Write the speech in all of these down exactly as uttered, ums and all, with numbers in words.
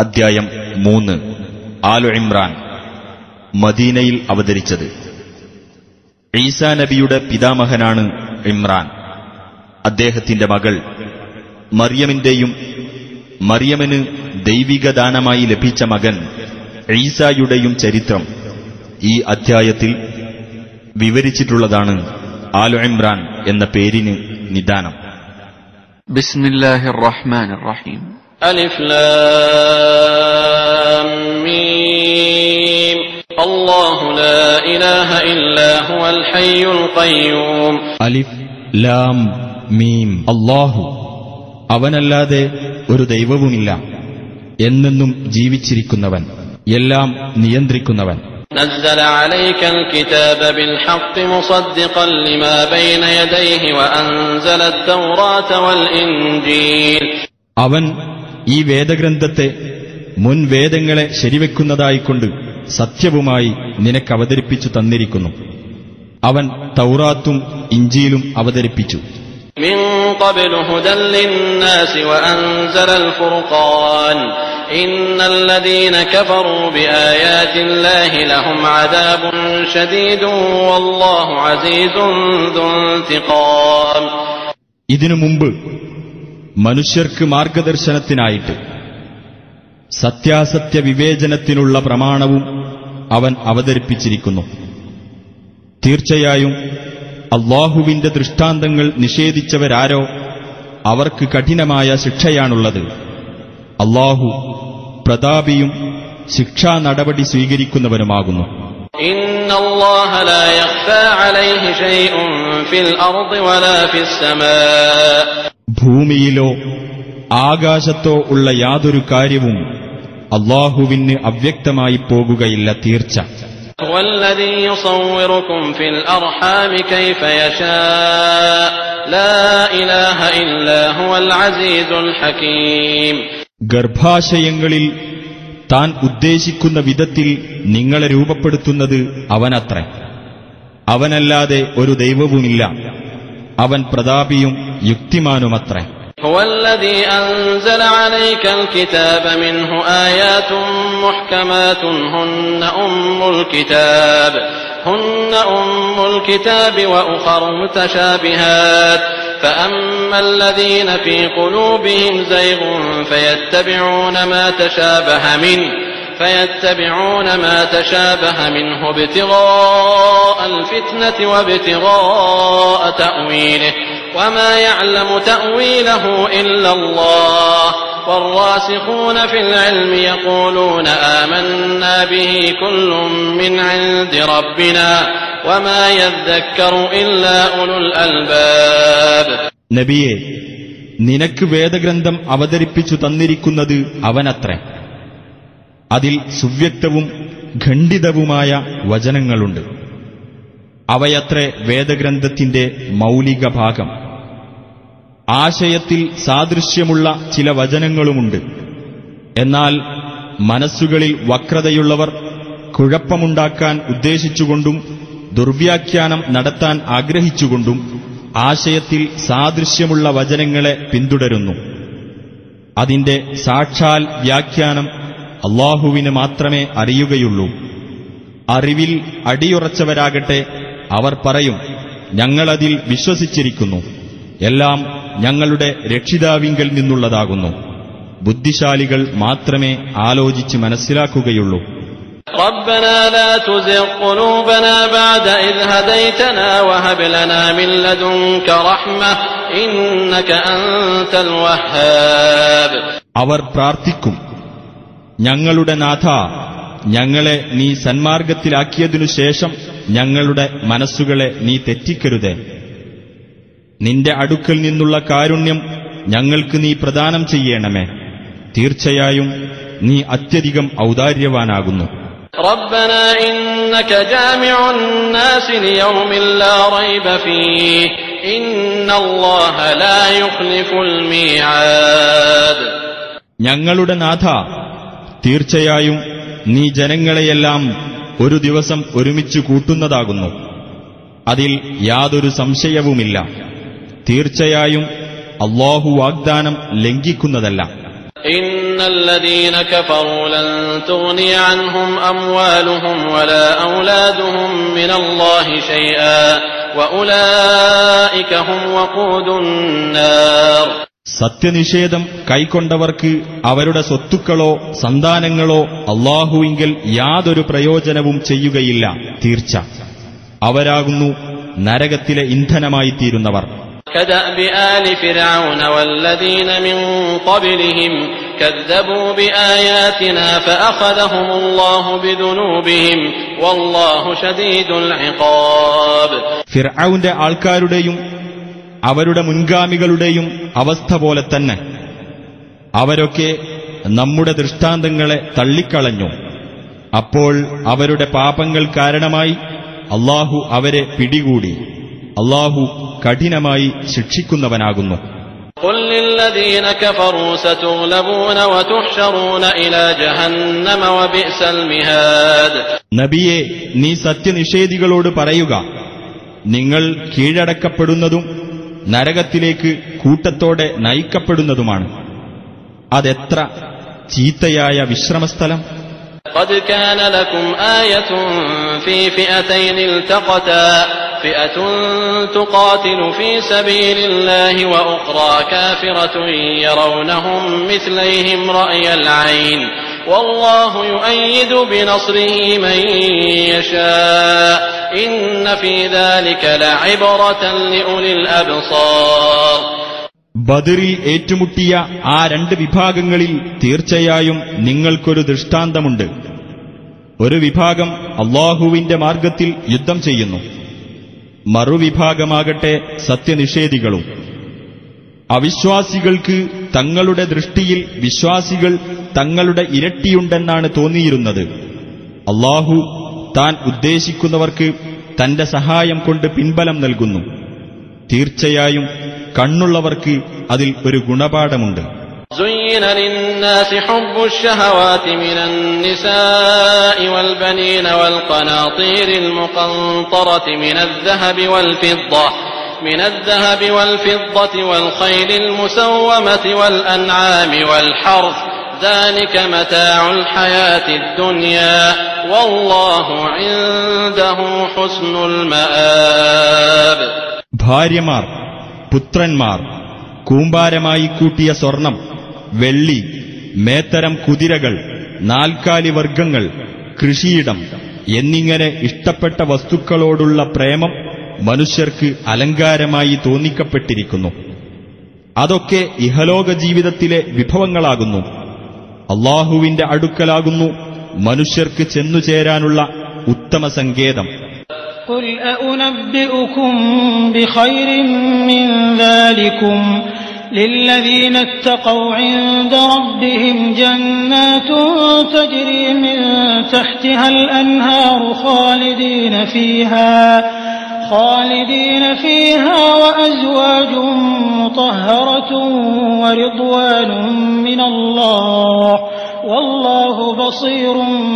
അദ്ധ്യായം മൂന്ന്. ആലു ഇമ്രാൻ. മദീനയിൽ അവതരിച്ചത്. ഈസാ നബിയുടെ പിതാമഹനാണ് ഇമ്രാൻ. അദ്ദേഹത്തിന്റെ മകൾ മറിയമിന്റെയും മറിയമിന് ദൈവിക ദാനമായി ലഭിച്ച മകൻ ഈസായുടെയും ചരിത്രം ഈ അദ്ധ്യായത്തിൽ വിവരിച്ചിട്ടുള്ളതാണ്. ആലു ഇമ്രാൻ എന്ന പേരിന് നിദാനം. ബിസ്മില്ലാഹിർ റഹ്മാനിർ റഹീം. അലിഫ് ലാം മീം. അല്ലാഹു ലാ ഇലാഹ ഇല്ലാ ഹുവൽ ഹയ്യുൽ ഖയ്യൂം. അലിഫ് ലാം മീം. അല്ലാഹു, അവനല്ലാതെ ഒരു ദൈവവുമില്ല, എന്നെന്നും ജീവിച്ചിരിക്കുന്നവൻ, എല്ലാം നിയന്ത്രിക്കുന്നവൻ. نزل عليك الكتاب بالحق مصدقا لما بين يديه وأنزل التوراة والإنجيل. അവൻ ഈ വേദഗ്രന്ഥത്തെ മുൻ വേദങ്ങളെ ശരിവെക്കുന്നതായിക്കൊണ്ട് സത്യവുമായി നിനക്ക് അവതരിപ്പിച്ചു തന്നിരിക്കുന്നു. അവൻ തൗറാത്തും ഇഞ്ചീലും അവതരിപ്പിച്ചു. من قبل هدى للناس وأنزل الفرقان إن الذين كفروا بآيات الله لهم عذاب شديد والله عزيز ذو انتقام. ഇതിനു മുമ്പ് മനുഷ്യർക്ക് മാർഗദർശനത്തിനായിട്ട് സത്യാസത്യ വിവേചനത്തിനുള്ള പ്രമാണവും അവൻ അവതരിപ്പിച്ചിരിക്കുന്നു. തീർച്ചയായും അല്ലാഹുവിന്റെ ദൃഷ്ടാന്തങ്ങൾ നിഷേധിച്ചവരാരോ അവർക്ക് കഠിനമായ ശിക്ഷയാണുള്ളത്. അല്ലാഹു പ്രതാപിയും ശിക്ഷാ നടപടി സ്വീകരിക്കുന്നവനുമാകുന്നു. ഇന്നല്ലാഹ ലാ യഖ്ഫാ അലൈഹി ശൈഉൻ ഫിൽ അർദി വലാ ഫിസ് സമാ. ഭൂമിയിലോ ആകാശത്തോ ഉള്ള യാതൊരു കാര്യവും അല്ലാഹുവിന് അവ്യക്തമായി പോകുകയില്ല, തീർച്ച. വല്ലദീ യുസവ്വിറുകും ഫിൽ അർഹാമി കൈഫ യശാ ലാ ഇലാഹ ഇല്ലാ ഹുവൽ അസീസുൽ ഹകീം. ഗർഭാശയങ്ങളിൽ താൻ ഉദ്ദേശിക്കുന്ന വിധത്തിൽ നിങ്ങളെ രൂപപ്പെടുത്തുന്നത് അവനത്രേ. അവനല്ലാതെ ഒരു ദൈവവുമില്ല, അവൻ പ്രതാപിയും യുക്തിമാനുമത്രേ. هو الذي أنزل عليك الكتاب منه آيات محكمات هن أم الكتاب هن أم الكتاب وأخر متشابهات فأما الذين في قلوبهم زيغ فيتبعون ما تشابه منه فيتبعون ما تشابه منه ابتغاء الفتنة وابتغاء تأويله وما يعلم تأويله إلا الله والراسخون في العلم يقولون آمنا به كل من عند ربنا وما يذكر إلا أولو الألباب. നബിയെ, നിനക്ക് വേദഗ്രന്ഥം അവതരിപ്പിച്ചു തന്നിരിക്കുന്നത് അവനത്രേ. അതിൽ സുവ്യക്തവും ഖണ്ഡിതവുമായ വചനങ്ങളുണ്ട്. അവയത്രേ വേദഗ്രന്ഥത്തിന്റെ മൗലിക ഭാഗം. ആശയത്തിൽ സാദൃശ്യമുള്ള ചില വചനങ്ങളുമുണ്ട്. എന്നാൽ മനസ്സുകളിൽ വക്രതയുള്ളവർ കുഴപ്പമുണ്ടാക്കാൻ ഉദ്ദേശിച്ചുകൊണ്ടും ദുർവ്യാഖ്യാനം നടത്താൻ ആഗ്രഹിച്ചുകൊണ്ടും ആശയത്തിൽ സാദൃശ്യമുള്ള വചനങ്ങളെ പിന്തുടരുന്നു. അതിന്റെ സാക്ഷാൽ വ്യാഖ്യാനം അല്ലാഹുവിന് മാത്രമേ അറിയുകയുള്ളൂ. അറിവിൽ അടിയുറച്ചവരാകട്ടെ അവർ പറയും, ഞങ്ങളതിൽ വിശ്വസിച്ചിരിക്കുന്നു, എല്ലാം ഞങ്ങളുടെ രക്ഷിതാവിങ്കൽ നിന്നുള്ളതാകുന്നു. ബുദ്ധിശാലികൾ മാത്രമേ ആലോചിച്ച് മനസ്സിലാക്കുകയുള്ളൂ. ربنا لا تزغ قلوبنا بعد إذ هديتنا وهب لنا من لدنك رحمة إنك أنت الوهاب. അവർ പ്രാർത്ഥിക്കും, ഞങ്ങളുടെ നാഥ, ഞങ്ങളെ നീ സന്മാർഗത്തിലാക്കിയതിനു ശേഷം ഞങ്ങളുടെ മനസ്സുകളെ നീ തെറ്റിക്കരുതേ. നിന്റെ അടുക്കൽ നിന്നുള്ള കാരുണ്യം ഞങ്ങൾക്ക് നീ പ്രദാനം ചെയ്യണമേ. തീർച്ചയായും നീ അത്യധികം ഔദാര്യവാനാകുന്നു. ربنا إنك جامع الناس ليوم لا ريب فيه إن الله لا يخلف الميعاد. ഞങ്ങളുടെ നാഥ, തീർച്ചയായും നീ ജനങ്ങളെയെല്ലാം ഒരു ദിവസം ഒരുമിച്ചു കൂട്ടുന്നതാകുന്നു. അതിൽ യാതൊരു സംശയവുമില്ല. തീർച്ചയായും അല്ലാഹു വാഗ്ദാനം ലംഘിക്കുന്നതല്ല. إن الذين كفروا لن تغني عنهم أموالهم ولا أولادهم من الله شيئا وأولئك هم وقود النار. സത്യനിഷേധം കൈക്കൊണ്ടവർക്ക് അവരുടെ സ്വത്തുക്കളോ സന്താനങ്ങളോ അല്ലാഹുവിങ്കൽ യാതൊരു പ്രയോജനവും ചെയ്യുകയില്ല. തീർച്ച അവരാകുന്നു നരകത്തിലെ ഇന്ധനമായി തീരുന്നവർ. كدأب آل فرعون والذين من قبلهم كذبوا بآياتنا فأخذهم الله بذنوبهم والله شديد العقاب. ഫിർഔന്റെ ആൾക്കാരുടെയും അവരുടെ മുൻഗാമികളുടെയും അവസ്ഥ പോലെ തന്നെ അവരൊക്കെ നമ്മുടെ ദൃഷ്ടാന്തങ്ങളെ തള്ളിക്കളഞ്ഞു. അപ്പോൾ അവരുടെ പാപങ്ങൾ കാരണമായി അല്ലാഹു അവരെ പിടികൂടി. അല്ലാഹു കഠിനമായി ശിക്ഷിക്കുന്നവനാകുന്നു. قل للذين كفروا ستغلبون وتحشرون إلى جهنم وبئس المهاد. നബിയെ, നീ സത്യനിഷേധികളോട് പറയുക, നിങ്ങൾ കീഴടക്കപ്പെടുന്നതും നരകത്തിലേക്ക് കൂട്ടത്തോടെ നയിക്കപ്പെടുന്നതുമാണ്. അതെത്ര ചീത്തയായ വിശ്രമസ്ഥലം. قد كان لكم آية في فئتين التقتا فئة تقاتل في سبيل الله وأخرى كافرة يرونهم مثليهم رأي العين والله يؤيد بنصره من يشاء إن في ذلك لعبرة لأولي الأبصار. ബദറിൽ ഏറ്റുമുട്ടിയ ആ രണ്ട് വിഭാഗങ്ങളിൽ തീർച്ചയായും നിങ്ങൾക്കൊരു ദൃഷ്ടാന്തമുണ്ട്. ഒരു വിഭാഗം അല്ലാഹുവിന്റെ മാർഗത്തിൽ യുദ്ധം ചെയ്യുന്നു, മറുവിഭാഗമാകട്ടെ സത്യനിഷേധികളും. അവിശ്വാസികൾക്ക് തങ്ങളുടെ ദൃഷ്ടിയിൽ വിശ്വാസികൾ തങ്ങളുടെ ഇരട്ടിയുണ്ടെന്നാണ് തോന്നിയിരുന്നത്. അല്ലാഹു താൻ ഉദ്ദേശിക്കുന്നവർക്ക് തന്റെ സഹായം കൊണ്ട് പിൻബലം നൽകുന്നു. തീർച്ചയായും കണ്ണുള്ളവർക്ക് അതിൽ ഒരു ഗുണപാഠമുണ്ട്. زين للناس حب الشهوات من النساء والبنين والقناطير المقنطرة من الذهب والفضة من الذهب والفضة والخيل المسومة والأنعام والحرث ذلك متاع الحياة الدنيا والله عنده حسن المآب. ഭാര്യമാർ, പുത്രന്മാർ, കൂമ്പാരമായി കൂട്ടിയ സ്വർണം, വെള്ളി, മേത്തരം കുതിരകൾ, നാൽക്കാലി വർഗങ്ങൾ, കൃഷിയിടം എന്നിങ്ങനെ ഇഷ്ടപ്പെട്ട വസ്തുക്കളോടുള്ള പ്രേമം മനുഷ്യർക്ക് അലങ്കാരമായി തോന്നിക്കപ്പെട്ടിരിക്കുന്നു. അതൊക്കെ ഇഹലോക ജീവിതത്തിലെ വിഭവങ്ങളാകുന്നു. അല്ലാഹുവിന്റെ അടുക്കലാകുന്നു മനുഷ്യർക്ക് ചെന്നുചേരാനുള്ള ഉത്തമ സങ്കേതം. قل أأنبئكم بخير من ذلكم للذين اتقوا عند ربهم جنات تجري من تحتها الأنهار خالدين فيها خالدين فيها وأزواج مطهرة ورضوان من الله والله بصير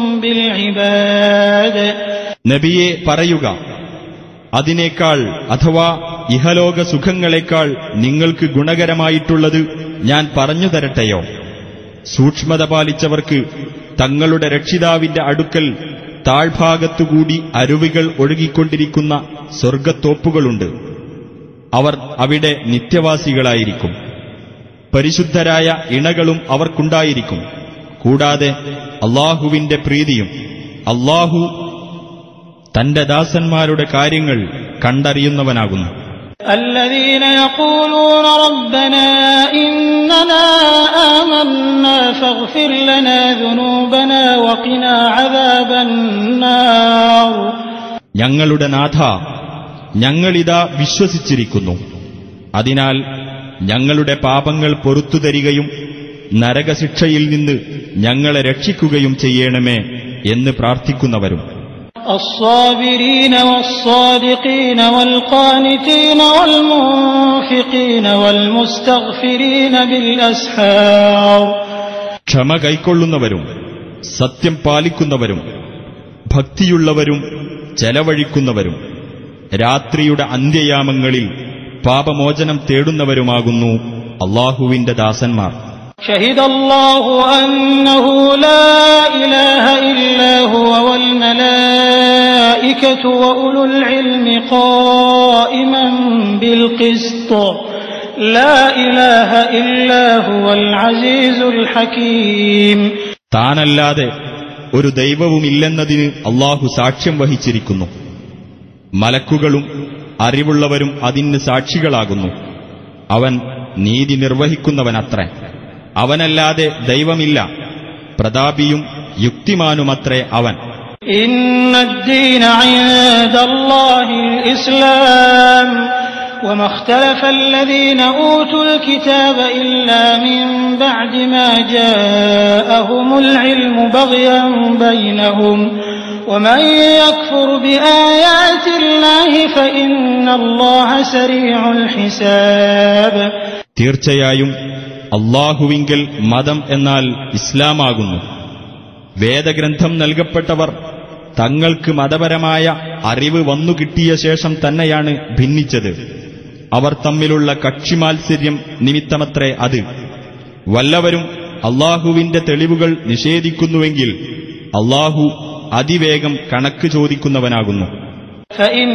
بالعباد. നബിയെ പറയുക, അതിനേക്കാൾ അഥവാ ഇഹലോക സുഖങ്ങളെക്കാൾ നിങ്ങൾക്ക് ഗുണകരമായിട്ടുള്ളത് ഞാൻ പറഞ്ഞു തരട്ടെയോ? സൂക്ഷ്മത പാലിച്ചവർക്ക് തങ്ങളുടെ രക്ഷിതാവിന്റെ അടുക്കൽ താഴ്ഭാഗത്തുകൂടി അരുവികൾ ഒഴുകിക്കൊണ്ടിരിക്കുന്ന സ്വർഗത്തോപ്പുകളുണ്ട്. അവർ അവിടെ നിത്യവാസികളായിരിക്കും. പരിശുദ്ധരായ ഇണകളും അവർക്കുണ്ടായിരിക്കും. കൂടാതെ അല്ലാഹുവിന്റെ പ്രീതിയും. അല്ലാഹു തന്റെ ദാസന്മാരുടെ കാര്യങ്ങൾ കണ്ടറിയുന്നവനാകുന്നു. الذين يقولون ربنا إننا آمنا فاغفر لنا ذنوبنا وقنا عذاب النار. ഞങ്ങളുടെ നാഥ, ഞങ്ങളിതാ വിശ്വസിച്ചിരിക്കുന്നു, അതിനാൽ ഞങ്ങളുടെ പാപങ്ങൾ പൊറുത്തു തരികയും നരകശിക്ഷയിൽ നിന്ന് ഞങ്ങളെ രക്ഷിക്കുകയും ചെയ്യണമേ എന്ന് പ്രാർത്ഥിക്കുന്നവരും. الصابرين والصادقين والقانتين والمنفقين والمستغفرين بالأسحار. ക്ഷമ കൈക്കൊള്ളുന്നവരും സത്യം പാലിക്കുന്നവരും ഭക്തിയുള്ളവരും ചെലവഴിക്കുന്നവരും രാത്രിയുടെ അന്ത്യയാമങ്ങളിൽ പാപമോചനം തേടുന്നവരുമാകുന്നു അല്ലാഹുവിന്റെ ദാസന്മാർ. شهد الله أنه لا إله إلا هو والملائكة وأولو العلم قائما بالقسط لا إله إلا هو العزيز الحكيم. താനല്ലാതെ ഒരു ദൈവവുമില്ലെന്നതിന് അല്ലാഹു സാക്ഷ്യം വഹിച്ചിരിക്കുന്നു. മലക്കുകളും അറിവുള്ളവരും അതിന് സാക്ഷികളാകുന്നു. അവൻ നീതി നിർവഹിക്കുന്നവനത്രേ. അവനല്ലാതെ ദൈവമില്ല. പ്രതാപിയും യുക്തിമാനുമത്രേ അവൻ. ഇന്നദ്ദീന ഇൻദല്ലാഹിൽ ഇസ്ലാം وما اختلف الذين أوتوا الكتاب إلا من بعد ما جاءهم العلم بغيا بينهم ومن يكفر بآيات الله فإن الله سريع الحساب. തീർച്ചയായും അല്ലാഹുവിങ്കൽ മതം എന്നാൽ ഇസ്ലാമാകുന്നു. വേദഗ്രന്ഥം നൽകപ്പെട്ടവർ തങ്ങൾക്ക് മതപരമായ അറിവ് വന്നുകിട്ടിയ ശേഷം തന്നെയാണ് ഭിന്നിച്ചത്. അവർ തമ്മിലുള്ള കക്ഷിമാത്സര്യം നിമിത്തമത്രേ അത്. വല്ലവരും അല്ലാഹുവിന്റെ തെളിവുകൾ നിഷേധിക്കുന്നുവെങ്കിൽ അല്ലാഹു അതിവേഗം കണക്ക് ചോദിക്കുന്നവനാകുന്നു. فإن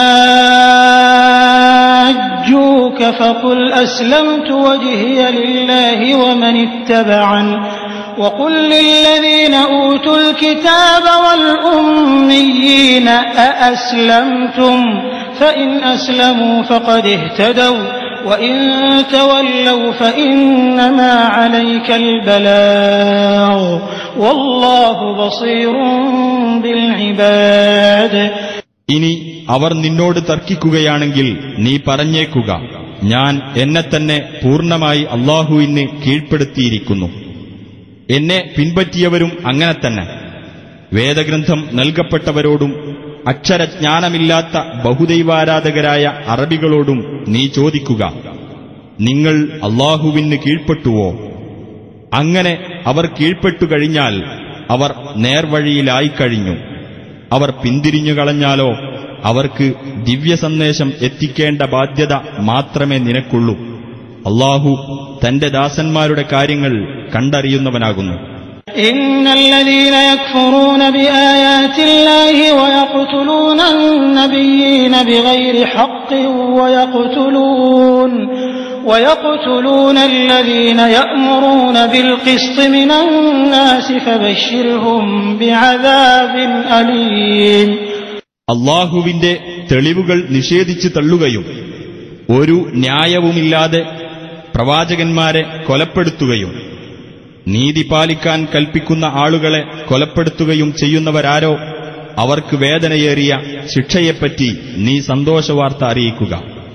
حاجوك فقل أسلمت وجهي لله ومن اتبعني وقل للذين أوتوا الكتاب والأميين أأسلمتم فإن أسلموا فقد اهتدوا وإن تولوا فإنما عليك البلاغ والله بصير بالعباد. ഇനി അവർ നിന്നോട് തർക്കിക്കുകയാണെങ്കിൽ നീ പറഞ്ഞേക്കുക, ഞാൻ എന്നെത്തന്നെ പൂർണ്ണമായി അല്ലാഹുവിന് കീഴ്പ്പെടുത്തിയിരിക്കുന്നു. എന്നെ പിൻപറ്റിയവരും അങ്ങനെ തന്നെ. വേദഗ്രന്ഥം നൽകപ്പെട്ടവരോടും അക്ഷരജ്ഞാനമില്ലാത്ത ബഹുദൈവാരാധകരായ അറബികളോടും നീ ചോദിക്കുക, നിങ്ങൾ അല്ലാഹുവിന് കീഴ്പ്പെട്ടുവോ? അങ്ങനെ അവർ കീഴ്പ്പെട്ടുകഴിഞ്ഞാൽ അവർ നേർവഴിയിലായിക്കഴിഞ്ഞു. അവർ പിന്തിരിഞ്ഞു കളഞ്ഞാലോ അവർക്ക് ദിവ്യസന്ദേശം എത്തിക്കേണ്ട ബാധ്യത മാത്രമേ നിനക്കുള്ളൂ. അല്ലാഹു തന്റെ ദാസന്മാരുടെ കാര്യങ്ങൾ കണ്ടറിയുന്നവനാകുന്നു. ഇന്നല്ലദീന യക്ഫുറൂന ബിആയാതില്ലാഹി വയഖ്തുലൂന അന്നബിയ്യീന ബിഗൈരി ഹഖ്ഖിൻ വയഖ്തുലൂൻ വയഖ്തുലൂന അല്ലദീന യഅ്മുറൂന ബിൽഖിസ്തി മിനന്നാസി ഫബശ്ശിർഹും ബിഅദാബിൻ അലീം. അല്ലാഹുവിന്റെ തെളിവുകൾ നിഷേധിച്ചു തള്ളുകയും ഒരു ന്യായവുമില്ലാതെ പ്രവാചകന്മാരെ കൊലപ്പെടുത്തുകയും നീതി പാലിക്കാൻ കൽപ്പിക്കുന്ന ആളുകളെ കൊലപ്പെടുത്തുകയും ചെയ്യുന്നവരാരോ അവർക്ക് വേദനയേറിയ ശിക്ഷയെപ്പറ്റി നീ സന്തോഷവാർത്ത അറിയിക്കുക.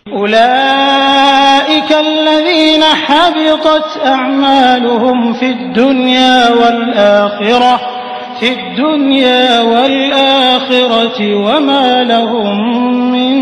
ഉലൈക അല്ലദീന ഹബിതത് അഅ്മാലുഹും ഫിദ്ദുനിയാ വൽ ആഖിറഹ ഫിദ്ദുനിയാ വൽ ആഖിറതി വമാ ലഹും മിൻ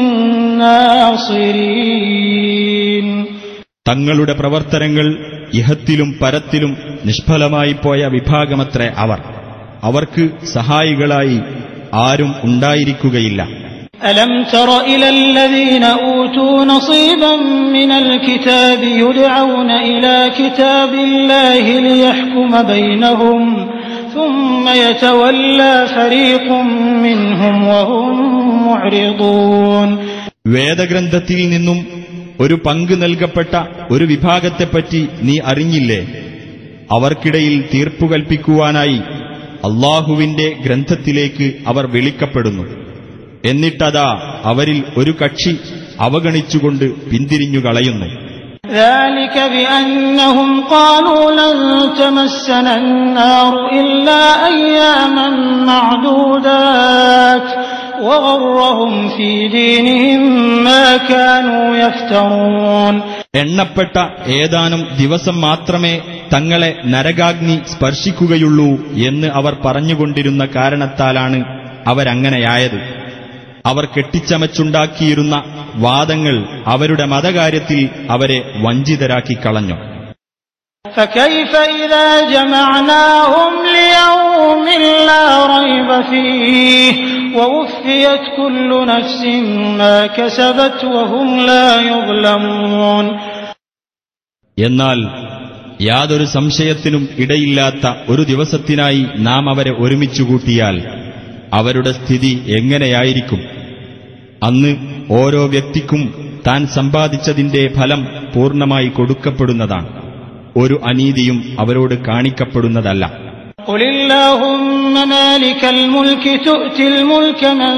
നാസിരീൻ. തങ്ങളുടെ പ്രവർത്തനങ്ങൾ ഇഹത്തിലും പരത്തിലും നിഷ്ഫലമായി പോയ വിഭാഗമത്രേ അവർ. അവർക്ക് സഹായികളായി ആരും ഉണ്ടായിരിക്കുകയില്ല. അലം തറ ഇലല്ലദീന ഊതൂ നസീബൻ മിനൽ കിതാബി യുദ്ഔന ഇലാ കിതാബില്ലാഹി ലിയഹ്കുമ ബൈനഹും ثم يتولى فريق منهم وهم معرضون. വേദഗ്രന്ഥത്തിൽ നിന്നും ഒരു പങ്ക് നൽകപ്പെട്ട ഒരു വിഭാഗത്തെപ്പറ്റി നീ അറിഞ്ഞില്ലേ? അവർക്കിടയിൽ തീർപ്പു കൽപ്പിക്കുവാനായി അല്ലാഹുവിന്റെ ഗ്രന്ഥത്തിലേക്ക് അവർ വിളിക്കപ്പെടുന്നു. എന്നിട്ടതാ അവരിൽ ഒരു കക്ഷി അവഗണിച്ചുകൊണ്ട് പിന്തിരിഞ്ഞു കളയുന്നു. ذلك بأنهم قالوا لن تمسنا النار إلا أياما معدودات وغرهم في دينهم ما كانوا يفترون. എണ്ണപ്പെട്ട ഏതാനും ദിവസം മാത്രമേ തങ്ങളെ നരകാഗ്നി സ്പർശിക്കുകയുള്ളൂ എന്ന് അവർ പറഞ്ഞുകൊണ്ടിരുന്ന കാരണത്താലാണ് അവരങ്ങനെയായത്. അവർ കെട്ടിച്ചമച്ചുണ്ടാക്കിയിരുന്ന വാദങ്ങൾ അവരുടെ മതകാര്യത്തിൽ അവരെ വഞ്ചിതരാക്കി കളഞ്ഞു. فكيف إذا جمعناهم ليوم لا ريب فيه ووفيت كل نفس ما كسبت وهم لا يظلمون. എന്നാൽ യാതൊരു സംശയത്തിനും ഇടയില്ലാത്ത ഒരു ദിവസത്തിനായി നാം അവരെ ഒരുമിച്ചുകൂട്ടിയാൽ അവരുടെ സ്ഥിതി എങ്ങനെയായിരിക്കും? അന്ന് ഓരോ വ്യക്തിക്കും താൻ സമ്പാദിച്ചതിന്റെ ഫലം പൂർണ്ണമായി കൊടുക്കപ്പെടുന്നതാണ്. ഒരു അനീതിയും അവരോട് കാണിക്കപ്പെടുന്നതല്ല. قل اللهم مالك الملك تؤتي الملك من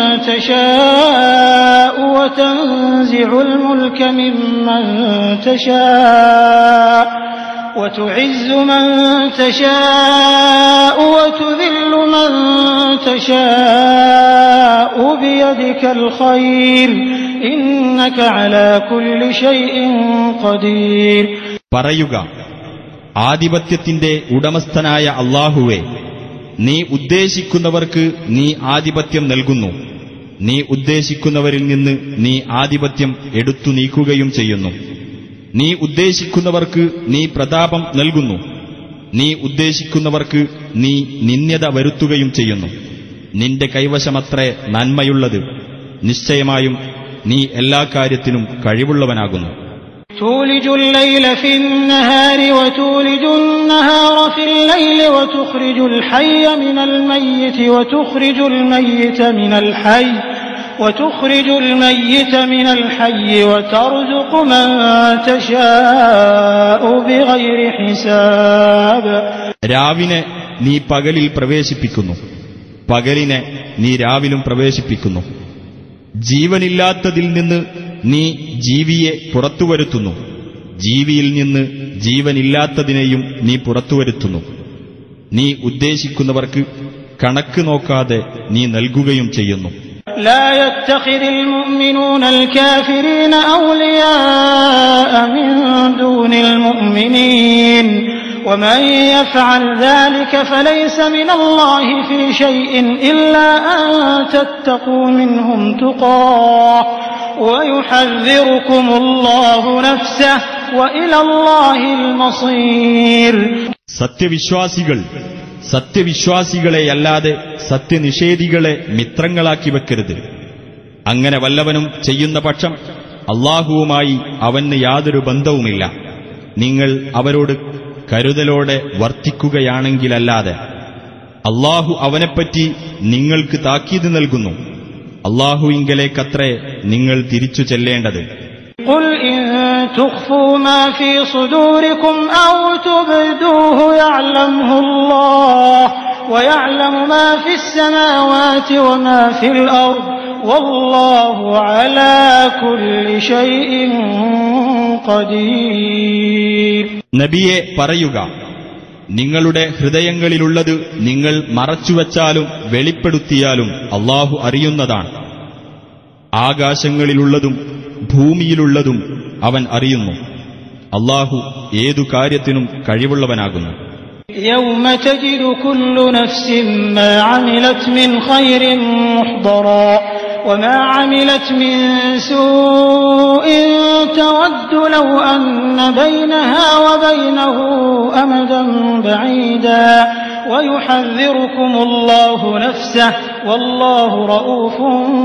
تشاء وتنزع الملك ممن تشاء وتعز من تشاء وتذل من تشاء بيدك الخير إنك على كل شيء قدير. പറയുക, ആധിപത്യത്തിന്റെ ഉടമസ്ഥനായ അല്ലാഹുവേ, നീ ഉദ്ദേശിക്കുന്നവർക്ക് നീ ആധിപത്യം നൽകുന്നു. നീ ഉദ്ദേശിക്കുന്നവരിൽ നിന്ന് നീ ആധിപത്യം എടുത്തു നീക്കുകയും ചെയ്യുന്നു. നീ ഉദ്ദേശിക്കുന്നവർക്ക് നീ പ്രതാപം നൽകുന്നു. നീ ഉദ്ദേശിക്കുന്നവർക്ക് നീ നിന്ദ്യത വരുത്തുകയും ചെയ്യുന്നു. നിന്റെ കൈവശമത്രേ നന്മയുള്ളത്. നിശ്ചയമായും നീ എല്ലാ കാര്യത്തിനും കഴിവുള്ളവനാകുന്നു. تولج الليل في النهار وتولج النهار في الليل وتخرج الحي من الميت وتخرج الميت من الحي وتخرج الميت من الحي وترزق من تشاء بغير حساب. രാവിനെ നീ പകലിൽ പ്രവേശിപ്പിക്കുന്നു, പകലിനെ നീ രാവിലും പ്രവേശിപ്പിക്കുന്നു. ജീവനില്ലാത്തതിൽ നിന്ന് നീ ജീവിയെ പുറത്തുവരുത്തുന്നു, ജീവിയിൽ നിന്ന് ജീവനില്ലാത്തതിനെയും നീ പുറത്തുവരുത്തുന്നു. നീ ഉദ്ദേശിക്കുന്നവർക്ക് കണക്ക് നോക്കാതെ നീ നൽകുകയും ചെയ്യുന്നു. لا يتخذ المؤمنون الكافرين أولياء من دون المؤمنين ومن يفعل ذلك فليس من الله في شيء إلا أن تتقوا منهم تقاه ويحذركم الله نفسه وإلى الله المصير. സത്യവിശ്വാസികൾ സത്യവിശ്വാസികളെയല്ലാതെ സത്യനിഷേധികളെ മിത്രങ്ങളാക്കി വെക്കരുത്. അങ്ങനെ വല്ലവനും ചെയ്യുന്ന പക്ഷം അല്ലാഹുവുമായി അവന് യാതൊരു ബന്ധവുമില്ല. നിങ്ങൾ അവരോട് കരുതലോടെ വർത്തിക്കുകയാണെങ്കിലല്ലാതെ. അല്ലാഹു അവനെപ്പറ്റി നിങ്ങൾക്ക് താക്കീത് നൽകുന്നു. അല്ലാഹുവിങ്കലേക്കത്രേ നിങ്ങൾ തിരിച്ചു ചെല്ലേണ്ടത്. قل إن تخفوا ما في صدوركم أو تبدوه يعلمه الله ويعلم ما في السماوات وما في الأرض والله على كل شيء قدير. നബിയെ പറയുക, നിങ്ങളുടെ ഹൃദയങ്ങളിലുള്ളത് നിങ്ങൾ മറച്ചുവച്ചാലും വെളിപ്പെടുത്തിയാലും അല്ലാഹു അറിയുന്നതാണ്. ആകാശങ്ങളിലുള്ളതും ഭൂമിയിലുള്ളതും അവൻ അറിയുന്നു. അല്ലാഹു ഏതു കാര്യത്തിനും കഴിവുള്ളവനാകുന്നു. يوم تجد كل نفس ما عملت من خير محضرا وما عملت من سوء تود لو أن بينها وبينه أمدا بعيدا ويحذركم الله نفسه والله رؤوف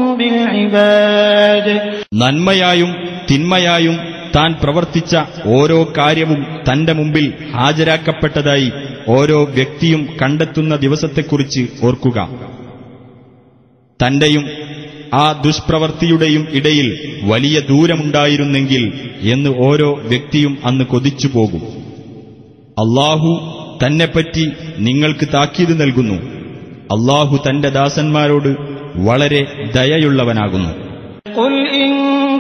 بالعباد. നന്മയായും തിന്മയായും താൻ പ്രവർത്തിച്ച ഓരോ കാര്യവും തന്റെ മുമ്പിൽ ഹാജരാക്കപ്പെട്ടതായി ഓരോ വ്യക്തിയും കണ്ടെത്തുന്ന ദിവസത്തെക്കുറിച്ച് ഓർക്കുക. തന്റെയും ആ ദുഷ്പ്രവൃത്തിയുടെയും ഇടയിൽ വലിയ ദൂരമുണ്ടായിരുന്നെങ്കിൽ എന്ന് ഓരോ വ്യക്തിയും അന്ന് കൊതിച്ചുപോകും. അല്ലാഹു തന്നെപ്പറ്റി നിങ്ങൾക്ക് താക്കീത് നൽകുന്നു. അല്ലാഹു തന്റെ ദാസന്മാരോട് വളരെ ദയയുള്ളവനാകുന്നു. قل إن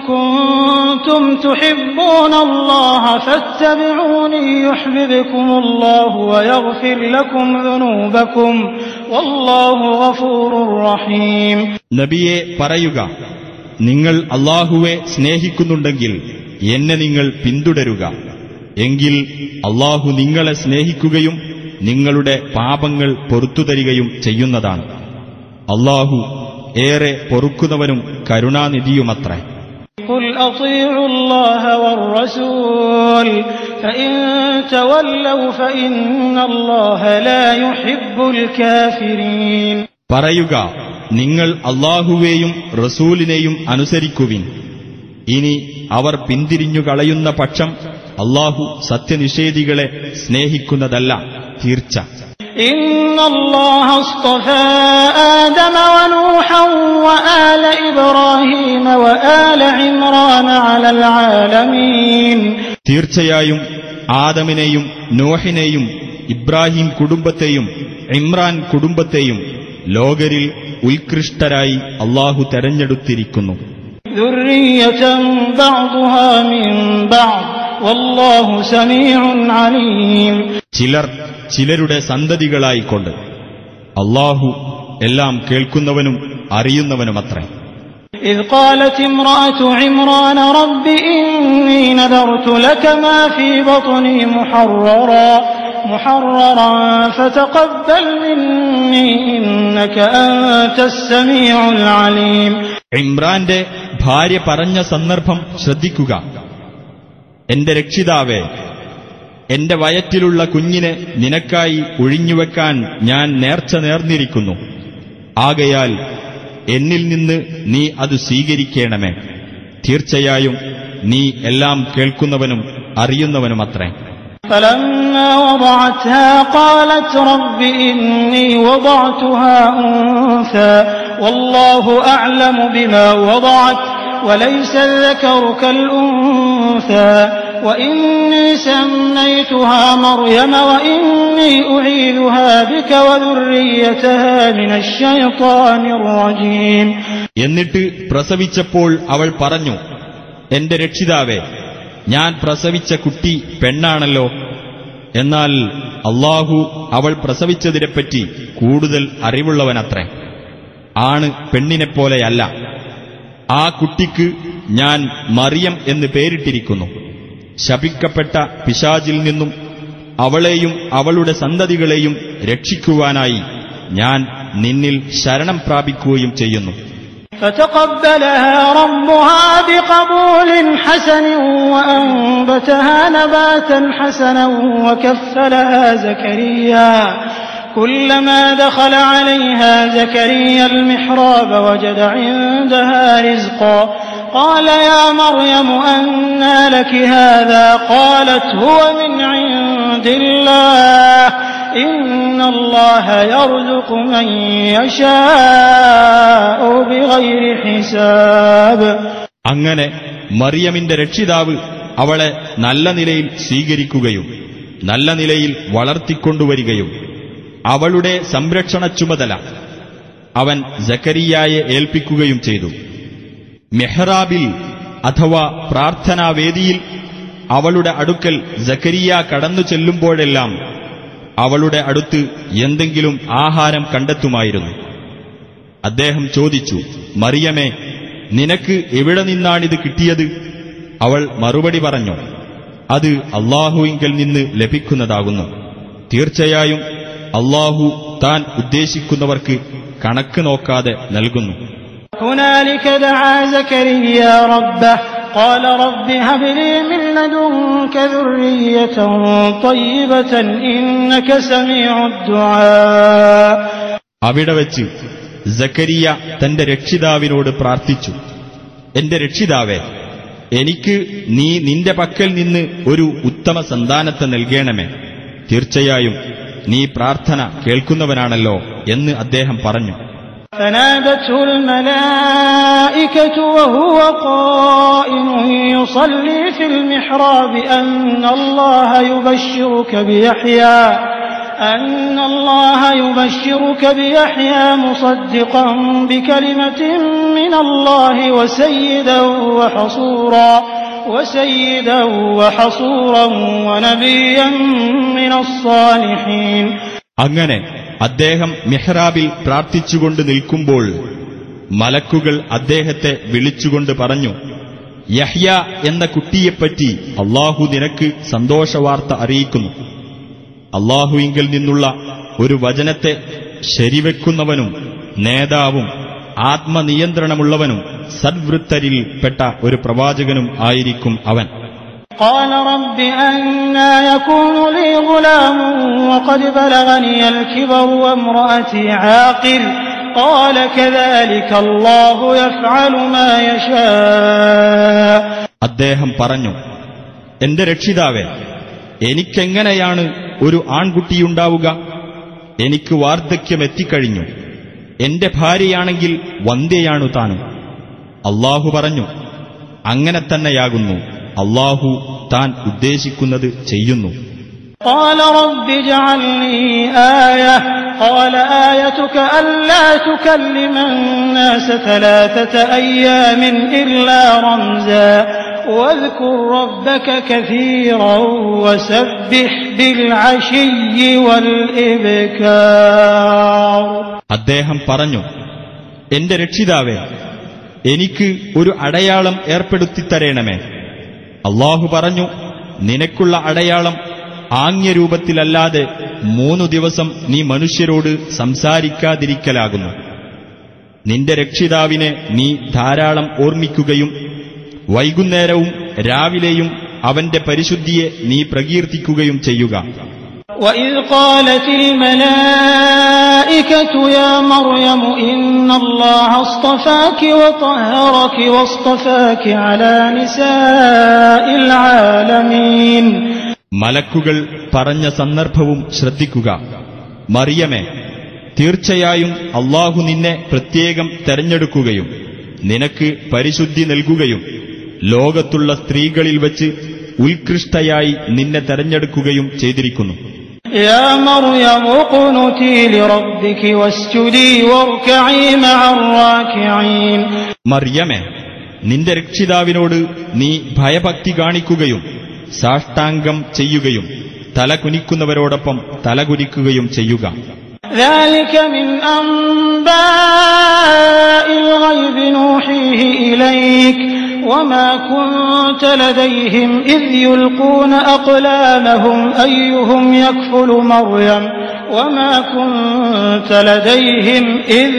كنتم تحبون الله فاتبعوني يحببكم الله ويغفر لكم ذنوبكم والله غفور رحيم. നബിയെ പറയുക, നിങ്ങൾ അല്ലാഹുവെ സ്നേഹിക്കുന്നുണ്ടെങ്കിൽ എന്നെ നിങ്ങൾ പിന്തുടരുക. എങ്കിൽ അല്ലാഹു നിങ്ങളെ സ്നേഹിക്കുകയും നിങ്ങളുടെ പാപങ്ങൾ പൊറുത്തുതരികയും ചെയ്യുന്നതാണ്. അല്ലാഹു ഏറെ പൊറുക്കുന്നവനും കരുണാനിധിയുമത്രേ. قل أطيعوا الله والرسول فإن تولوا فإن الله لا يحب الكافرين. പറയുക, നിങ്ങൾ അല്ലാഹുവേയും റസൂലിനെയും അനുസരിക്കുവിൻ. ഇനി അവർ പിന്തിരിഞ്ഞു കളയുന്ന പക്ഷം അല്ലാഹു സത്യനിഷേധികളെ സ്നേഹിക്കുന്നതല്ല, തീർച്ച. ഇന്നല്ലാഹ അസ്തഫാ ആദമ വനൂഹൻ വആല ഇബ്രാഹീമ വആല ഇംറാന അലൽ ആലമീൻ. തീർച്ചയായും ആദമിനെയും നോഹിനെയും ഇബ്രാഹിം കുടുംബത്തെയും ഇമ്രാൻ കുടുംബത്തെയും ലോകരിൽ ഉത്കൃഷ്ടരായി അല്ലാഹു തെരഞ്ഞെടുത്തിരിക്കുന്നു. ദുർരിയതൻ ബഅ്ദുഹാ മിൻ ബഅദ് വല്ലാഹു സമീഉൻ അലീം. ചിലർ ചിലരുടെ സന്തതികളായിക്കൊണ്ട് അല്ലാഹു എല്ലാം കേൾക്കുന്നവനും അറിയുന്നവനുമത്രേ. إذ قالت امرأة عمران رب إني نذرت لك ما في بطني محررا محررا فتقبل مني إنك أنت السميع العليم. ഇമ്രാന്റെ ഭാര്യ പറഞ്ഞ സന്ദർഭം ശ്രദ്ധിക്കുക. എന്റെ രക്ഷിതാവേ, എന്റെ വയറ്റിലുള്ള കുഞ്ഞിനെ നിനക്കായി ഒഴിഞ്ഞുവെക്കാൻ ഞാൻ നേർച്ച നേർന്നിരിക്കുന്നു. ആകയാൽ എന്നിൽ നിന്ന് നീ അത് സ്വീകരിക്കണമേ. തീർച്ചയായും നീ എല്ലാം കേൾക്കുന്നവനും അറിയുന്നവനുമത്രേ. فلما وضعتها قالت رب إني وضعتها أنثى والله أعلم بما وضعت وليس الذكر كالأنثى وإني سميتها مريم وإني أعيذها بك وذريتها من الشيطان الرجيم. എന്നിട്ട് പ്രസവിച്ചപ്പോൾ അവൾ പറഞ്ഞു, എന്റെ രക്ഷിതാവേ, ഞാൻ പ്രസവിച്ച കുട്ടി പെണ്ണാണല്ലോ. എന്നാൽ അല്ലാഹു അവൾ പ്രസവിച്ചതിനെപ്പറ്റി കൂടുതൽ അറിവുള്ളവനത്രേ. ആണ് പെണ്ണിനെപ്പോലെയല്ല. ആ കുട്ടിക്ക് ഞാൻ മറിയം എന്ന് പേരിട്ടിരിക്കുന്നു. ശപിക്കപ്പെട്ട പിശാചിൽ നിന്നും അവളെയും അവളുടെ സന്തതികളെയും രക്ഷിക്കുവാനായി ഞാൻ നിന്നിൽ ശരണം പ്രാപിക്കുകയും ചെയ്യുന്നു. فتقبلها ربها بقبول حسن وأنبتها نباتا حسنا وكفلها زكريا كلما دخل عليها زكريا المحراب وجد عندها رزقا قال يا مريم أنى لك هذا قالت هو من عند الله إن الله يرزق من يشاء بغير حساب. അങ്ങനെ മറിയമിന്റെ രക്ഷിതാവ് അവളെ നല്ല നിലയിൽ സ്വീകരിക്കുകയും നല്ല നിലയിൽ വളർത്തിക്കൊണ്ടുവരികയും അവളുടെ സംരക്ഷണ ചുമതല അവൻ സക്കരിയായെ ഏൽപ്പിക്കുകയും ചെയ്തു. മെഹ്റാബിൽ അഥവാ പ്രാർത്ഥനാവേദിയിൽ അവളുടെ അടുക്കൽ സക്കരിയ കടന്നു ചെല്ലുമ്പോഴെല്ലാം അവളുടെ അടുത്ത് എന്തെങ്കിലും ആഹാരം കണ്ടെത്തുമായിരുന്നു. അദ്ദേഹം ചോദിച്ചു, മറിയമേ, നിനക്ക് എവിടെ നിന്നാണിത് കിട്ടിയത്? അവൾ മറുപടി പറഞ്ഞു, അത് അല്ലാഹുവിങ്കൽ നിന്ന് ലഭിക്കുന്നതാകുന്നു. തീർച്ചയായും അല്ലാഹു താൻ ഉദ്ദേശിക്കുന്നവർക്ക് കണക്ക് നോക്കാതെ നൽകുന്നു. هنالك دعا زكريا ربه قال رب هب لي من لدنك ذرية طيبة إنك سميع الدعاء. അവിടെ വച്ച് സക്കരിയ തന്റെ രക്ഷിതാവിനോട് പ്രാർത്ഥിച്ചു, എന്റെ രക്ഷിതാവേ, എനിക്ക് നീ നിന്റെ പക്കൽ നിന്ന് ഒരു ഉത്തമ സന്താനത്തെ നൽകണമേ. തീർച്ചയായും നീ പ്രാർത്ഥന കേൾക്കുന്നവനാണല്ലോ എന്ന് അദ്ദേഹം പറഞ്ഞു. فنادته الملائكة وهو قائم يصلي في المحراب أن الله يبشرك بيحيى أن الله يبشرك بيحيى مصدقا بكلمة من الله وسيدا وحصورا وسيدا وحصورا ونبيا من الصالحين. അങ്ങനെ അദ്ദേഹം മിഹ്റാബിൽ പ്രാർത്ഥിച്ചുകൊണ്ട് നിൽക്കുമ്പോൾ മലക്കുകൾ അദ്ദേഹത്തെ വിളിച്ചുകൊണ്ട് പറഞ്ഞു, യഹ്യ എന്ന കുട്ടിയെപ്പറ്റി അല്ലാഹു നിനക്ക് സന്തോഷവാർത്ത അറിയിക്കുന്നു. അല്ലാഹുവിങ്കൽ നിന്നുള്ള ഒരു വചനത്തെ ശരിവെക്കുന്നവനും നേതാവും ആത്മനിയന്ത്രണമുള്ളവനും സദ്വൃത്തരിൽപ്പെട്ട ഒരു പ്രവാചകനും ആയിരിക്കും അവൻ. قال رب أنى يكون لي غلام وقد بلغني الكبر وامرأتي عاقر قال كذلك الله يفعل ما يشاء. അദ്ദേഹം പറഞ്ഞു, എന്റെ രക്ഷിതാവേ, എനിക്കെങ്ങനെയാണ് ഒരു ആൺകുട്ടിയുണ്ടാവുക? എനിക്ക് വാർദ്ധക്യമെത്തിക്കഴിഞ്ഞു. എന്റെ ഭാര്യയാണെങ്കിൽ വന്ധ്യയാണു താനും. അല്ലാഹു പറഞ്ഞു, അങ്ങനെ തന്നെയാകുന്നു. അല്ലാഹു താൻ ഉദ്ദേശിക്കുന്നത് ചെയ്യുന്നു. قال رب اجعل لي آية قال آيتك ألا تكلم الناس ثلاثة أيام إلا رمزا واذكر ربك كثيرا وسبح بالعشي والإبكار. അദ്ദേഹം പറഞ്ഞു, എന്റെ രക്ഷിതാവേ, എനിക്ക് ഒരു അടയാളം ഏർപ്പെടുത്തിത്തരേണമേ. അല്ലാഹു പറഞ്ഞു, നിനക്കുള്ള അടയാളം ആംഗ്യരൂപത്തിലല്ലാതെ മൂന്നു ദിവസം നീ മനുഷ്യരോട് സംസാരിക്കാതിരിക്കലാകുന്നു. നിന്റെ രക്ഷിതാവിനെ നീ ധാരാളം ഓർമ്മിക്കുകയും വൈകുന്നേരവും രാവിലെയും അവന്റെ പരിശുദ്ധിയെ നീ പ്രകീർത്തിക്കുകയും ചെയ്യുക. وَإِذْ قَالَتِ الْمَلَائِكَةُ يَا مَرْيَمُ إِنَّ اللَّهَ اصْطَفَاكِ وَطَهَّرَكِ وَاصْطَفَاكِ عَلَى نِسَاءِ الْعَالَمِينَ. മലക്കുകൾ പറഞ്ഞ സന്ദർഭവും ശ്രദ്ധിക്കുക. മറിയമേ, തീർച്ചയായും അല്ലാഹു നിന്നെ പ്രത്യേകം തെരഞ്ഞെടുക്കുകയും നിനക്ക് പരിശുദ്ധി നൽകുകയും ലോകത്തുള്ള സ്ത്രീകളിൽ വച്ച് ഉത്കൃഷ്ടയായി നിന്നെ തെരഞ്ഞെടുക്കുകയും ചെയ്തിരിക്കുന്നു. يا مريم اقنتي لربك واسجدي واركعي مع الراكعين. മറിയമേ, നിന്റെ രക്ഷിതാവിനോട് നീ ഭയഭക്തി കാണിക്കുകയും സാഷ്ടാംഗം ചെയ്യുകയും തല കുനിക്കുന്നവരോടൊപ്പം തലകുനിക്കുകയും ചെയ്യുക. ذلك من أنباء الغيب نوحيه إليك وما كنت لديهم إذ يلقون أقلامهم أيهم يكفل مريم وما كنت لديهم إذ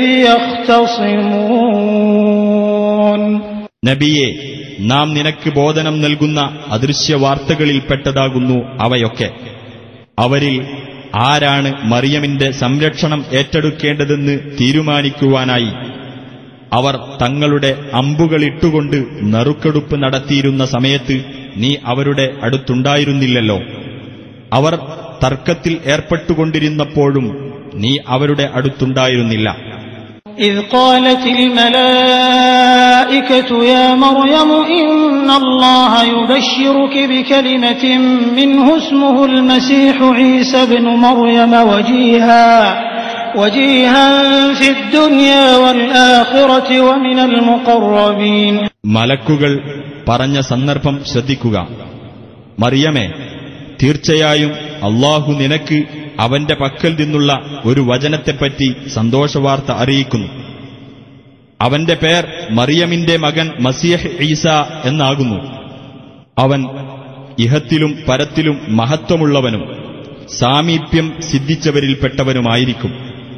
يختصمون. നബിയെ, നാം നിനക്ക് ബോധനം നൽകുന്ന അദൃശ്യവാർത്തകളിൽപ്പെട്ടതാകുന്നു അവയൊക്കെ. അവരിൽ ആരാണ് മറിയമിന്റെ സംരക്ഷണം ഏറ്റെടുക്കേണ്ടതെന്ന് തീരുമാനിക്കുവാനായി അവർ തങ്ങളുടെ അമ്പുകളിട്ടുകൊണ്ട് നറുക്കെടുപ്പ് നടത്തിയിരുന്ന സമയത്ത് നീ അവരുടെ അടുത്തുണ്ടായിരുന്നില്ലല്ലോ. അവർ തർക്കത്തിൽ ഏർപ്പെട്ടുകൊണ്ടിരുന്നപ്പോഴും നീ അവരുടെ അടുത്തുണ്ടായിരുന്നില്ല. إذ قالت الملائكة يا مريم إن الله يبشرك بكلمة منه اسمه المسيح عيسى ابن مريم وجيها وجيها في الدنيا والآخرة ومن المقربين. മലക്കുകൾ പറഞ്ഞ സന്ദർഭം ശ്രദ്ധിക്കുക. മറിയമേ, തീർച്ചയായും അല്ലാഹു നിനക്ക് അവന്റെ പക്കൽ നിന്നുള്ള ഒരു വചനത്തെപ്പറ്റി സന്തോഷവാർത്ത അറിയിക്കുന്നു. അവന്റെ പേർ മറിയമിന്റെ മകൻ മസീഹ് ഈസ എന്നാകുന്നു. അവൻ ഇഹത്തിലും പരത്തിലും മഹത്വമുള്ളവനും സാമീപ്യം സിദ്ധിച്ചവരിൽപ്പെട്ടവനുമായിരിക്കും.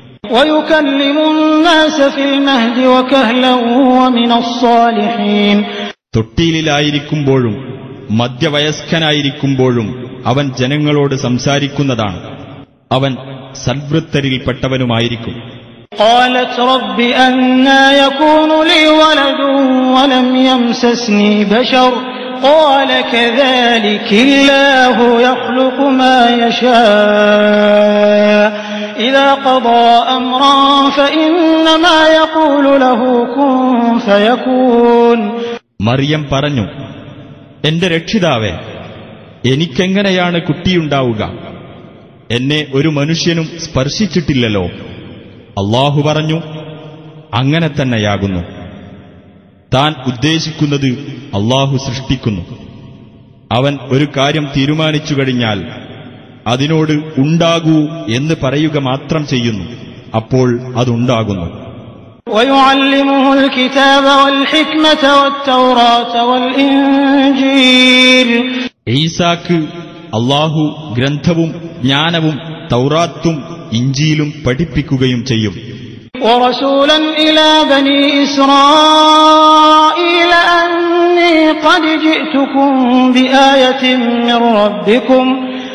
തൊട്ടിയിലായിരിക്കുമ്പോഴും മധ്യവയസ്കനായിരിക്കുമ്പോഴും അവൻ ജനങ്ങളോട് സംസാരിക്കുന്നതാണ്. അവൻ സദ്വൃത്തരിൽപ്പെട്ടവനുമായിരിക്കും. قالت رب أنى يكون لي ولد ولم يمسسني بشر قال كذلك الله يخلق ما يشاء إذا قضى أمرا فإنما يقول له كن فيكون. മറിയം പറഞ്ഞു, എന്റെ രക്ഷിതാവേ, എനിക്കെങ്ങനെയാണ് കുട്ടിയുണ്ടാവുക? എന്നെ ഒരു മനുഷ്യനും സ്പർശിച്ചിട്ടില്ലല്ലോ. അല്ലാഹു പറഞ്ഞു, അങ്ങനെ തന്നെയാകുന്നു. താൻ ഉദ്ദേശിക്കുന്നത് അല്ലാഹു സൃഷ്ടിക്കുന്നു. അവൻ ഒരു കാര്യം തീരുമാനിച്ചു കഴിഞ്ഞാൽ അതിനോട് ഉണ്ടാകൂ എന്ന് പറയുക മാത്രം ചെയ്യുന്നു. അപ്പോൾ അതുണ്ടാകുന്നു. ويعلمه الكتاب والحكمة والتوراة والإنجيل. ഈസാക്ക് അല്ലാഹു ഗ്രന്ഥവും ജ്ഞാനവും തൗറാത്തും ഇഞ്ചീലും പഠിപ്പിക്കുകയും ചെയ്യും. ورسولا إلى بني إسرائيل أني قد جئتكم بآية من ربكم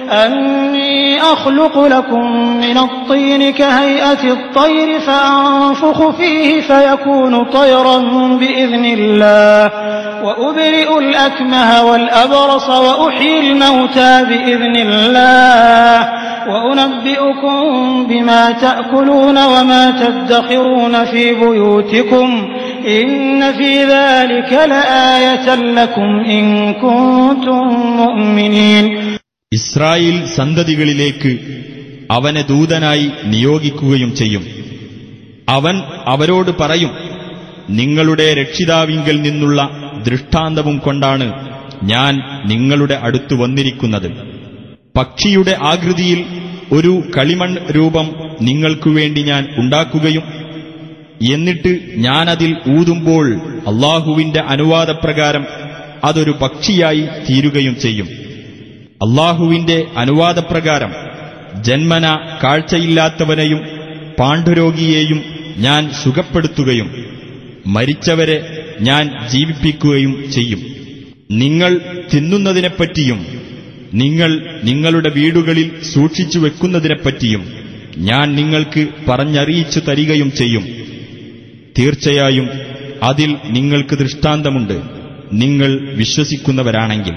أني أخلق لكم من الطين كهيئة الطير فأنفخ فيه فيكون طيرا بإذن الله وأبرئ الأكمه والأبرص وأحيي الموتى بإذن الله وأنبئكم بما تأكلون وما تدخرون في بيوتكم إن في ذلك لآية لكم إن كنتم مؤمنين. ഇസ്രായേൽ സന്തതികളിലേക്ക് അവനെ ദൂതനായി നിയോഗിക്കുകയും ചെയ്യും. അവൻ അവരോട് പറയും, നിങ്ങളുടെ രക്ഷിതാവിങ്കൽ നിന്നുള്ള ദൃഷ്ടാന്തവും കൊണ്ടാണ് ഞാൻ നിങ്ങളുടെ അടുത്തു വന്നിരിക്കുന്നത്. പക്ഷിയുടെ ആകൃതിയിൽ ഒരു കളിമൺ രൂപം നിങ്ങൾക്കുവേണ്ടി ഞാൻ ഉണ്ടാക്കുകയും എന്നിട്ട് ഞാനതിൽ ഊതുമ്പോൾ അല്ലാഹുവിന്റെ അനുവാദപ്രകാരം അതൊരു പക്ഷിയായി തീരുകയും ചെയ്യും. അല്ലാഹുവിന്റെ അനുവാദപ്രകാരം ജന്മന കാഴ്ചയില്ലാത്തവനെയും പാണ്ഡുരോഗിയെയും ഞാൻ സുഖപ്പെടുത്തുകയും മരിച്ചവരെ ഞാൻ ജീവിപ്പിക്കുകയും ചെയ്യും. നിങ്ങൾ തിന്നുന്നതിനെപ്പറ്റിയും നിങ്ങൾ നിങ്ങളുടെ വീടുകളിൽ സൂക്ഷിച്ചു വെക്കുന്നതിനെപ്പറ്റിയും ഞാൻ നിങ്ങൾക്ക് പറഞ്ഞറിയിച്ചു തരികയും ചെയ്യും. തീർച്ചയായും അതിൽ നിങ്ങൾക്ക് ദൃഷ്ടാന്തമുണ്ട്, നിങ്ങൾ വിശ്വസിക്കുന്നവരാണെങ്കിൽ.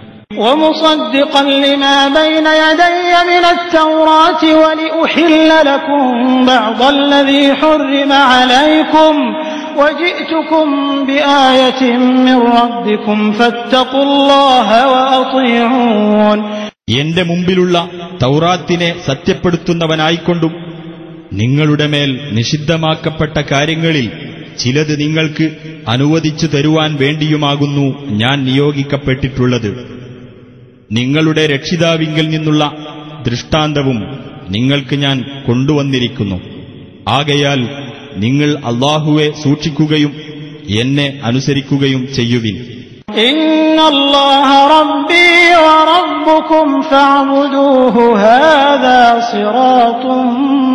ومصدقا لما بين يدي من التوراة ولأحل لكم بعض الذي حرم عليكم وجئتكم بآية من ربكم فاتقوا الله وأطيعون. എന്റെ മുമ്പിലുള്ള തൗറാത്തിനെ സത്യപ്പെടുത്തുന്നവനായിക്കൊണ്ടും നിങ്ങളുടെ മേൽ നിഷിദ്ധമാക്കപ്പെട്ട കാര്യങ്ങളിൽ ചിലത് നിങ്ങൾക്ക് അനുവദിച്ചു തരുവാൻ വേണ്ടിയുമാകുന്നു ഞാൻ നിയോഗിക്കപ്പെട്ടിട്ടുള്ളത്. നിങ്ങളുടെ രക്ഷിതാവിങ്കൽ നിന്നുള്ള ദൃഷ്ടാന്തവും നിങ്ങൾക്ക് ഞാൻ കൊണ്ടുവന്നിരിക്കുന്നു. ആകയാൽ നിങ്ങൾ അല്ലാഹുവെ സൂക്ഷിക്കുകയും എന്നെ അനുസരിക്കുകയും ചെയ്യുവിൻ. ഇന്നല്ലാഹ റബ്ബീ വറബ്ബുകും ഫഅബ്ദൂഹു ഹാദാ സിറാത്തും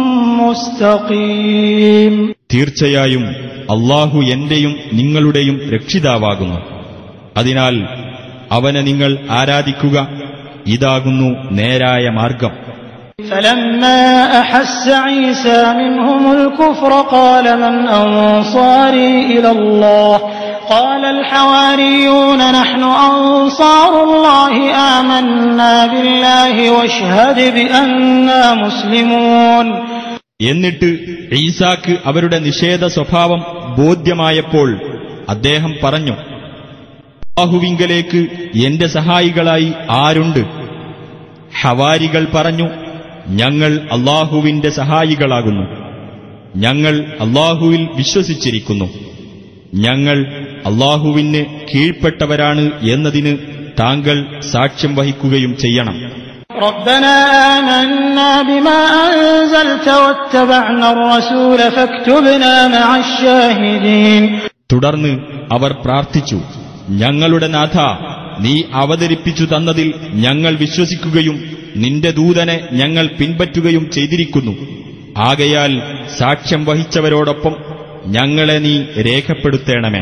മുസ്തഖീം. തീർച്ചയായും അല്ലാഹു എന്റെയും നിങ്ങളുടെയും രക്ഷിതാവാകുന്നു. അതിനാൽ അവനെ നിങ്ങൾ ആരാധിക്കുക, ഇതാകുന്നു നേരായ മാർഗം. فلما أحس عيسى منهم الكفر قال من أنصاري إلى الله قال الحواريون نحن أنصار الله آمنا بالله واشهد بأننا مسلمون. എന്നിട്ട് ഈസാക്ക് അവരുടെ നിഷേധ സ്വഭാവം ബോധ്യമായപ്പോൾ അദ്ദേഹം പറഞ്ഞു, അല്ലാഹുവിങ്കലേക്ക് എന്റെ സഹായികളായി ആരുണ്ട്? ഹവാരികൾ പറഞ്ഞു, ഞങ്ങൾ അല്ലാഹുവിന്റെ സഹായികളാകുന്നു. ഞങ്ങൾ അല്ലാഹുവിൽ വിശ്വസിച്ചിരിക്കുന്നു. ഞങ്ങൾ അല്ലാഹുവിന് കീഴ്പ്പെട്ടവരാണ് എന്നതിന് താങ്കൾ സാക്ഷ്യം വഹിക്കുകയും ചെയ്യണം. ربنا آمنا بما أنزلت واتبعنا الرسول فاكتبنا مع الشاهدين. തുടർന്ന് അവർ പ്രാർത്ഥിച്ചു, ഞങ്ങളുടെ നാഥ, നീ അവതരിപ്പിച്ചു തന്നതിൽ ഞങ്ങൾ വിശ്വസിക്കുകയും നിന്റെ ദൂതനെ ഞങ്ങൾ പിൻപറ്റുകയും ചെയ്തിരിക്കുന്നു. ആകയാൽ സാക്ഷ്യം വഹിച്ചവരോടൊപ്പം ഞങ്ങളെ നീ രേഖപ്പെടുത്തേണമേ.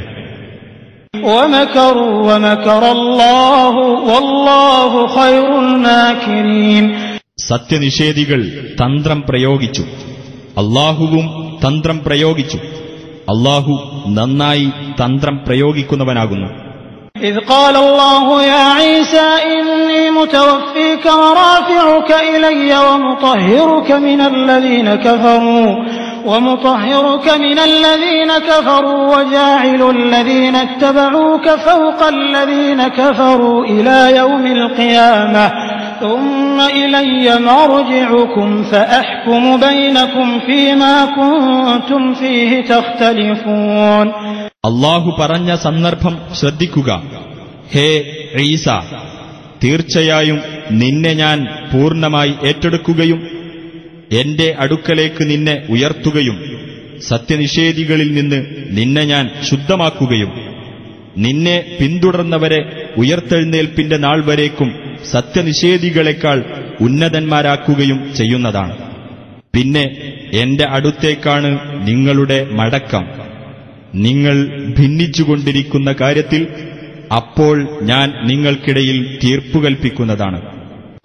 ومكروا ومكر الله والله خير الماكرين. സത്യനിഷേധികൾ തന്ത്രം പ്രയോഗിച്ചു, അല്ലാഹുവും തന്ത്രം പ്രയോഗിച്ചു. അല്ലാഹു നന്നായി തന്ത്രം പ്രയോഗിക്കുന്നവനാകുന്നു. إذ قال الله يا عيسى إني متوفيك ورافعك إلي ومطهرك من الذين كفروا ومطهرك من الذين كفروا وجاعل الذين اتبعوك فوق الذين كفروا إلى يوم القيامة ثم إلي مرجعكم فأحكم بينكم فيما كنتم فيه تختلفون. അല്ലാഹു പറഞ്ഞ സന്ദർഭം ശ്രദ്ധിക്കുക. ഹേ ഈസ, തീർച്ചയായും നിന്നെ ഞാൻ പൂർണ്ണമായി ഏറ്റെടുക്കുകയും എന്റെ അടുക്കലേക്ക് നിന്നെ ഉയർത്തുകയും സത്യനിഷേധികളിൽ നിന്ന് നിന്നെ ഞാൻ ശുദ്ധമാക്കുകയും നിന്നെ പിന്തുടർന്നവരെ ഉയർത്തെഴുന്നേൽപ്പിന്റെ നാൾ വരേക്കും സത്യനിഷേധികളെക്കാൾ ഉന്നതന്മാരാക്കുകയും ചെയ്യുന്നതാണ്. പിന്നെ എന്റെ അടുത്തേക്കാണ് നിങ്ങളുടെ മടക്കം. നിങ്ങൾ ഭിന്നിച്ചുകൊണ്ടിരിക്കുന്ന കാര്യത്തിൽ അപ്പോൾ ഞാൻ നിങ്ങൾക്കിടയിൽ തീർപ്പുകൽപ്പിക്കുന്നതാണ്.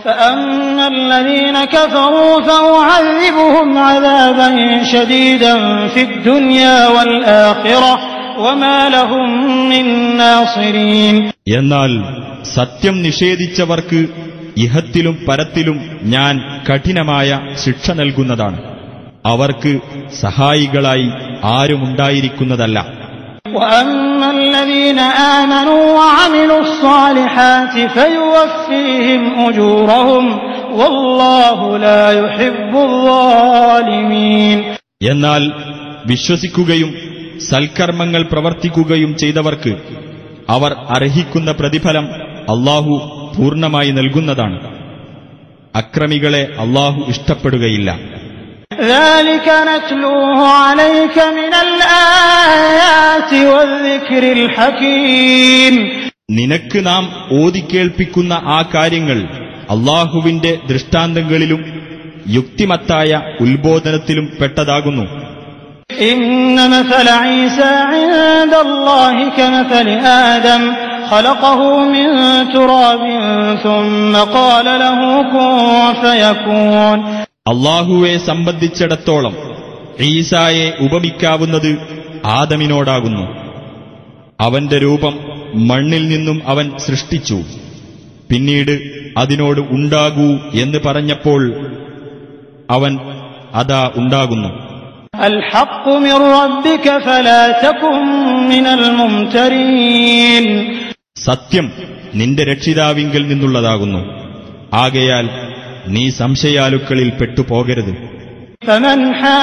فأما الذين كفروا فأعذبهم عذابا شديدا في الدنيا والآخرة وما لهم من ناصرين. എന്നാൽ സത്യം നിഷേധിച്ചവർക്ക് ഇഹത്തിലും പരത്തിലും ഞാൻ കഠിനമായ ശിക്ഷ നൽകുന്നതാണ്. അവർക്ക് സഹായികളായി ആരുമുണ്ടായിരിക്കുന്നതല്ല. وأما الذين آمنوا وعملوا الصالحات فيوفيهم أجورهم والله لا يحب الظالمين. എന്നാൽ വിശ്വസിക്കുകയും സൽക്കർമ്മങ്ങൾ പ്രവർത്തിക്കുകയും ചെയ്തവർക്ക് അവർ അർഹിക്കുന്ന പ്രതിഫലം അല്ലാഹു പൂർണ്ണമായി നൽകുന്നതാണ്. അക്രമികളെ അല്ലാഹു ഇഷ്ടപ്പെടുകയില്ല. ذلك نتلوه عليك من الآيات والذكر الحكيم. നിനക്ക് നാം ഓതിക്കേൾപ്പിക്കുന്ന ആ കാര്യങ്ങൾ അല്ലാഹുവിന്റെ ദൃഷ്ടാന്തങ്ങളിലും യുക്തിമത്തായ ഉത്ബോധനത്തിലും പെട്ടതാകുന്നു. إن مثل عيسى عند الله كمثل آدم خلقه من تراب ثم قال له كن فيكون. അല്ലാഹുവെ സംബന്ധിച്ചിടത്തോളം ഈസായെ ഉപമിക്കാവുന്നത് ആദമിനോടാകുന്നു. അവന്റെ രൂപം മണ്ണിൽ നിന്നും അവൻ സൃഷ്ടിച്ചു. പിന്നീട് അതിനോട് ഉണ്ടാകൂ എന്ന് പറഞ്ഞപ്പോൾ അവൻ അതാ ഉണ്ടാകുന്നു. الحق من ربك فلا تكن من الممترين. സത്യം നിന്റെ രക്ഷിതാവിങ്കിൽ നിന്നുള്ളതാകുന്നു. ആകയാൽ നീ സംശയാലുക്കളിൽ പെട്ടുപോകരുത്. فمن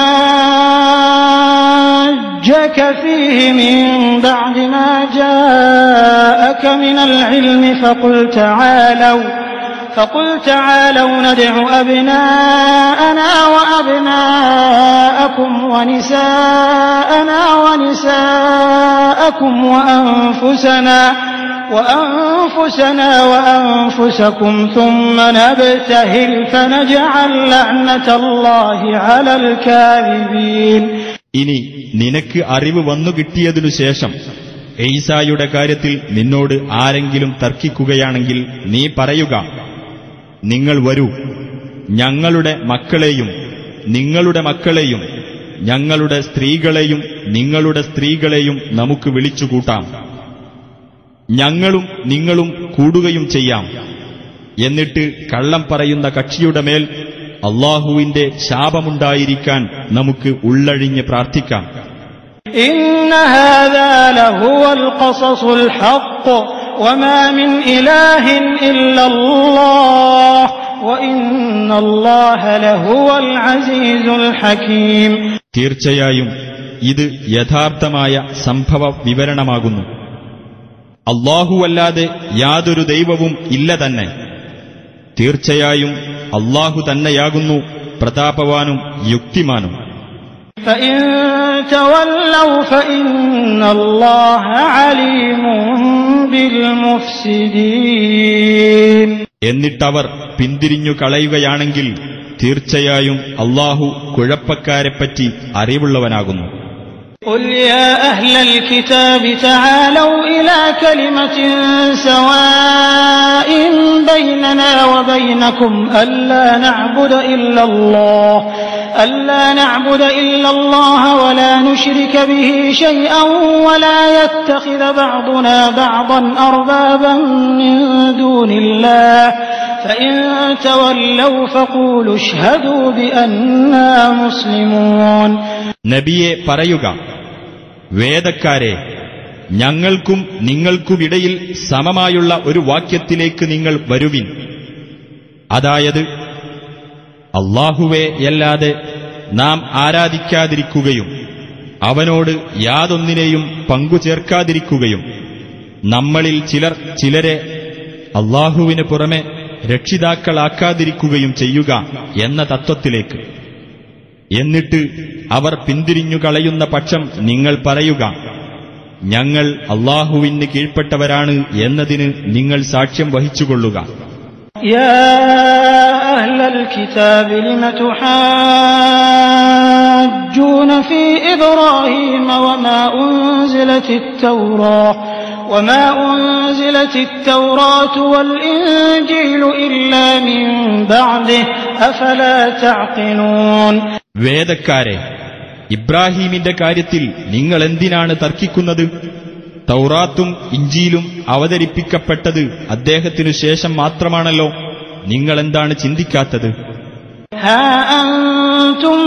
حاجك فيه من بعد ما جاءك من العلم فقل تعالوا فقل تعالوا ندع أبناءنا وأبناءكم ونساءنا ونساءكم وأنفسنا وأنفسنا وأنفسكم ثم نبتهل فنجعل لعنة الله على الكاذبين. ഇനി നിനക്ക് അറിവ് വന്നു കിട്ടിയതിനു ശേഷം ഈസായുടെ കാര്യത്തിൽ നിന്നോട് ആരെങ്കിലും തർക്കിക്കുകയാണെങ്കിൽ നീ പറയുക, നിങ്ങൾ വരൂ, ഞങ്ങളുടെ മക്കളെയും നിങ്ങളുടെ മക്കളെയും ഞങ്ങളുടെ സ്ത്രീകളെയും നിങ്ങളുടെ സ്ത്രീകളെയും നമുക്ക് വിളിച്ചുകൂട്ടാം, ഞങ്ങളും നിങ്ങളും കൂടുകയും ചെയ്യാം. എന്നിട്ട് കള്ളം പറയുന്ന കക്ഷിയുടെ മേൽ അല്ലാഹുവിന്റെ ശാപമുണ്ടായിരിക്കാൻ നമുക്ക് ഉള്ളഴിഞ്ഞ് പ്രാർത്ഥിക്കാം. ഇന്ന ഹാദാ ലഹുവൽ ഖസസുൽ ഹഖ് വമാ മിൻ ഇലാഹിൻ ഇല്ലല്ലാഹ് വഇന്നല്ലാഹ ലഹുവൽ അസീസുൽ ഹകീം. തീർച്ചയായും ഇത് യഥാർത്ഥമായ സംഭവ വിവരണമാകുന്നു. അല്ലാഹുവല്ലാതെ യാതൊരു ദൈവവും ഇല്ല തന്നെ. തീർച്ചയായും അല്ലാഹു തന്നെയാകുന്നു പ്രതാപവാനും യുക്തിമാനും. فإن تولوا فإن الله عليم بالمفسدين. എന്നിട്ടവർ പിന്തിരിഞ്ഞു കളയുകയാണെങ്കിൽ തീർച്ചയായും അല്ലാഹു കുഴപ്പക്കാരെപ്പറ്റി അറിവുള്ളവനാകുന്നു. قل يا أهل الكتاب تعالوا إلى كلمة سواء بيننا وبينكم ألا نعبد إلا الله ألا نعبد إلا الله ولا نشرك به شيئا ولا يتخذ بعضنا بعضا أربابا من دون الله فإن تولوا فقولوا اشهدوا بأننا مسلمون. നബിയെ പറയുക, വേദക്കാരെ, ഞങ്ങൾക്കും നിങ്ങൾക്കുമിടയിൽ സമമായുള്ള ഒരു വാക്യത്തിലേക്ക് നിങ്ങൾ വരുവിൻ. അതായത്, അല്ലാഹുവെയല്ലാതെ നാം ആരാധിക്കാതിരിക്കുകയും അവനോട് യാതൊന്നിനെയും പങ്കുചേർക്കാതിരിക്കുകയും നമ്മളിൽ ചിലർ ചിലരെ അല്ലാഹുവിന് പുറമെ രക്ഷിതാക്കളാക്കാതിരിക്കുകയും ചെയ്യുക എന്ന തത്വത്തിലേക്ക്. എന്നിട്ട് അവർ പിന്തിരിഞ്ഞു കളയുന്ന പക്ഷം നിങ്ങൾ പറയുക, ഞങ്ങൾ അല്ലാഹുവിന് കീഴ്പ്പെട്ടവരാണ് എന്നതിന് നിങ്ങൾ സാക്ഷ്യം വഹിച്ചുകൊള്ളുക. യാ അഹ്ലൽ കിതാബി ലിമ തുഹാജ്ജൂന ഫീ ഇബ്രാഹീമ വമാ ഉൻസിലത്തിത് തൗറാത്ത് وما أنزلت التوراة والإنجيل إلا من بعده أفلا تعقلون. വേദക്കാരെ, ഇബ്രാഹീമിന്റെ കാര്യത്തിൽ നിങ്ങൾ എന്തിനാണ് തർക്കിക്കുന്നത്? തൗറാത്തും ഇഞ്ചീലും അവതരിപ്പിക്കപ്പെട്ടത് അദ്ദേഹത്തിനു ശേഷം മാത്രമാണല്ലോ. നിങ്ങൾ എന്താണ് ചിന്തിക്കാത്തത്? ഹാ അൻതും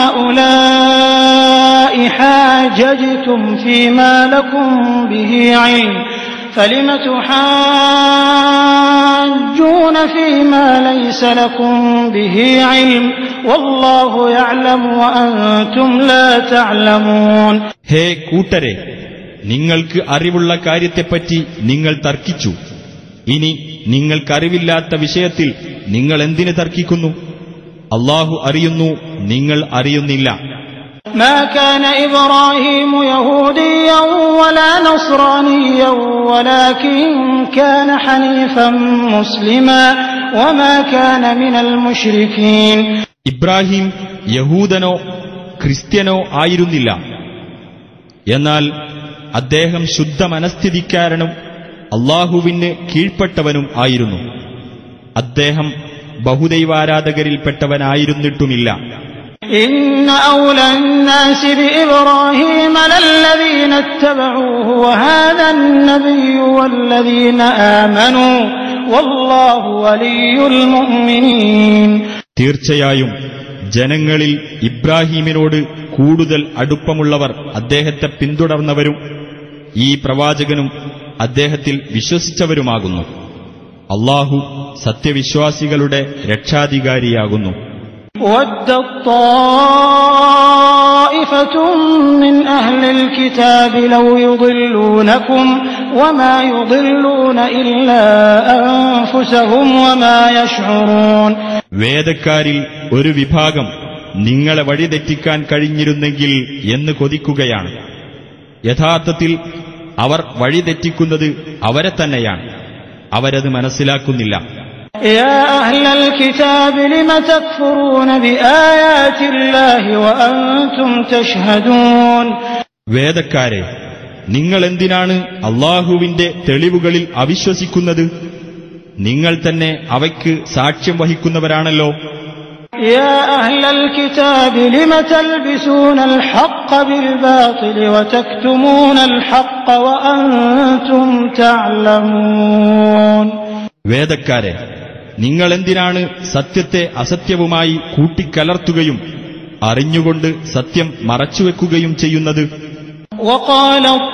ഹൗലാഇ ഹാജജ്തും ഫീമാ ലകും ബിഹി ഇൽം ഫലിമ തുഹാജ്ജൂന ഫീമാ ലൈസ ലകും ബിഹി ഇൽം വല്ലാഹു യഅലമു വഅൻതും ലാ തഅലമൂൻ. ഹേ കൂട്ടരെ, നിങ്ങൾക്ക് അറിവുള്ള കാര്യത്തെപ്പറ്റി നിങ്ങൾ തർക്കിച്ചു. ഇനി നിങ്ങൾക്കറിവില്ലാത്ത വിഷയത്തിൽ നിങ്ങൾ എന്തിന് തർക്കിക്കുന്നു? അല്ലാഹു അറിയുന്നു, നിങ്ങൾ അറിയുന്നില്ല. മാ കാന ഇബ്രാഹീമു യഹൂദിയ്യൻ വലാ നസ്റാനിയ്യൻ വലാകിൻ കാന ഹനീഫൻ മുസ്ലിമാ വമാ കാന മിനൽ മുശ്രികീൻ. ഇബ്രാഹിം യഹൂദനോ ക്രിസ്ത്യനോ ആയിരുന്നില്ല. എന്നാൽ അദ്ദേഹം ശുദ്ധ മനസ്ഥിതിക്കാരനും അല്ലാഹുവിന് കീഴ്പ്പെട്ടവനും ആയിരുന്നു. അദ്ദേഹം ബഹുദൈവാരാധകരിൽപ്പെട്ടവനായിരുന്നിട്ടുമില്ല. ഇന്ന ഔലന്നാസി ബിഇബ്രാഹീമ ലല്ലദീന ഇത്തബഊഹു വഹാദൻ നബിയ്യു വല്ലദീന ആമനൂ വല്ലാഹു വലിയുൽ മുഅ്മിനീൻ. തീർച്ചയായും ജനങ്ങളിൽ ഇബ്രാഹീമിനോട് കൂടുതൽ അടുപ്പമുള്ളവർ അദ്ദേഹത്തെ പിന്തുടർന്നവരും ഈ പ്രവാചകനും അദ്ദേഹത്തിൽ വിശ്വസിച്ചവരുമാകുന്നു. അല്ലാഹു സത്യവിശ്വാസികളുടെ രക്ഷാധികാരിയാകുന്നു. വദ്ദത് ത്വായിഫത്തും മിൻ അഹ്ലിൽ കിതാബി ലൗ യുദില്ലൂനകും വമാ യുദില്ലൂന ഇല്ലാ അൻഫുസഹും വമാ യശ്ഉറൂൻ. വേദക്കാരിൽ ഒരു വിഭാഗം നിങ്ങളെ വഴിതെറ്റിക്കാൻ കഴിഞ്ഞിരുന്നെങ്കിൽ എന്ന് കൊതിക്കുകയാണ്. യഥാർത്ഥത്തിൽ അവർ വഴിതെറ്റിക്കുന്നത് അവരെ തന്നെയാണ്. അവരത് മനസ്സിലാക്കുന്നില്ല. യാ അഹ്ലൽ കിതാബി ലിമ തക്ഫുറൂന ബിആയാതില്ലാഹി വഅൻതും തശ്ഹദൂൻ. വേദക്കാരെ, നിങ്ങൾ എന്തിനാണ് അല്ലാഹുവിന്റെ തെളിവുകളിൽ അവിശ്വസിക്കുന്നത്? നിങ്ങൾ തന്നെ അവയ്ക്ക് സാക്ഷ്യം വഹിക്കുന്നവരാണല്ലോ. يا أهل الكتاب لم تلبسون الحق بالباطل وتكتمون الحق وأنتم تعلمون. വേദക്കാരെ, നിങ്ങൾ എന്തിനാണ് സത്യത്തെ അസത്യവുമായി കൂട്ടിക്കലർത്തുകയും അറിഞ്ഞുകൊണ്ട് സത്യം മറച്ചുവെക്കുകയും ചെയ്യുന്നത്? وقالت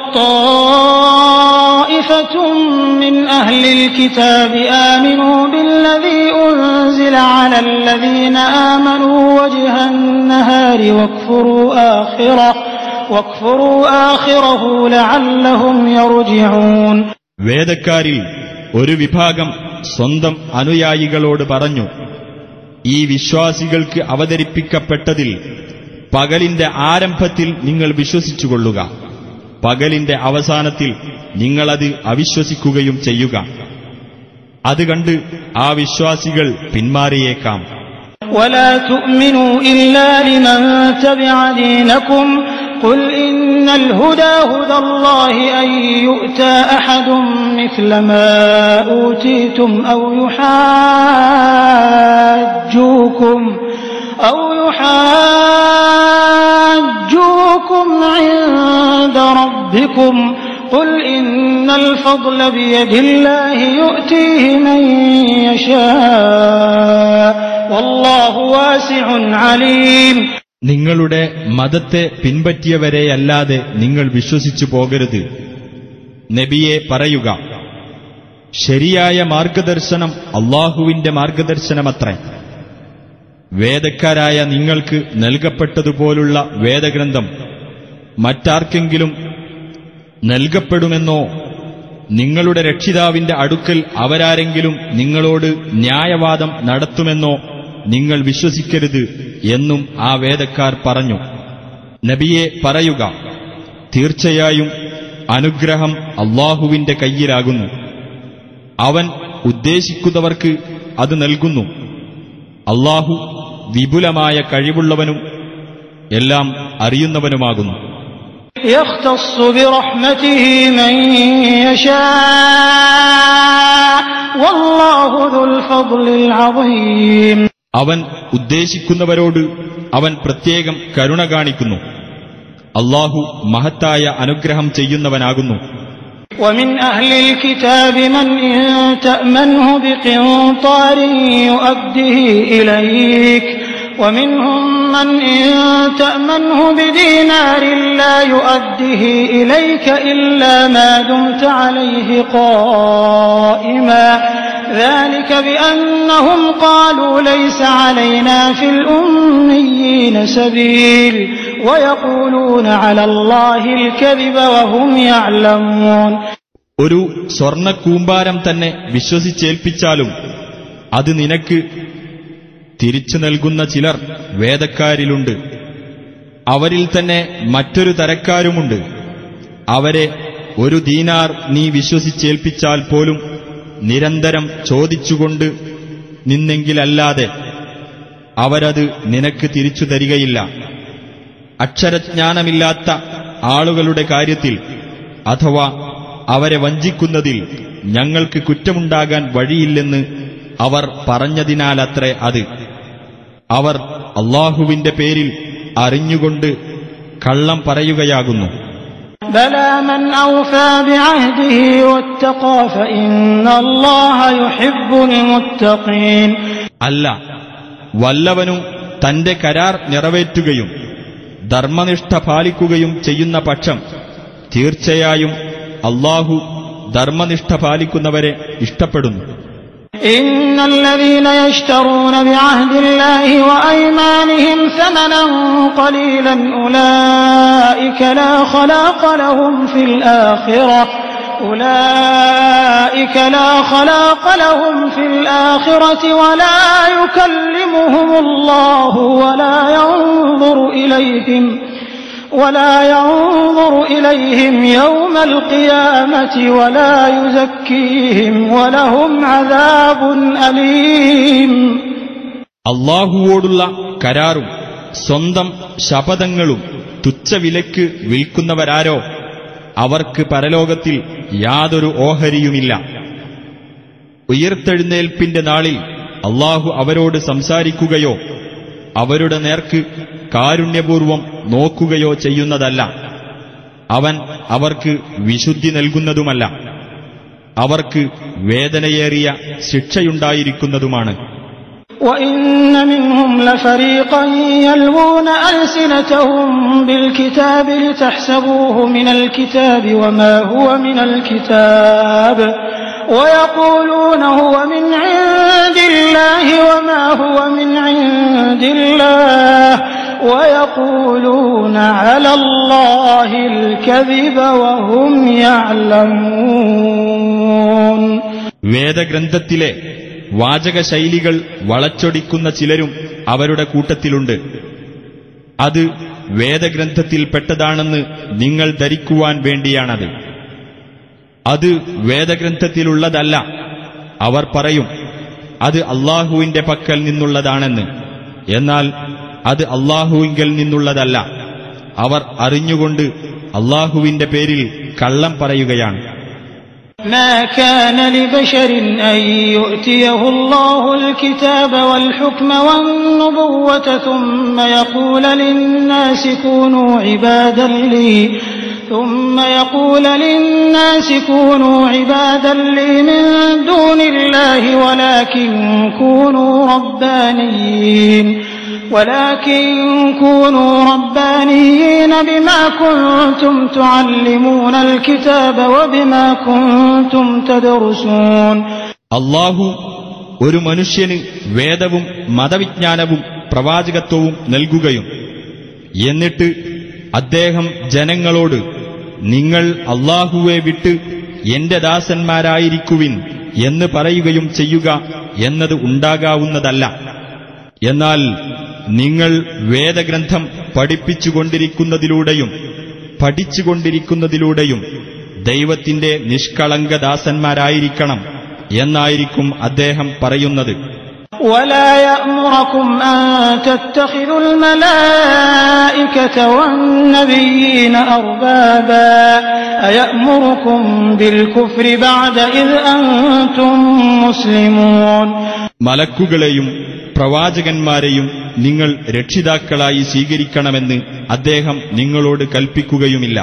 طائفة من أهل الكتاب آمنوا بالذي أنزل على الذين آمنوا وجه النهار واكفروا آخره واكفروا آخره لعلهم يرجعون. വേദക്കാരിൽ ഒരു വിഭാഗം സ്വന്തം അനുയായികളോട് പറഞ്ഞു, ഈ വിശ്വാസികൾക്ക് അവതരിപ്പിക്കപ്പെട്ടതിൽ പകലിന്റെ ആരംഭത്തിൽ നിങ്ങൾ വിശ്വസിച്ചുകൊള്ളുക, പകലിന്റെ അവസാനത്തിൽ നിങ്ങളത് അവിശ്വസിക്കുകയും ചെയ്യുക. അത് കണ്ട് ആ വിശ്വാസികൾ പിന്മാറിയേക്കാം. ولا تؤمنوا إلا لمن تبع دينكم قل إن الهدى هدى الله أن يؤتى أحد مثل ما أوتيتم أو يحاجوكم أو يحاجوكم عند ربكم قل إن الفضل بيد الله يؤتيه من يشاء والله واسع عليم. നിങ്ങളുടെ മതത്തെ പിൻപറ്റിയവരെയല്ലാതെ നിങ്ങൾ വിശ്വസിച്ചു പോകരുത്. നബിയെ പറയുക, ശരിയായ മാർഗദർശനം അല്ലാഹുവിന്റെ മാർഗദർശനമത്രേ. വേദക്കാരായ നിങ്ങൾക്ക് നൽകപ്പെട്ടതുപോലുള്ള വേദഗ്രന്ഥം മറ്റാർക്കെങ്കിലും നൽകപ്പെടുമെന്നോ നിങ്ങളുടെ രക്ഷിതാവിന്റെ അടുക്കൽ അവരാരെങ്കിലും നിങ്ങളോട് ന്യായവാദം നടത്തുമെന്നോ നിങ്ങൾ വിശ്വസിക്കരുത് എന്നും ആ വേദക്കാർ പറഞ്ഞു. നബിയെ പറയുക, തീർച്ചയായും അനുഗ്രഹം അല്ലാഹുവിന്റെ കയ്യിലാകുന്നു. അവൻ ഉദ്ദേശിക്കുന്നവർക്ക് അത് നൽകുന്നു. അല്ലാഹു വിപുലമായ കഴിവുള്ളവനും എല്ലാം അറിയുന്നവനുമാകുന്നു. يختص برحمته من يشاء والله ذو الفضل العظيم. അവൻ ഉദ്ദേശിക്കുന്നവരോട് അവൻ പ്രത്യേകം കരുണ കാണിക്കുന്നു. അല്ലാഹു മഹത്തായ അനുഗ്രഹം ചെയ്യുന്നവനാകുന്നു. ومن أهل الكتاب من إن تأمنه بقنطار يؤده إليك ومنهم من إن تأمنه بدينار لا يؤده إليك إلا ما دمت عليه قائما ذلك بأنهم قالوا ليس علينا في الأميين سبيل ويقولون على الله الكذب وهم يعلمون. ഒരു സ്വർണ്ണക്കൂമ്പാരം തന്നെ വിശ്വസിച്ചേൽപ്പിച്ചാലും അത് നിനക്ക് തിരിച്ചു നൽകുന്ന ചിലർ വേദക്കാരിലുണ്ട്. അവരിൽ തന്നെ മറ്റൊരു തരക്കാരുമുണ്ട്. അവരെ ഒരു ദീനാർ നീ വിശ്വസിച്ചേൽപ്പിച്ചാൽ പോലും നിരന്തരം ചോദിച്ചുകൊണ്ട് നിന്നെങ്കിലല്ലാതെ അവരത് നിനക്ക് തിരിച്ചു തരികയില്ല. അക്ഷരജ്ഞാനമില്ലാത്ത ആളുകളുടെ കാര്യത്തിൽ അഥവാ അവരെ വഞ്ചിക്കുന്നതിൽ ഞങ്ങൾക്ക് കുറ്റമുണ്ടാകാൻ വഴിയില്ലെന്ന് അവർ പറഞ്ഞതിനാലത്രേ അത്. അവർ അല്ലാഹുവിന്റെ പേരിൽ അറിഞ്ഞുകൊണ്ട് കള്ളം പറയുകയാകുന്നു. بلى من أوفى بعهده واتقى فإن الله يحب المتقين. അല്ല, വല്ലവനും തന്റെ കരാർ നിറവേറ്റുകയും ധർമ്മനിഷ്ഠ പാലിക്കുകയും ചെയ്യുന്ന പക്ഷം തീർച്ചയായും അല്ലാഹു ധർമ്മനിഷ്ഠ പാലിക്കുന്നവരെ ഇഷ്ടപ്പെടുന്നു. إن الذين يشترون بعهد الله وأيمانهم ثمنا قليلا أولئك لا خلاق لهم في الآخرة أولئك لا خلاق لهم في الآخرة ولا يكلمهم الله ولا ينظر إليهم ولا ينظر إليهم يوم القيامة ولا يزكيهم ولهم عذاب أليم. അല്ലാഹുവോടുള്ള കരാറും സ്വന്തം ശപഥങ്ങളും തുച്ഛവിലയ്ക്ക് വിൽക്കുന്നവരാരോ അവർക്ക് പരലോകത്തിൽ യാതൊരു ഓഹരിയുമില്ല. ഉയിർത്തെഴുന്നേൽപ്പിന്റെ നാളിൽ അല്ലാഹു അവരോട് സംസാരിക്കുകയോ അവരുടെ നേർക്ക് കാരുണ്യപൂർവം നോക്കുകയോ ചെയ്യുന്നതല്ല. അവൻ അവർക്ക് വിശുദ്ധി നൽകുന്നതുമല്ല. അവർക്ക് വേദനയേറിയ ശിക്ഷയുണ്ടായിരിക്കുന്നതുമാണ്. وَإِنَّ مِنْهُمْ لَفَرِيقًا يَلْوُونَ أَلْسِنَتَهُم بِالْكِتَابِ لِتَحْسَبُوهُ مِنَ الْكِتَابِ وَمَا هُوَ مِنَ الْكِتَابِ وَيَقُولُونَ هُوَ مِنْ عِندِ اللَّهِ وَمَا هُوَ مِنْ عِندِ اللَّهِ وَيَقُولُونَ عَلَى اللَّهِ الْكَذِبَ وَهُمْ يَعْلَمُونَ. വേദഗ്രന്ഥത്തിലെ വാചകശൈലികൾ വളച്ചൊടിക്കുന്ന ചിലരും അവരുടെ കൂട്ടത്തിലുണ്ട്. അത് വേദഗ്രന്ഥത്തിൽപ്പെട്ടതാണെന്ന് നിങ്ങൾ ധരിക്കുവാൻ വേണ്ടിയാണത്. അത് വേദഗ്രന്ഥത്തിലുള്ളതല്ല. അവർ പറയും അത് അല്ലാഹുവിന്റെ പക്കൽ നിന്നുള്ളതാണെന്ന്. എന്നാൽ അത് അല്ലാഹുവിങ്കൽ നിന്നുള്ളതല്ല. അവർ അറിഞ്ഞുകൊണ്ട് അല്ലാഹുവിന്റെ പേരിൽ കള്ളം പറയുകയാണ്. ما كان لبشر أن يؤتيه الله الكتاب والحكم والنبوة ثم يقول للناس كونوا عبادا لي ثم يقول للناس كونوا عبادا لي من دون الله ولكن كونوا ربانيين ولكن كونوا ربانيين بما كنتم تعلمون الكتاب وبما كنتم تدرسون. അല്ലാഹു ഒരു മനുഷ്യന് വേദവും മതവിജ്ഞാനവും പ്രവാചകത്വവും നൽകുകയും എന്നിട്ട് അദ്ദേഹം ജനങ്ങളോട് നിങ്ങൾ അല്ലാഹുവെ വിട്ട് എന്റെ ദാസന്മാരായിരിക്കുവിൻ എന്ന് പറയുകയും ചെയ്യുക എന്നത് ഉണ്ടാകാവുന്നതല്ല. എന്നാൽ നിങ്ങൾ വേദഗ്രന്ഥം പഠിപ്പിച്ചുകൊണ്ടിരിക്കുന്നതിലൂടെയും പഠിച്ചുകൊണ്ടിരിക്കുന്നതിലൂടെയും ദൈവത്തിന്റെ നിഷ്കളങ്ക ദാസന്മാരായിരിക്കണം എന്നായിരിക്കും അദ്ദേഹം പറയുന്നത്. ولا يأمركم أن تتخذوا الملائكة الْمَلَائِكَةَ وَالنَّبِيِّينَ أَرْبَابًا أَيَأْمُرُكُم بِالْكُفْرِ بَعْدَ إِذْ أَنْتُمْ مُسْلِمُونَ മലക്കുകളെയും പ്രവാചകന്മാരെയും നിങ്ങൾ രക്ഷിതാക്കളായി സ്വീകരിക്കണമെന്ന് അദ്ദേഹം നിങ്ങളോട് കൽപ്പിക്കുകയുമില്ല.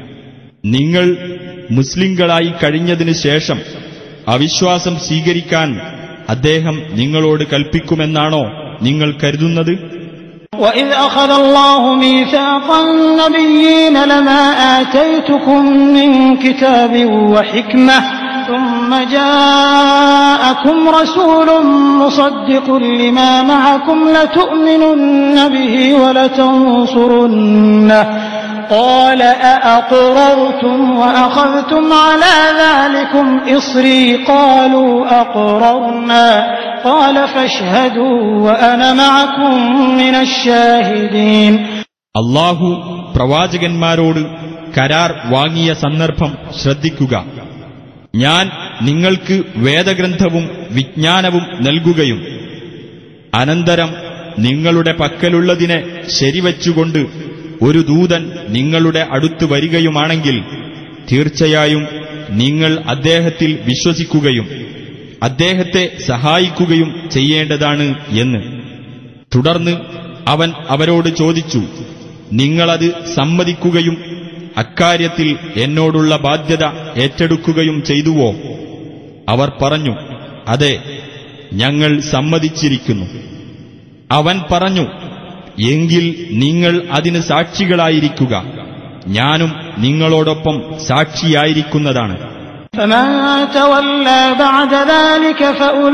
നിങ്ങൾ മുസ്ലിങ്ങളായി കഴിഞ്ഞതിനു ശേഷം അവിശ്വാസം സ്വീകരിക്കാൻ അദ്ദേഹം നിങ്ങളോട് കൽപ്പിക്കുമെന്നാണോ നിങ്ങൾ കരുതുന്നത്? وَإِذْ أَخَذَ اللَّهُ مِيثَاقَ النَّبِيِّينَ لَمَا آتَيْتُكُم مِّن كِتَابٍ وَحِكْمَةٍ ثُمَّ جَاءَكُمْ رَسُولٌ مُّصَدِّقٌ لِّمَا مَعَكُمْ لَتُؤْمِنُنَّ بِهِ وَلَتَنصُرُنَّهُ قَالَ أَأَقْرَرْتُمْ وَأَخَذْتُمْ عَلَىٰ ذَٰلِكُمْ إِصْرِي قَالُوا أَقْرَرْنَا قَالَ فَاشْهَدُوا وَأَنَا مَعَكُم مِّنَ الشَّاهِدِينَ. അല്ലാഹു പ്രവാചകന്മാരോട് കരാർ വാങ്ങിയ സന്ദർഭം ശ്രദ്ധിക്കുക. ഞാൻ നിങ്ങൾക്ക് വേദഗ്രന്ഥവും വിജ്ഞാനവും നൽകുകയും അനന്തരം നിങ്ങളുടെ പക്കലുള്ളതിനെ ശരിവച്ചുകൊണ്ട് ഒരു ദൂതൻ നിങ്ങളുടെ അടുത്ത് വരികയുമാണെങ്കിൽ തീർച്ചയായും നിങ്ങൾ അദ്ദേഹത്തിൽ വിശ്വസിക്കുകയും അദ്ദേഹത്തെ സഹായിക്കുകയും ചെയ്യേണ്ടതാണ് എന്ന്. തുടർന്ന് അവൻ അവരോട് ചോദിച്ചു, നിങ്ങളത് സമ്മതിക്കുകയും അക്കാര്യത്തിൽ എന്നോടുള്ള ബാധ്യത ഏറ്റെടുക്കുകയും ചെയ്തുവോ? അവർ പറഞ്ഞു, അതെ, ഞങ്ങൾ സമ്മതിച്ചിരിക്കുന്നു. അവൻ പറഞ്ഞു, എങ്കിൽ നിങ്ങൾ അതിന് സാക്ഷികളായിരിക്കുക, ഞാനും നിങ്ങളോടൊപ്പം സാക്ഷിയായിരിക്കുന്നതാണ്. فَمَن تَوَلَّىٰ بَعْدَ ذَٰلِكَ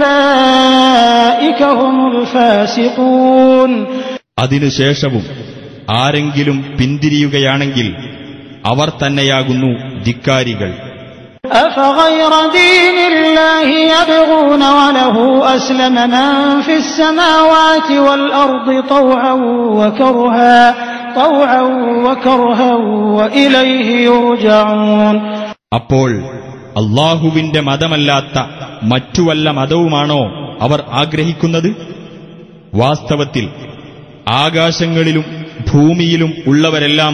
فَأُولَٰئِكَ هُمُ الْفَاسِقُونَ. അതിനുശേഷവും ആരെങ്കിലും പിന്തിരിയുകയാണെങ്കിൽ അവർ തന്നെയാകുന്നു ധിക്കാരികൾ. أَفَغَيْرَ دِينِ اللَّهِ يَبْغُونَ وَلَهُ أَسْلَمَ مَن فِي السَّمَاوَاتِ وَالْأَرْضِ طَوْعًا وَكَرْهًا طَوْعًا وَكَرْهًا وَإِلَيْهِ يُرْجَعُونَ. അപ്പോൾ അല്ലാഹുവിന്റെ മതമല്ലാത്ത മറ്റു വല്ല മതവുമാണോ അവർ ആഗ്രഹിക്കുന്നത്? വാസ്തവത്തിൽ ആകാശങ്ങളിലും ഭൂമിയിലും ഉള്ളവരെല്ലാം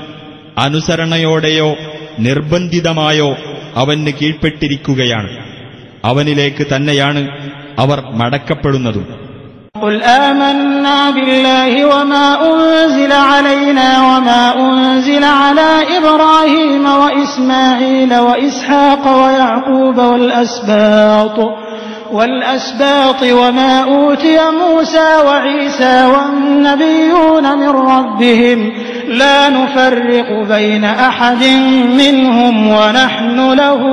അനുസരണയോടെയോ നിർബന്ധിതമായോ അവന് കീഴ്പ്പെട്ടിരിക്കുകയാണ്. അവനിലേക്ക് തന്നെയാണ് അവർ മടക്കപ്പെടുന്നതും. قُلْ آمَنَّا بِاللَّهِ وَمَا أُنزِلَ عَلَيْنَا وَمَا أُنزِلَ عَلَىٰ إِبْرَاهِيمَ وَإِسْمَاعِيلَ وَإِسْحَاقَ وَيَعْقُوبَ وَالْأَسْبَاطِ وَالْأَسْبَاطِ وَمَا أُوتِيَ مُوسَىٰ وَعِيسَىٰ وَالنَّبِيُّونَ مِن رَّبِّهِمْ لَا نُفَرِّقُ بَيْنَ أَحَدٍ مِّنْهُمْ وَنَحْنُ لَهُ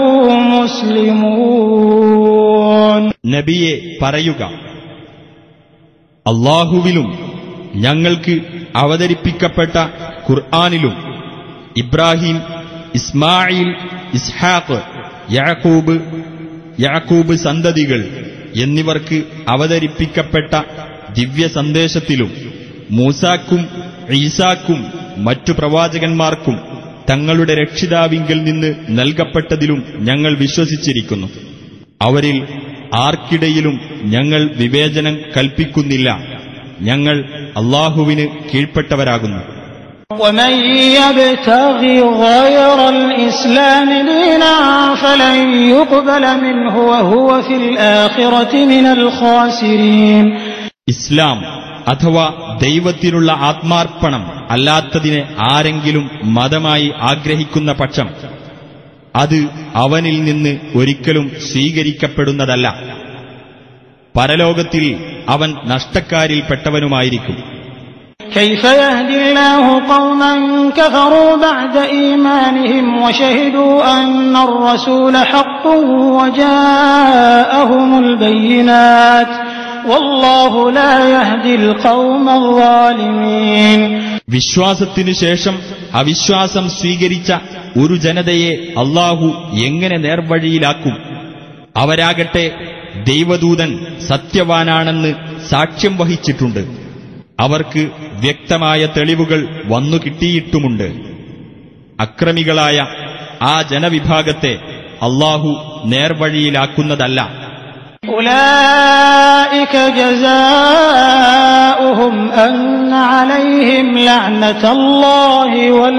مُسْلِمُونَ. നബിയെ പറയുക, അല്ലാഹുവിലും ഞങ്ങൾക്ക് അവതരിപ്പിക്കപ്പെട്ട ഖുർആനിലും ഇബ്രാഹിം, ഇസ്മായിൽ, ഇസ്ഹാഖ്, യാക്കൂബ് യാക്കൂബ് സന്തതികൾ എന്നിവർക്ക് അവതരിപ്പിക്കപ്പെട്ട ദിവ്യ സന്ദേശത്തിലും മൂസാക്കും ഈസാക്കും മറ്റു പ്രവാചകന്മാർക്കും തങ്ങളുടെ രക്ഷിതാവിങ്കിൽ നിന്ന് നൽകപ്പെട്ടതിലും ഞങ്ങൾ വിശ്വസിച്ചിരിക്കുന്നു. അവരിൽ ആർക്കിടയിലും ഞങ്ങൾ വിവേചനം കൽപ്പിക്കുന്നില്ല. ഞങ്ങൾ അല്ലാഹുവിന് കീഴ്പ്പെട്ടവരാകുന്നു. وَمَن يَبْتَغِ غَيْرَ الْإِسْلَامِ دِينًا فَلَن يُقْبَلَ مِنْهُ وَهُوَ فِي الْآخِرَةِ مِنَ الْخَاسِرِينَ. ഇസ്ലാം അഥവാ ദൈവത്തിനുള്ള ആത്മാർപ്പണം അല്ലാത്തതിനെ ആരെങ്കിലും മതമായി ആഗ്രഹിക്കുന്ന പക്ഷം അത് അവനിൽ നിന്ന് ഒരിക്കലും സ്വീകരിക്കപ്പെടുന്നതല്ല. പരലോകത്തിൽ അവൻ നഷ്ടക്കാരിൽപ്പെട്ടവനുമായിരിക്കും. كيف يهدي الله قوما كفروا بعد إيمانهم وشهدوا أن الرسول حق وجاءهم البينات والله لا يهدي القوم الظالمين. വിശ്വാസത്തിനു ശേഷം അവിശ്വാസം സ്വീകരിച്ച ഒരു ജനതയെ അല്ലാഹു എങ്ങനെ നേർവഴിയിലാക്കും? അവരാകട്ടെ ദൈവദൂതൻ സത്യവാനാണെന്ന് സാക്ഷ്യം വഹിച്ചിട്ടുണ്ട്. അവർക്ക് വ്യക്തമായ തെളിവുകൾ വന്നു കിട്ടിയിട്ടുമുണ്ട്. അക്രമികളായ ആ ജനവിഭാഗത്തെ അല്ലാഹു നേർവഴിയിലാക്കുന്നതല്ല. أولئك جزاؤهم أن عليهم لعنة الله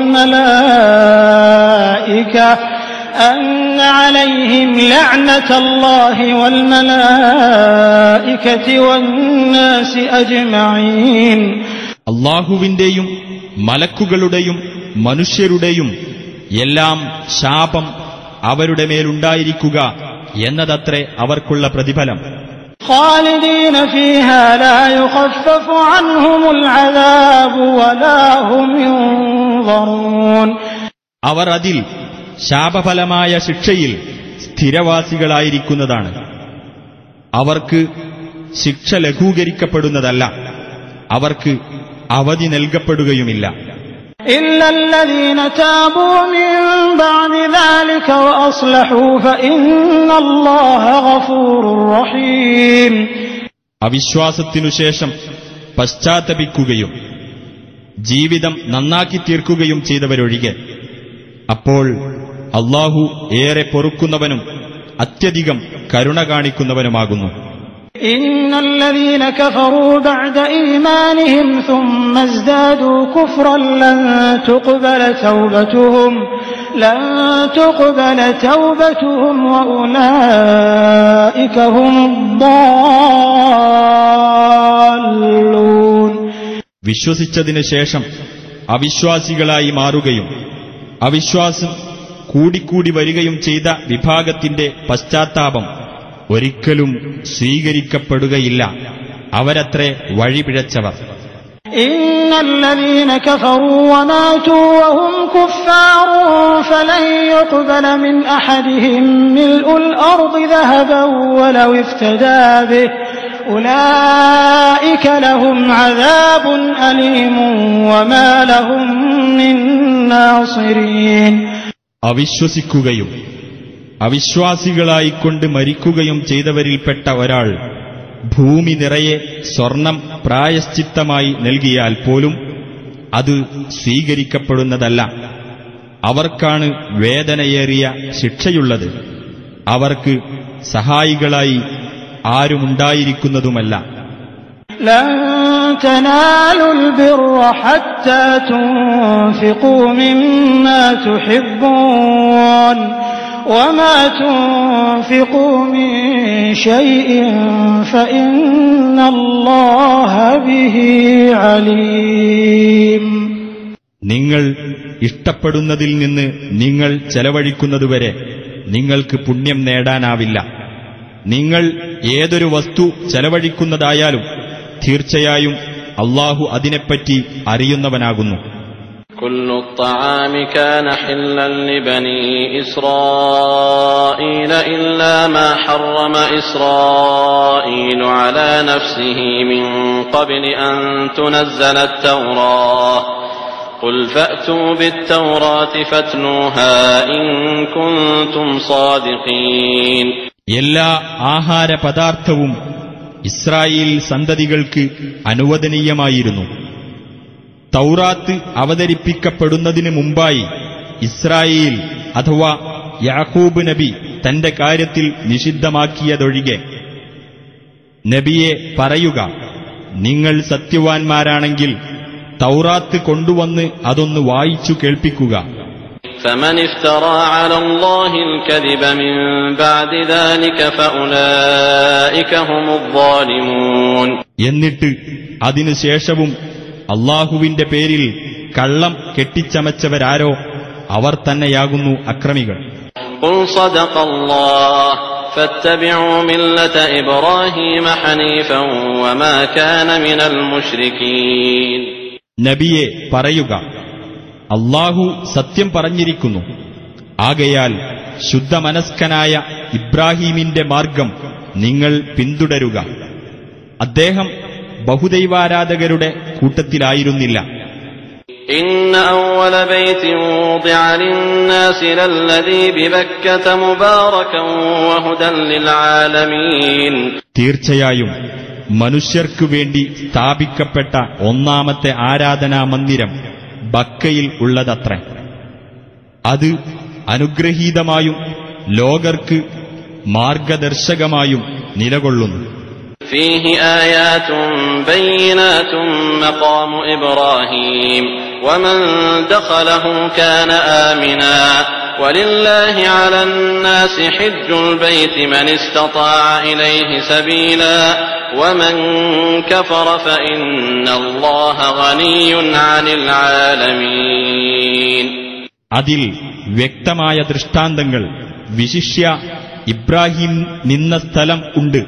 والملائكة أن عليهم لعنة الله والملائكة والناس أجمعين. അല്ലാഹുവിന്റെയും മലക്കുകളുടെയും മനുഷ്യരുടെയും എല്ലാം ശാപം അവരുടെ മേലുണ്ടായിരിക്കുക എന്നതത്രേ അവർക്കുള്ള പ്രതിഫലം. خالدين فيها لا يخفف عنهم العذاب ولا هم ينظرون. അവർ അതിൽ ശാപഫലമായ ശിക്ഷയിൽ സ്ഥിരവാസികളായിരിക്കുന്നതാണ്. അവർക്ക് ശിക്ഷ ലഘൂകരിക്കപ്പെടുന്നതല്ല, അവർക്ക് അവധി നൽകപ്പെടുകയുമില്ല. إلا الذين تابوا من بعد ذلك وأصلحوا فإن الله غفور رحيم. അവിശ്വാസത്തിനുശേഷം പശ്ചാത്തപിക്കുകയും ജീവിതം നന്നാക്കി തീർക്കുകയും ചെയ്തവരൊഴികെ അപ്പോൾ അല്ലാഹു ഏറെ പൊറുക്കുന്നവനും അത്യധികം കരുണ കാണിക്കുന്നവനുമാകുന്നു. إن الذين كفروا بعد إيمانهم ثم ازدادوا كفرا لن تقبل توبتهم لن تقبل توبتهم وأولئك هم الضالون. വിശ്വസിച്ചതിനു ശേഷം അവിശ്വാസികളായി മാറുകയും അവിശ്വാസം കൂടിക്കൂടി വരികയും ചെയ്ത വിഭാഗത്തിന്റെ പശ്ചാത്താപം ഒരിക്കലും സ്വീകരിക്കപ്പെടുകയില്ല. അവരത്രേ വഴിപിഴച്ചവർ. إن الذين كفروا وماتوا وهم كفار فلن يقبل من أحدهم ملء الأرض ذهبا ولو افتدى به أولئك لهم عذاب أليم وما لهم من ناصرين. അവിശ്വസിക്കുകയും അവിശ്വാസികളായിക്കൊണ്ട് മരിക്കുകയും ചെയ്തവരിൽപ്പെട്ട ഒരാൾ ഭൂമി നിറയെ സ്വർണം പ്രായശ്ചിത്തമായി നൽകിയാൽ പോലും അത് സ്വീകരിക്കപ്പെടുന്നതല്ല. അവർക്കാണ് വേദനയേറിയ ശിക്ഷയുള്ളത്. അവർക്ക് സഹായികളായി ആരുമുണ്ടായിരിക്കുന്നതുമല്ല. لن تنالوا البر حتى تنفقوا مما تحبون وما تنفقوا من شيء فإن الله به عليم. നിങ്ങൾ ഇഷ്ടപ്പെടുന്നതിൽ നിന്ന് നിങ്ങൾ ചെലവഴിക്കുന്നതുവരെ നിങ്ങൾക്ക് പുണ്യം നേടാനാവില്ല. നിങ്ങൾ ഏതൊരു വസ്തു ചെലവഴിക്കുന്നതായാലും തീർച്ചയായും അല്ലാഹു അതിനെപ്പറ്റി അറിയുന്നവനാകുന്നു. كل الطعام كان حلا لبني إسرائيل إلا ما حرم إسرائيل على نفسه من قبل أن تنزل التوراة قل فأتوا بالتوراة فاتلوها إن كنتم صادقين. എല്ലാ ആഹാര പദാർത്ഥവും ഇസ്രായേൽ സന്തതികൾക്ക് അനുവദനീയമായിരുന്നു. തൗറാത്ത് അവതരിപ്പിക്കപ്പെടുന്നതിന് മുമ്പായി ഇസ്രായേൽ അഥവാ യാക്കൂബ് നബി തന്റെ കാര്യത്തിൽ നിഷിദ്ധമാക്കിയതൊഴികെ. നബിയെ പറയുക, നിങ്ങൾ സത്യവാൻമാരാണെങ്കിൽ തൗറാത്ത് കൊണ്ടുവന്ന് അതൊന്ന് വായിച്ചു കേൾപ്പിക്കുക. فمن افترى على الله الكذب من بعد ذلك فأولئك هم الظالمون. എന്നിട്ട് അതിനുശേഷവും അല്ലാഹുവിന്റെ പേരിൽ കള്ളം കെട്ടിച്ചമച്ചവരാരോ അവർ തന്നെയാകുന്നു അക്രമികൾ. قل صدق الله فاتبعوا ملة إبراهيم حنيفا وما كان من المشركين. നബിയെ പറയുക, അല്ലാഹു സത്യം പറഞ്ഞിരിക്കുന്നു. ആകയാൽ ശുദ്ധമനസ്കനായ ഇബ്രാഹീമിന്റെ മാർഗം നിങ്ങൾ പിന്തുടരുക. അദ്ദേഹം ബഹുദൈവാരാധകരുടെ കൂട്ടത്തിലായിരുന്നില്ല. إن أول بيت وضع للناس للذي ببكة مباركا وهدى للعالمين. തീർച്ചയായും മനുഷ്യർക്കു വേണ്ടി സ്ഥാപിക്കപ്പെട്ട ഒന്നാമത്തെ ആരാധനാ മന്ദിരം ബക്കയിൽ ഉള്ളതത്രേ. അത് അനുഗ്രഹീതമായും ലോകർക്ക് മാർഗദർശകമായും നിലകൊള്ളുന്നു. فيه آيات بينات مقام إبراهيم ومن دخله كان آمنا ولله على الناس حج البيت من استطاع إليه سبيلا ومن كفر فإن الله غني عن العالمين. അതിൽ വ്യക്തമായ ദൃഷ്ടാന്തങ്ങൾ വിശിഷ്യ ഇബ്രാഹിം നിന്ന സ്ഥലം ഉണ്ട്.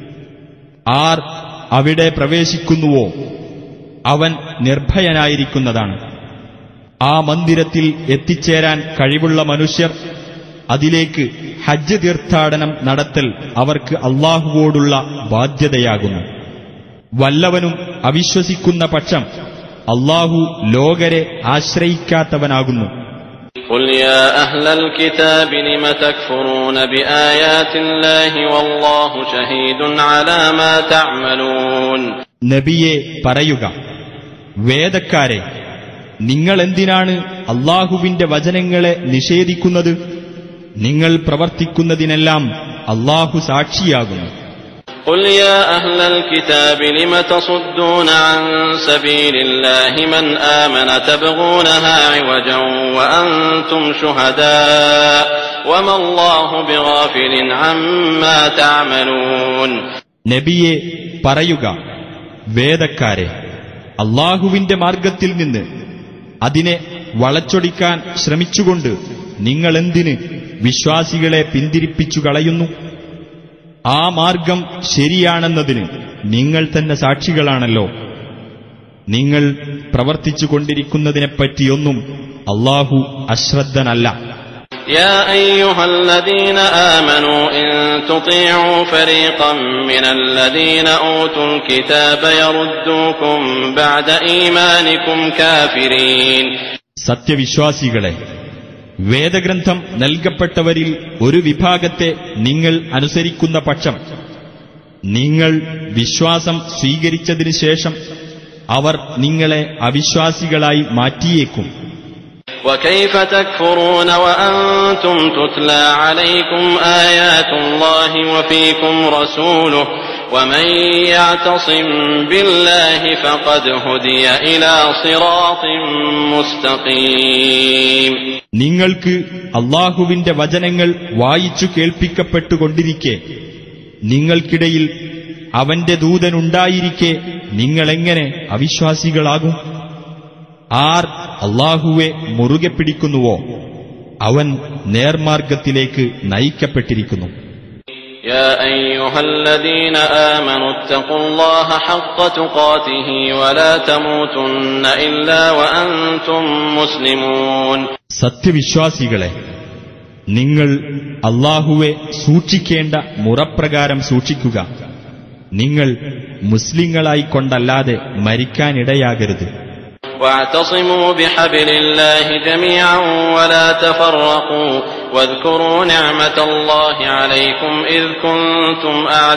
ആർ അവിടെ പ്രവേശിക്കുന്നുവോ അവൻ നിർഭയനായിരിക്കുന്നതാണ്. ആ മന്ദിരത്തിൽ എത്തിച്ചേരാൻ കഴിവുള്ള മനുഷ്യർ അതിലേക്ക് ഹജ്ജ് തീർത്ഥാടനം നടത്തൽ അവർക്ക് അല്ലാഹുവോടുള്ള ബാധ്യതയാകുന്നു. വല്ലവനും അവിശ്വസിക്കുന്ന പക്ഷം അല്ലാഹു ലോകരെ ആശ്രയിക്കാത്തവനാകുന്നു. قل يا أهل الكتاب لم تكفرون بآيات الله والله شهيد على ما تعملون. നബിയെ പറയുക, വേദക്കാരെ, നിങ്ങളെന്തിനാണ് അല്ലാഹുവിന്റെ വചനങ്ങളെ നിഷേധിക്കുന്നത്? നിങ്ങൾ പ്രവർത്തിക്കുന്നതിനെല്ലാം അല്ലാഹു സാക്ഷിയാകുന്നു. قل يا أهل الكتاب لم تصدون عن سبيل الله من آمن تبغونها عوجا وأنتم شهداء وما الله بغافل عما تعملون. നബിയെ പറയുക, വേദക്കാരെ, അല്ലാഹുവിന്റെ മാർഗത്തിൽ നിന്ന് അതിനെ വളച്ചൊടിക്കാൻ ശ്രമിച്ചുകൊണ്ട് നിങ്ങളെന്തിന് വിശ്വാസികളെ പിന്തിരിപ്പിച്ചു കളയുന്നു? ആ മാർഗം ശരിയാണെന്നതിന് നിങ്ങൾ തന്നെ സാക്ഷികളാണല്ലോ. നിങ്ങൾ പ്രവർത്തിച്ചുകൊണ്ടിരിക്കുന്നതിനെപ്പറ്റിയൊന്നും അല്ലാഹു അശ്രദ്ധനല്ല. يا أيها الذين آمنوا إن تطيعوا فريقا من الذين أوتوا الكتاب يردوكم بعد إيمانكم كافرين. സത്യവിശ്വാസികളെ, വേദഗ്രന്ഥം നൽകപ്പെട്ടവരിൽ ഒരു വിഭാഗത്തെ നിങ്ങൾ അനുസരിക്കുന്ന പക്ഷം നിങ്ങൾ വിശ്വാസം സ്വീകരിച്ചതിനു ശേഷം അവർ നിങ്ങളെ അവിശ്വാസികളായി മാറ്റിയേക്കും. وكيف تكفرون وأنتم تتلى عليكم آيات الله وفيكم رسوله ومن يعتصم بالله فقد هدي إلى صراط مستقيم. നിങ്ങൾക്ക് അല്ലാഹുവിന്റെ വചനങ്ങൾ വായിച്ചു കേൾപ്പിക്കപ്പെട്ടുകൊണ്ടിരിക്കെ നിങ്ങൾക്കിടയിൽ അവന്റെ ദൂതനുണ്ടായിരിക്കെ നിങ്ങളെങ്ങനെ അവിശ്വാസികളാകും? ആർ അല്ലാഹുവെ മുറുകെ പിടിക്കുന്നുവോ അവൻ നേർമാർഗത്തിലേക്ക് നയിക്കപ്പെട്ടിരിക്കുന്നു. يا أيها الذين آمنوا اتقوا الله حق تقاته ولا تموتن إلا وأنتم مسلمون. സത്യവിശ്വാസികളെ, നിങ്ങൾ അല്ലാഹുവെ സൂക്ഷിക്കേണ്ട മുറപ്രകാരം സൂക്ഷിക്കുക. നിങ്ങൾ മുസ്ലിങ്ങളായിക്കൊണ്ടല്ലാതെ മരിക്കാനിടയാകരുത്. واعتصموا بحبل الله جميعا ولا تفرقوا واذكروا نعمة الله عليكم إذ كنتم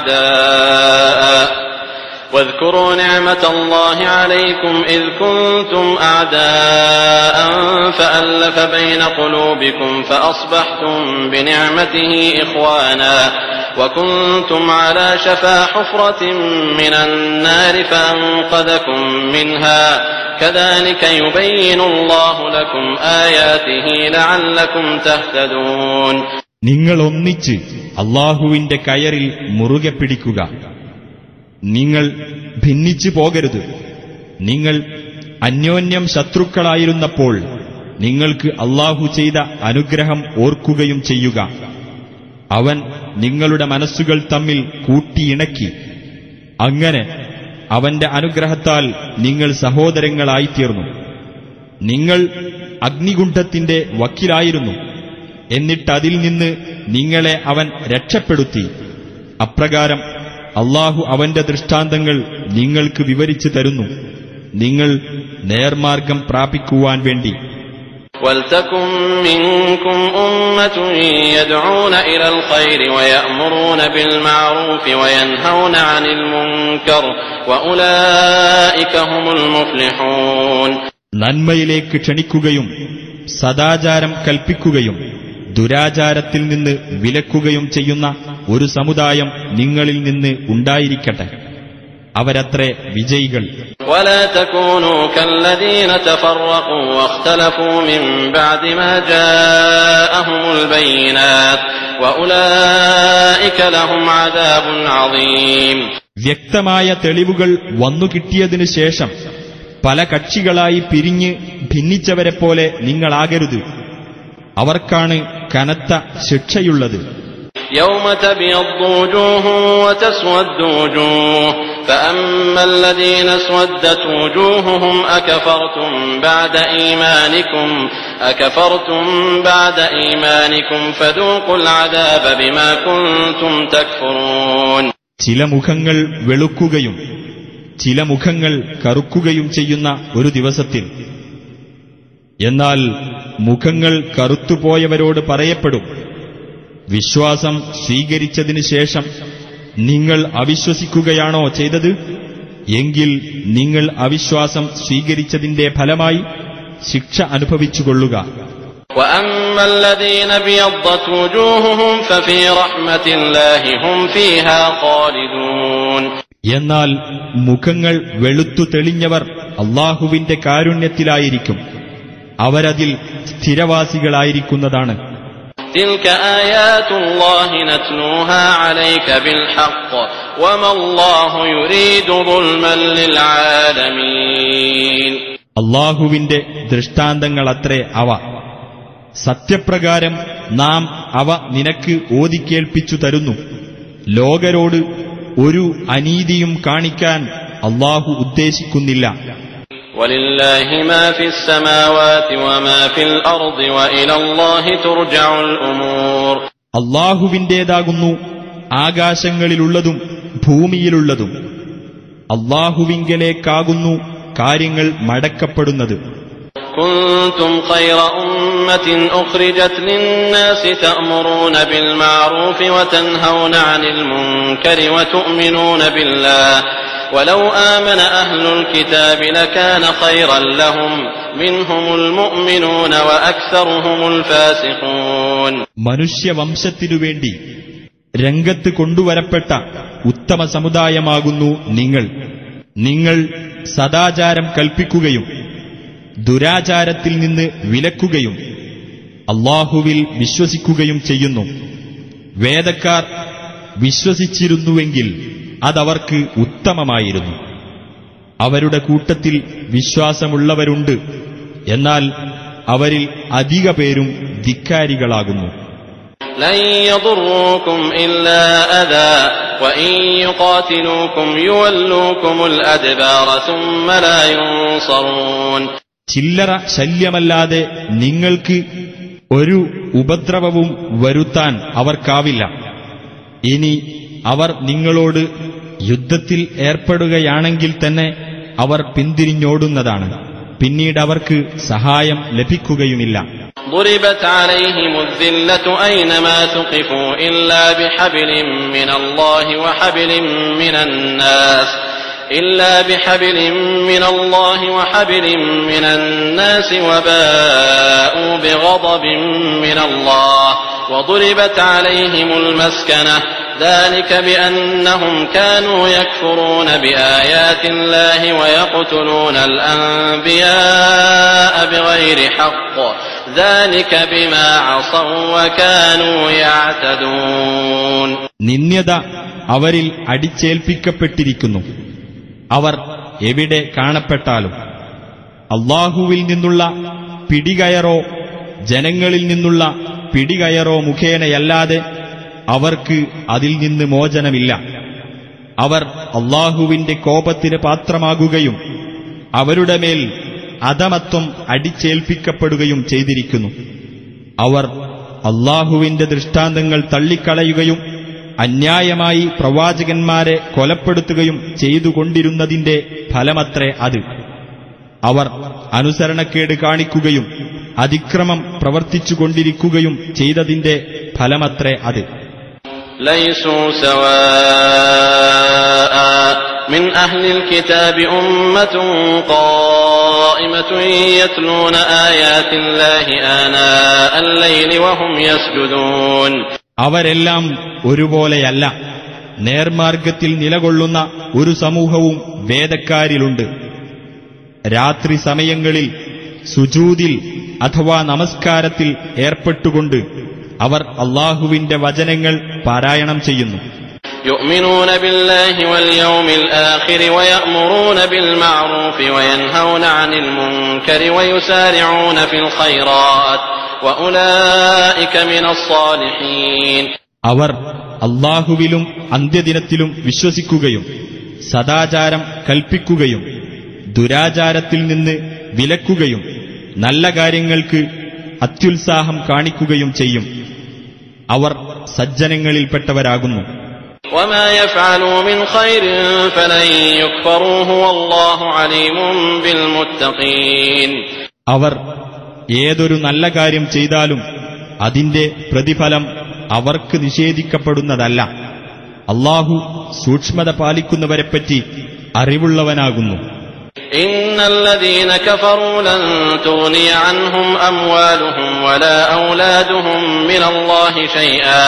أعداء واذكروا نعمة الله عليكم إذ كنتم أعداء فألف بين قلوبكم فأصبحتم بنعمته إخوانا وكنتم على شفا حفرة من النار فأنقذكم منها كذلك يبين الله لكم آياته لعلكم تهتدون. നിങ്ങൾ ഒന്നിച്ച് അല്ലാഹുവിന്റെ കയറിൽ മുറുകെ പിടിക്കുക. നിങ്ങൾ ഭിന്നിച്ചു പോകരുത്. നിങ്ങൾ അന്യോന്യം ശത്രുക്കളായിരുന്നപ്പോൾ നിങ്ങൾക്ക് അല്ലാഹു ചെയ്ത അനുഗ്രഹം ഓർക്കുകയും ചെയ്യുക. അവൻ നിങ്ങളുടെ മനസ്സുകൾ തമ്മിൽ കൂട്ടിയിണക്കി. അങ്ങനെ അവന്റെ അനുഗ്രഹത്താൽ നിങ്ങൾ സഹോദരങ്ങളായിത്തീർന്നു. നിങ്ങൾ അഗ്നികുണ്ഠത്തിന്റെ വക്കിലായിരുന്നു. എന്നിട്ടതിൽ നിന്ന് നിങ്ങളെ അവൻ രക്ഷപ്പെടുത്തി. അപ്രകാരം അല്ലാഹു അവന്റെ ദൃഷ്ടാന്തങ്ങൾ നിങ്ങൾക്ക് വിവരിച്ചു തരുന്നു, നിങ്ങൾ നേർമാർഗം പ്രാപിക്കുവാൻ വേണ്ടി. وَلْتَكُنْ مِنْكُمْ أُمَّةٌ يَدْعُونَ إِلَى الْخَيْرِ وَيَأْمُرُونَ بِالْمَعْرُوفِ وَيَنْهَوْنَ عَنِ الْمُنْكَرِ وَأُولَئِكَ هُمُ الْمُفْلِحُونَ. നന്മയിലേക്ക് ക്ഷണിക്കുകയും സദാചാരം കൽപ്പിക്കുകയും ദുരാചാരത്തിൽ നിന്ന് വിലക്കുകയും ചെയ്യുന്ന ഒരു സമുദായം നിങ്ങളിൽ നിന്ന് ഉണ്ടായിരിക്കട്ടെ. അവരത്രേ വിജയികൾ. ولا تكونوا كالذين تفرقوا واختلفوا من بعد ما جاءهم البينات وأولئك لهم عذاب عظيم. വ്യക്തമായ തെളിവുകൾ വന്നുകിട്ടിയതിനു ശേഷം പല കക്ഷികളായി പിരിഞ്ഞ് ഭിന്നിച്ചവരെപ്പോലെ നിങ്ങളാകരുത്. അവർക്കാണ് കനത്ത ശിക്ഷയുള്ളത്. يوم تبيض وجوه وتسود وجوه فأما الذين اسودت وجوههم أكفرتم بعد إيمانكم أكفرتم بعد إيمانكم فذوقوا العذاب بما كنتم تكفرون. ചില മുഖങ്ങൾ വെളുക്കുകയും ചില മുഖങ്ങൾ കറുക്കുകയും ചെയ്യുന്ന ഒരു ദിവസത്തിൽ എന്നാൽ മുഖങ്ങൾ കറുത്തുപോയവരോട് പറയപ്പെടും, വിശ്വാസം സ്വീകരിച്ചതിനു ശേഷം നിങ്ങൾ അവിശ്വസിക്കുകയാണോ ചെയ്തത്? എങ്കിൽ നിങ്ങൾ അവിശ്വാസം സ്വീകരിച്ചതിന്റെ ഫലമായി ശിക്ഷ അനുഭവിച്ചുകൊള്ളുക. وأما الذين ابيضت وجوههم ففي رحمة الله هم فيها خالدون. എന്നാൽ മുഖങ്ങൾ വെളുത്തു തെളിഞ്ഞവർ അല്ലാഹുവിന്റെ കാരുണ്യത്തിലായിരിക്കും, അവരതിൽ സ്ഥിരവാസികളായിരിക്കുന്നതാണ്. تلك آيات الله نتلوها عليك بالحق وما الله يريد ظلما للعالمين. അല്ലാഹുവിന്റെ ദൃഷ്ടാന്തങ്ങളത്രേ അവ. സത്യപ്രകാരം നാം അവ നിനക്ക് ഓതിക്കേൾപ്പിച്ചു തരുന്നു. ലോകരോട് ഒരു അനീതിയും കാണിക്കാൻ അല്ലാഹു ഉദ്ദേശിക്കുന്നില്ല. ولله ما في السماوات وما في الأرض وإلى الله ترجع الأمور. അല്ലാഹുവിന്റേതാകുന്നു ആകാശങ്ങളിലുള്ളതും ഭൂമിയിലുള്ളതും. അല്ലാഹുവിങ്കലേക്കാകുന്നു കാര്യങ്ങൾ മടക്കപ്പെടുന്നത്. كنتم خير أمة أخرجت للناس تأمرون بالمعروف وتنهون عن المنكر وتؤمنون بالله ولو آمن أهل الكتاب لكان خيرا لهم منهم المؤمنون وأكثرهم الفاسقون. മനുഷ്യവംശത്തിനുവേണ്ടി രംഗത്ത് കൊണ്ടുവരപ്പെട്ട ഉത്തമ സമുദായമാകുന്നു നിങ്ങൾ. നിങ്ങൾ സദാചാരം കൽപ്പിക്കുകയും ദുരാചാരത്തിൽ നിന്ന് വിലക്കുകയും അല്ലാഹുവിൽ വിശ്വസിക്കുകയും ചെയ്യുന്നു. വേദക്കാർ വിശ്വസിച്ചിരുന്നുവെങ്കിൽ അതവർക്ക് ഉത്തമമായിരുന്നു. അവരുടെ കൂട്ടത്തിൽ വിശ്വാസമുള്ളവരുണ്ട്, എന്നാൽ അവരിൽ അധിക പേരും ധിക്കാരികളാകുന്നു. لن يضروكم إلا أذى وإن يقاتلوكم يولوكم الأدبار ثم لا ينصرون. ചില്ലറ ശല്യമല്ലാതെ നിങ്ങൾക്ക് ഒരു ഉപദ്രവവും വരുത്താൻ അവർക്കാവില്ല. ഇനി അവർ നിങ്ങളോട് യുദ്ധത്തിൽ ഏർപ്പെടുകയാണെങ്കിൽ തന്നെ അവർ പിന്തിരിഞ്ഞോടുന്നതാണ്. പിന്നീട് അവർക്ക് സഹായം ലഭിക്കുകയുമില്ല. ضربت عليهم الذلة أينما ثقفوا إلا بحبل من الله وحبل من الناس إلا بحبل من الله وحبل من الناس وباءوا بغضب من الله وضربت عليهم المسكنة ذلك بأنهم كانوا يكفرون بآيات الله ويقتلون الأنبياء بغير حق ذلك بما عصوا وكانوا يعتدون. നിന്ദ്യത അവരിൽ അടിച്ചേൽപ്പിക്കപ്പെട്ടിരിക്കുന്നു. അവർ എവിടെ കാണപ്പെട്ടാലും അല്ലാഹുവിൽ നിന്നുള്ള പിടികയറോ ജനങ്ങളിൽ നിന്നുള്ള പിടികയറോ മുഖേനയല്ലാതെ അവർക്ക് അതിൽ നിന്ന് മോചനമില്ല. അവർ അല്ലാഹുവിന്റെ കോപത്തിന് പാത്രമാകുകയും അവരുടെ മേൽ അധമത്വം അടിച്ചേൽപ്പിക്കപ്പെടുകയും ചെയ്തിരിക്കുന്നു. അവർ അല്ലാഹുവിന്റെ ദൃഷ്ടാന്തങ്ങൾ തള്ളിക്കളയുകയും അന്യായമായി പ്രവാചകന്മാരെ കൊലപ്പെടുത്തുകയും ചെയ്തുകൊണ്ടിരുന്നതിന്റെ ഫലമത്രേ അത്. അവർ അനുസരണക്കേട് കാണിക്കുകയും അതിക്രമം പ്രവർത്തിച്ചുകൊണ്ടിരിക്കുകയും ചെയ്തതിന്റെ ഫലമത്രേ അത്. ليسوا سواء من أهل الكتاب أمة قائمة يتلون آيات الله آناء الليل وهم يسجدون. അവരെല്ലാം ഒരുപോലെയല്ല. നേർമാർഗത്തിൽ നിലകൊള്ളുന്ന ഒരു സമൂഹവും വേദക്കാരിലുണ്ട്. രാത്രി സമയങ്ങളിൽ സുജൂദിൽ അഥവാ നമസ്കാരത്തിൽ ഏർപ്പെട്ടുകൊണ്ട് അവർ അല്ലാഹുവിന്റെ വചനങ്ങൾ പാരായണം ചെയ്യുന്നു. يؤمنون بالله واليوم الآخر ويأمرون بالمعروف وينهون عن المنكر ويسارعون في الخيرات وأولئك من الصالحين. അവർ അല്ലാഹുവിലും അന്ത്യദിനത്തിലും വിശ്വസിക്കുകയും സദാചാരം കൽപ്പിക്കുകയും ദുരാചാരത്തിൽ നിന്ന് വിലക്കുകയും നല്ല കാര്യങ്ങൾക്ക് അത്യുത്സാഹം കാണിക്കുകയും ചെയ്യും. അവർ സജ്ജനങ്ങളിൽപ്പെട്ടവരാകുന്നു. وما يفعلوا من خير فلن يكفروه والله عليم بالمتقين. അവർ ഏതൊരു നല്ല കാര്യം ചെയ്താലും അതിന്റെ പ്രതിഫലം അവർക്ക് നിഷേധിക്കപ്പെടുന്നതല്ല. അല്ലാഹു സൂക്ഷ്മത പാലിക്കുന്നവരെപ്പറ്റി അറിവുള്ളവനാകുന്നു. إن الذين كفروا لن تغني عنهم أموالهم ولا أولادهم من الله شيئا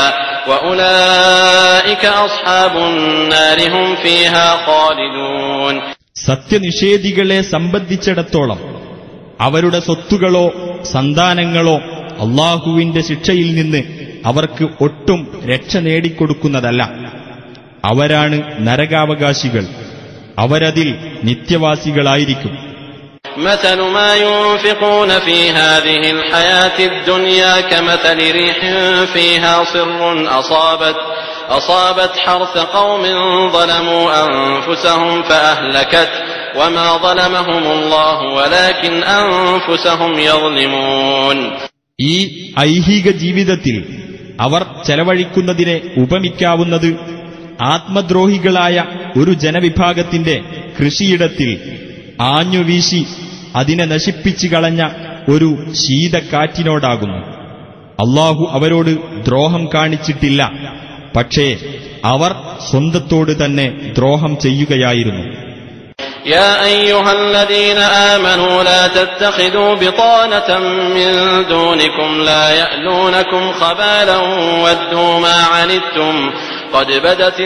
وأولئك أصحاب النار هم فيها خالدون. സത്യനിഷേധികളെ സംബന്ധിച്ചിടത്തോളം അവരുടെ സ്വത്തുകളോ സന്താനങ്ങളോ അല്ലാഹുവിന്റെ ശിക്ഷയിൽ നിന്ന് അവർക്ക് ഒട്ടും രക്ഷ നേടിക്കൊടുക്കുന്നതല്ല. അവരാണ് നരകാവകാശികൾ. അവരതിൽ നിത്യവാസികളായിരിക്കും. مثل ما ينفقون في هذه الحياة الدنيا كمثل ريح فيها صر أصابت أصابت حرث قوم ظلموا أنفسهم فأهلكت وما ظلمهم الله ولكن أنفسهم يظلمون. ഈ ഐഹിക ജീവിതത്തിൽ അവർ ചെലവഴിക്കുന്നതിനെ ഉപമിക്കാവുന്നത് ആത്മദ്രോഹികളായ ഒരു ജനവിഭാഗത്തിന്റെ കൃഷിയിടത്തിൽ ആഞ്ഞുവീശി അതിനെ നശിപ്പിച്ചു കളഞ്ഞ ഒരു ശീതക്കാറ്റിനോടാകുന്നു. അല്ലാഹു അവരോട് ദ്രോഹം കാണിച്ചിട്ടില്ല, പക്ഷേ അവർ സ്വന്തത്തോട് തന്നെ ദ്രോഹം ചെയ്യുകയായിരുന്നു. يا أيها الذين آمنوا لا تتخذوا بطانة من دونكم لا يألونكم خبالا ودوا ما عنتم قد بدت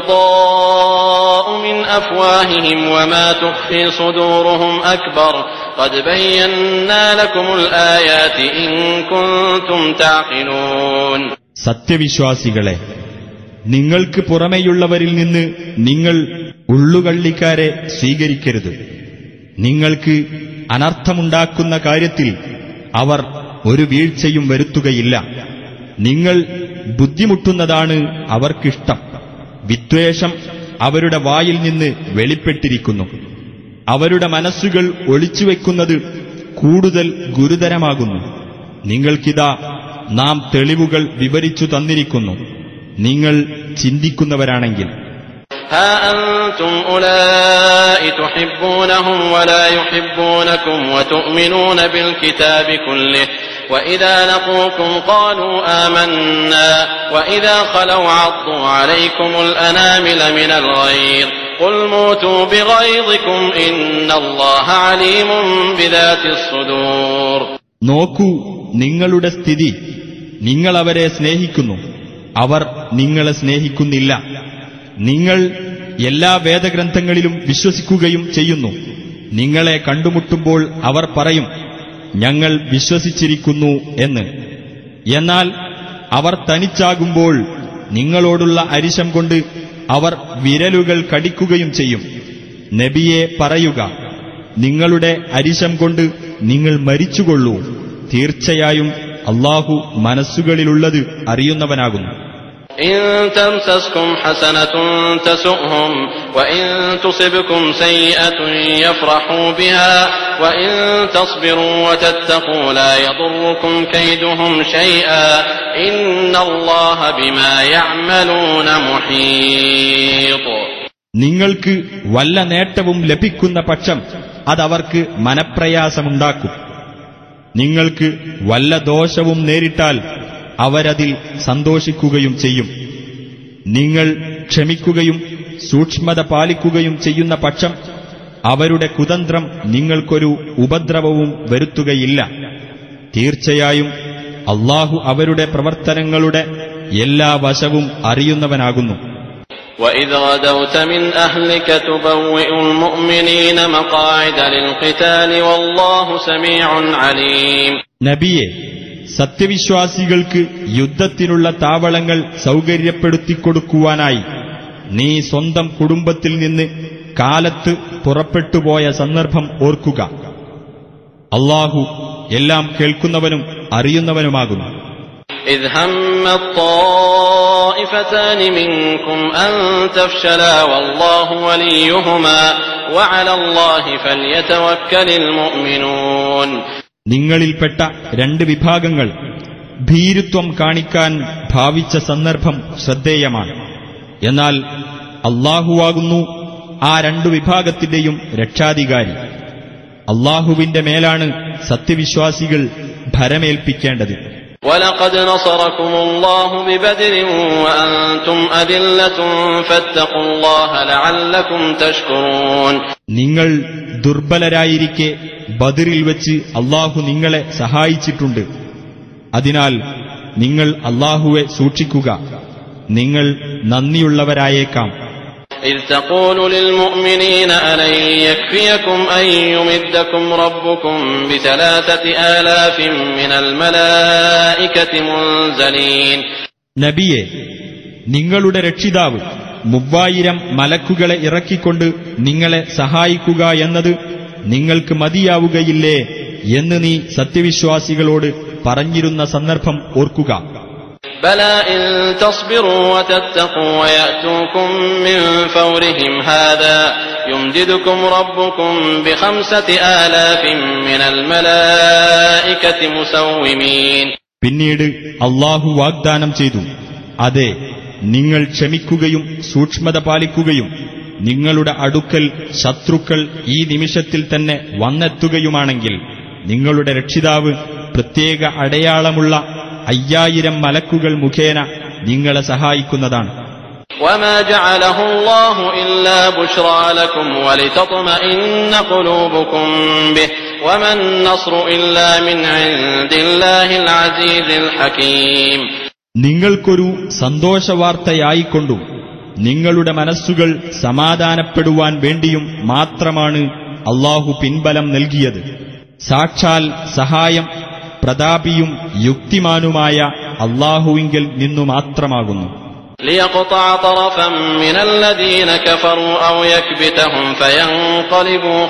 البغضاء من أفواههم وما تخفي صدورهم أكبر قد بينا لكم الآيات إن كنتم تعقلون. സത്യവിശ്വാസികളെ, നിങ്ങൾക്ക് പുറമെയുള്ളവരിൽ നിന്ന് നിങ്ങൾ ഉള്ളുകള്ളിക്കാരെ സ്വീകരിക്കരുത്. നിങ്ങൾക്ക് അനർത്ഥമുണ്ടാക്കുന്ന കാര്യത്തിൽ അവർ ഒരു വീഴ്ചയും വരുത്തുകയില്ല. നിങ്ങൾ ബുദ്ധിമുട്ടുന്നതാണ് അവർക്കിഷ്ടം. വിദ്വേഷം അവരുടെ വായിൽ നിന്ന് വെളിപ്പെട്ടിരിക്കുന്നു. അവരുടെ മനസ്സുകൾ ഒളിച്ചുവെക്കുന്നത് കൂടുതൽ ഗുരുതരമാകുന്നു. നിങ്ങൾക്കിതാ നാം തെളിവുകൾ വിവരിച്ചു തന്നിരിക്കുന്നു, നിങ്ങൾ ചിന്തിക്കുന്നവരാണെങ്കിൽ. ها أنتم أولئك تحبونهم ولا يحبونكم وتؤمنون بالكتاب كله وإذا لقوكم قالوا آمنا وإذا خلوا عضوا عليكم الأنامل من الغيظ قل موتوا بغيظكم إن الله عليم بذات الصدور. നോക്കൂ നിങ്ങളുടെ സ്ഥിതി. നിങ്ങൾ അവരെ സ്നേഹിക്കുന്നു, അവർ നിങ്ങളെ സ്നേഹിക്കുന്നില്ല. നിങ്ങൾ എല്ലാ വേദഗ്രന്ഥങ്ങളിലും വിശ്വസിക്കുകയും ചെയ്യുന്നു. നിങ്ങളെ കണ്ടുമുട്ടുമ്പോൾ അവർ പറയും, ഞങ്ങൾ വിശ്വസിച്ചിരിക്കുന്നു എന്ന്. എന്നാൽ അവർ തനിച്ചാകുമ്പോൾ നിങ്ങളോടുള്ള അരിശം കൊണ്ട് അവർ വിരലുകൾ കടിക്കുകയും ചെയ്യും. നബിയെ പറയുക, നിങ്ങളുടെ അരിശം കൊണ്ട് നിങ്ങൾ മരിച്ചുകൊള്ളൂ. തീർച്ചയായും അല്ലാഹു മനസ്സുകളിലുള്ളത് അറിയുന്നവനാകുന്നു. إن تمسسكم حسنة تسؤهم وإن تصبكم سيئة يفرحوا بها وإن تصبروا وتتقوا لا يضركم كيدهم شيئا إن الله بما يعملون محيط. നിങ്ങൾക്ക് വല്ല നേട്ടവും ലഭിക്കുന്ന പക്ഷം അതവർക്ക് മനപ്രയാസമുണ്ടാക്കും. നിങ്ങൾക്ക് വല്ല ദോഷവും നേരിട്ടാൽ അവരതിൽ സന്തോഷിക്കുകയും ചെയ്യും. നിങ്ങൾ ക്ഷമിക്കുകയും സൂക്ഷ്മത പാലിക്കുകയും ചെയ്യുന്ന പക്ഷം അവരുടെ കുതന്ത്രം നിങ്ങൾക്കൊരു ഉപദ്രവവും വരുത്തുകയില്ല. തീർച്ചയായും അല്ലാഹു അവരുടെ പ്രവർത്തനങ്ങളുടെ എല്ലാ വശവും അറിയുന്നവനാകുന്നു. وَإِذْ غَدَوْتَ مِنْ أَهْلِكَ تُبَوِّئُ الْمُؤْمِنِينَ مَقَاعِدَ لِلْقِتَالِ وَاللَّهُ سَمِيعٌ عَلِيمٌ. നബിയെ, സത്യവിശ്വാസികൾക്ക് യുദ്ധത്തിനുള്ള താവളങ്ങൾ സൗകര്യപ്പെടുത്തിക്കൊടുക്കുവാനായി നീ സ്വന്തം കുടുംബത്തിൽ നിന്ന് കാലത്ത് പുറപ്പെട്ടുപോയ സന്ദർഭം ഓർക്കുക. അല്ലാഹു എല്ലാം കേൾക്കുന്നവനും അറിയുന്നവനുമാകുന്നു. إذ هم الطائفتان منكم أن تفشلا والله وليهما وعلى الله فليتوكل المؤمنون. നിങ്ങളിൽപ്പെട്ട രണ്ട് വിഭാഗങ്ങൾ ഭീരുത്വം കാണിക്കാൻ ഭാവിച്ച സന്ദർഭം ശ്രദ്ധേയമാണ്. എന്നാൽ അല്ലാഹുവാകുന്നു ആ രണ്ടു വിഭാഗത്തിന്റെയും രക്ഷാധികാരി. അല്ലാഹുവിന്റെ മേലാണ് സത്യവിശ്വാസികൾ ഭരമേൽപ്പിക്കേണ്ടത്. وَلَقَدْ نَصَرَكُمُ اللَّهُ بِبَدْرٍ وَأَنْتُمْ أَذِلَّةٌ فَاتَّقُوا اللَّهَ لَعَلَّكُمْ تَشْكُرُونَ. നിങ്ങൾ ദുർബലരായിരിക്കെ ബദറിൽ വെച്ച് അല്ലാഹു നിങ്ങളെ സഹായിച്ചിട്ടുണ്ട്. അതിനാൽ നിങ്ങൾ അല്ലാഹുവെ സൂക്ഷിക്കുക, നിങ്ങൾ നന്ദിയുള്ളവരായേക്കാം. إذ تقول للمؤمنين ألن يكفيكم أن يمدكم ربكم بثلاثة آلاف من الملائكة منزلين. നബിയെ, നിങ്ങളുടെ രക്ഷിതാവ് മൂവായിരം മലക്കുകളെ ഇറക്കിക്കൊണ്ട് നിങ്ങളെ സഹായിക്കുക എന്നത് നിങ്ങൾക്ക് മതിയാവുകയില്ലേ എന്ന് നീ സത്യവിശ്വാസികളോട് പറഞ്ഞിരുന്ന സന്ദർഭം ഓർക്കുക. بلى إن تصبروا وتتقوا ويأتوكم من فورهم هذا يمددكم ربكم بخمسة آلاف من الملائكة مسومين. പിന്നീട് അല്ലാഹു വാഗ്ദാനം ചെയ്തു, അതെ, നിങ്ങൾ ക്ഷമിക്കുകയും സൂക്ഷ്മത പാലിക്കുകയും നിങ്ങളുടെ അടുക്കൽ ശത്രുക്കൾ ഈ നിമിഷത്തിൽ തന്നെ വന്നെത്തുകയുമാണെങ്കിൽ നിങ്ങളുടെ രക്ഷിതാവ് പ്രത്യേക അടയാളമുള്ള അയ്യായിരം മലക്കുകൾ മുഖേന നിങ്ങളെ സഹായിക്കുന്നതാണ്. وما جعله الله إلا بشرى لكم ولتطمئن قلوبكم به وما النصر إلا من عند الله العزيز الحكيم. നിങ്ങൾക്കൊരു സന്തോഷവാർത്തയായിക്കൊണ്ടും നിങ്ങളുടെ മനസ്സുകൾ സമാധാനപ്പെടുവാൻ വേണ്ടിയും മാത്രമാണ് അല്ലാഹു പിൻബലം നൽകിയത്. സാക്ഷാൽ സഹായം പ്രതാപിയും യുക്തിമാനുമായ അല്ലാഹുവിങ്കൽ നിന്നു മാത്രമാകുന്നു. ليقطع طرفا من الذين كفروا أو يكبتهم فينقلبوا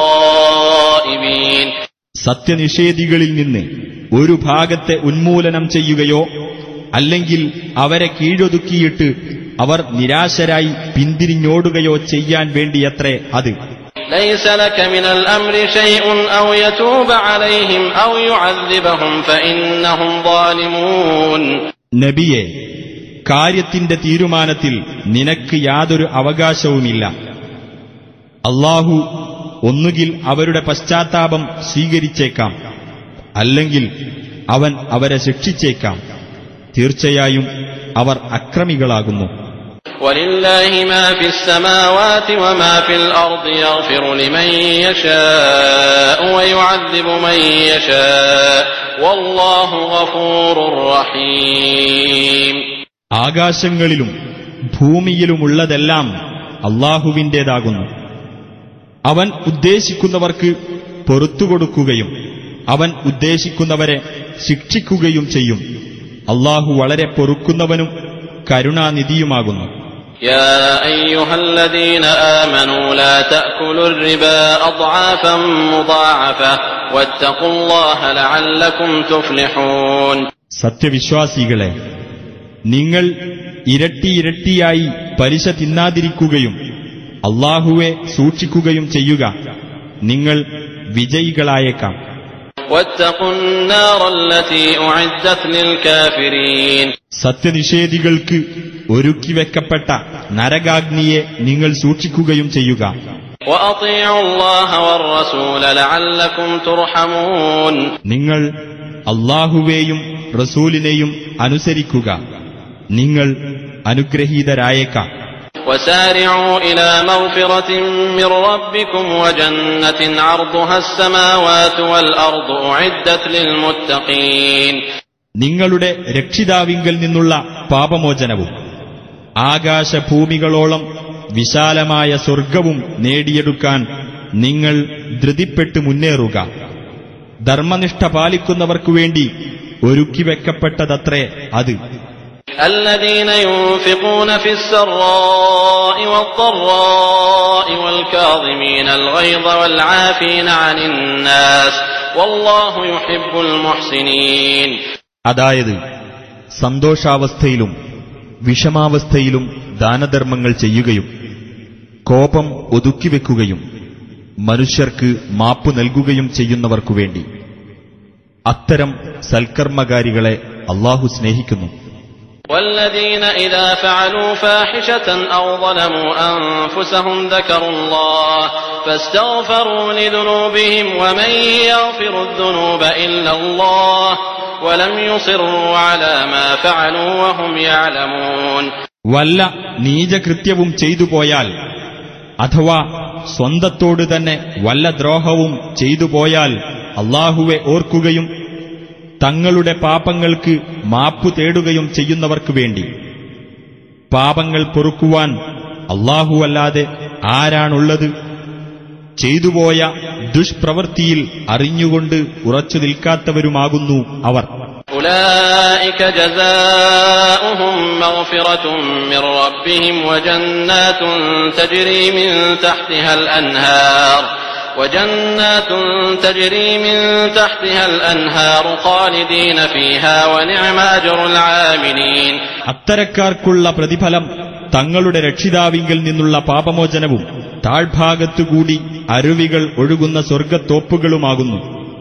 خائبين. സത്യനിഷേധികളിൽ നിന്ന് ഒരു ഭാഗത്തെ ഉന്മൂലനം ചെയ്യുകയോ അല്ലെങ്കിൽ അവരെ കീഴൊതുക്കിയിട്ട് അവർ നിരാശരായി പിന്തിരിഞ്ഞോടുകയോ ചെയ്യാൻ വേണ്ടിയത്രേ അത്. ليس لك من الأمر شيء أو يتوب عليهم أو يعذبهم فإنهم ظالمون. നബിയെ, കാര്യത്തിന്റെ തീരുമാനത്തിൽ നിനക്ക് യാതൊരു അവകാശവുമില്ല. അല്ലാഹു ഒന്നുകിൽ അവരുടെ പശ്ചാത്താപം സ്വീകരിച്ചേക്കാം, അല്ലെങ്കിൽ അവൻ അവരെ ശിക്ഷിച്ചേക്കാം. തീർച്ചയായും അവർ അക്രമികളാകുന്നു. ولله ما في السماوات وما في الأرض يغفر لمن يشاء ويعذب من يشاء والله غفور رحيم. ആകാശങ്ങളിലും ഭൂമിയിലുമുള്ളതെല്ലാം അല്ലാഹുവിന്റേതാകുന്നു. അവൻ ഉദ്ദേശിക്കുന്നവർക്ക് പൊറുത്തുകൊടുക്കുകയും അവൻ ഉദ്ദേശിക്കുന്നവരെ ശിക്ഷിക്കുകയും ചെയ്യും. അല്ലാഹു വളരെ പൊറുക്കുന്നവനും കരുണാനിധിയുമാകുന്നു. يا أيها الذين آمنوا لا تأكلوا الربا أضعافا مضاعفة واتقوا الله لعلكم تفلحون. സത്യവിശ്വാസികളെ, നിങ്ങൾ ഇരട്ടി ഇരട്ടിയായി പലിശ തിന്നാതിരിക്കുകയും അല്ലാഹുവെ സൂക്ഷിക്കുകയും ചെയ്യുക, നിങ്ങൾ വിജയികളായേക്കാം. واتقوا النار التي أعدت للكافرين. സത്യനിഷേധികൾക്ക് ഒരുക്കിവെക്കപ്പെട്ട നരകാഗ്നിയെ നിങ്ങൾ സൂക്ഷിക്കുകയും ചെയ്യുക. وأطيعوا الله والرسول لعلكم ترحمون. നിങ്ങൾ അല്ലാഹുവേയും റസൂലിനെയും അനുസരിക്കുക, നിങ്ങൾ അനുഗ്രഹീതരായേക്കാം. وسارعوا إلى مغفرة من ربكم وجنة عرضها السماوات والأرض أعدت للمتقين. നിങ്ങളുടെ രക്ഷിതാവിങ്കൽ നിന്നുള്ള പാപമോചനവും ആകാശഭൂമികളോളം വിശാലമായ സ്വർഗവും നേടിയെടുക്കാൻ നിങ്ങൾ ധൃതിപ്പെട്ട് മുന്നേറുക. ധർമ്മനിഷ്ഠ പാലിക്കുന്നവർക്കു വേണ്ടി ഒരുക്കിവെക്കപ്പെട്ടതത്രേ അത്. الذين ينفقون في السراء والضراء والكاظمين الغيظ والعافين عن الناس والله يحب المحسنين. അതായത് സന്തോഷാവസ്ഥയിലും വിഷമാവസ്ഥയിലും ദാനധർമ്മങ്ങൾ ചെയ്യുകയും കോപം ഒതുക്കിവെക്കുകയും മനുഷ്യർക്ക് മാപ്പു നൽകുകയും ചെയ്യുന്നവർക്കുവേണ്ടി അത്തരം സൽക്കർമ്മകാരികളെ അല്ലാഹു സ്നേഹിക്കുന്നു. والذين إذا فعلوا فاحشة أو ظلموا أنفسهم ذكروا الله فاستغفروا لذنوبهم ومن يغفر الذنوب إلا الله ولم يصروا على ما فعلوا وهم يعلمون. വല്ല നീചകൃത്യവും ചെയ്തു പോയാൽ അഥവാ സ്വന്തത്തോട് തന്നെ വല്ല ദ്രോഹവും ചെയ്തു പോയാൽ അല്ലാഹുവെ ഓർക്കുകയും തങ്ങളുടെ പാപങ്ങൾക്ക് മാപ്പു തേടുകയും ചെയ്യുന്നവർക്കു വേണ്ടി പാപങ്ങൾ പൊറുക്കുവാൻ അല്ലാഹുവല്ലാതെ ആരാണുള്ളത്? ചെയ്തുപോയ ദുഷ്പ്രവൃത്തിയിൽ അറിഞ്ഞുകൊണ്ട് ഉറച്ചു നിൽക്കാത്തവരുമാകുന്നു അവർ. أولئك جزاؤهم مغفرة من ربهم وجنات تجري من تحتها الأنهار وجنات تجري من تحتها الأنهار خالدين فيها ونعم أجر العاملين. അത്തരക്കാർക്കുള്ള പ്രതിഫലം തങ്ങളുടെ രക്ഷിതാവിങ്കിൽ നിന്നുള്ള പാപമോചനവും താഴ്ഭാഗത്തുകൂടി അരുവികൾ ഒഴുകുന്ന സ്വർഗത്തോപ്പുകളുമാകുന്നു.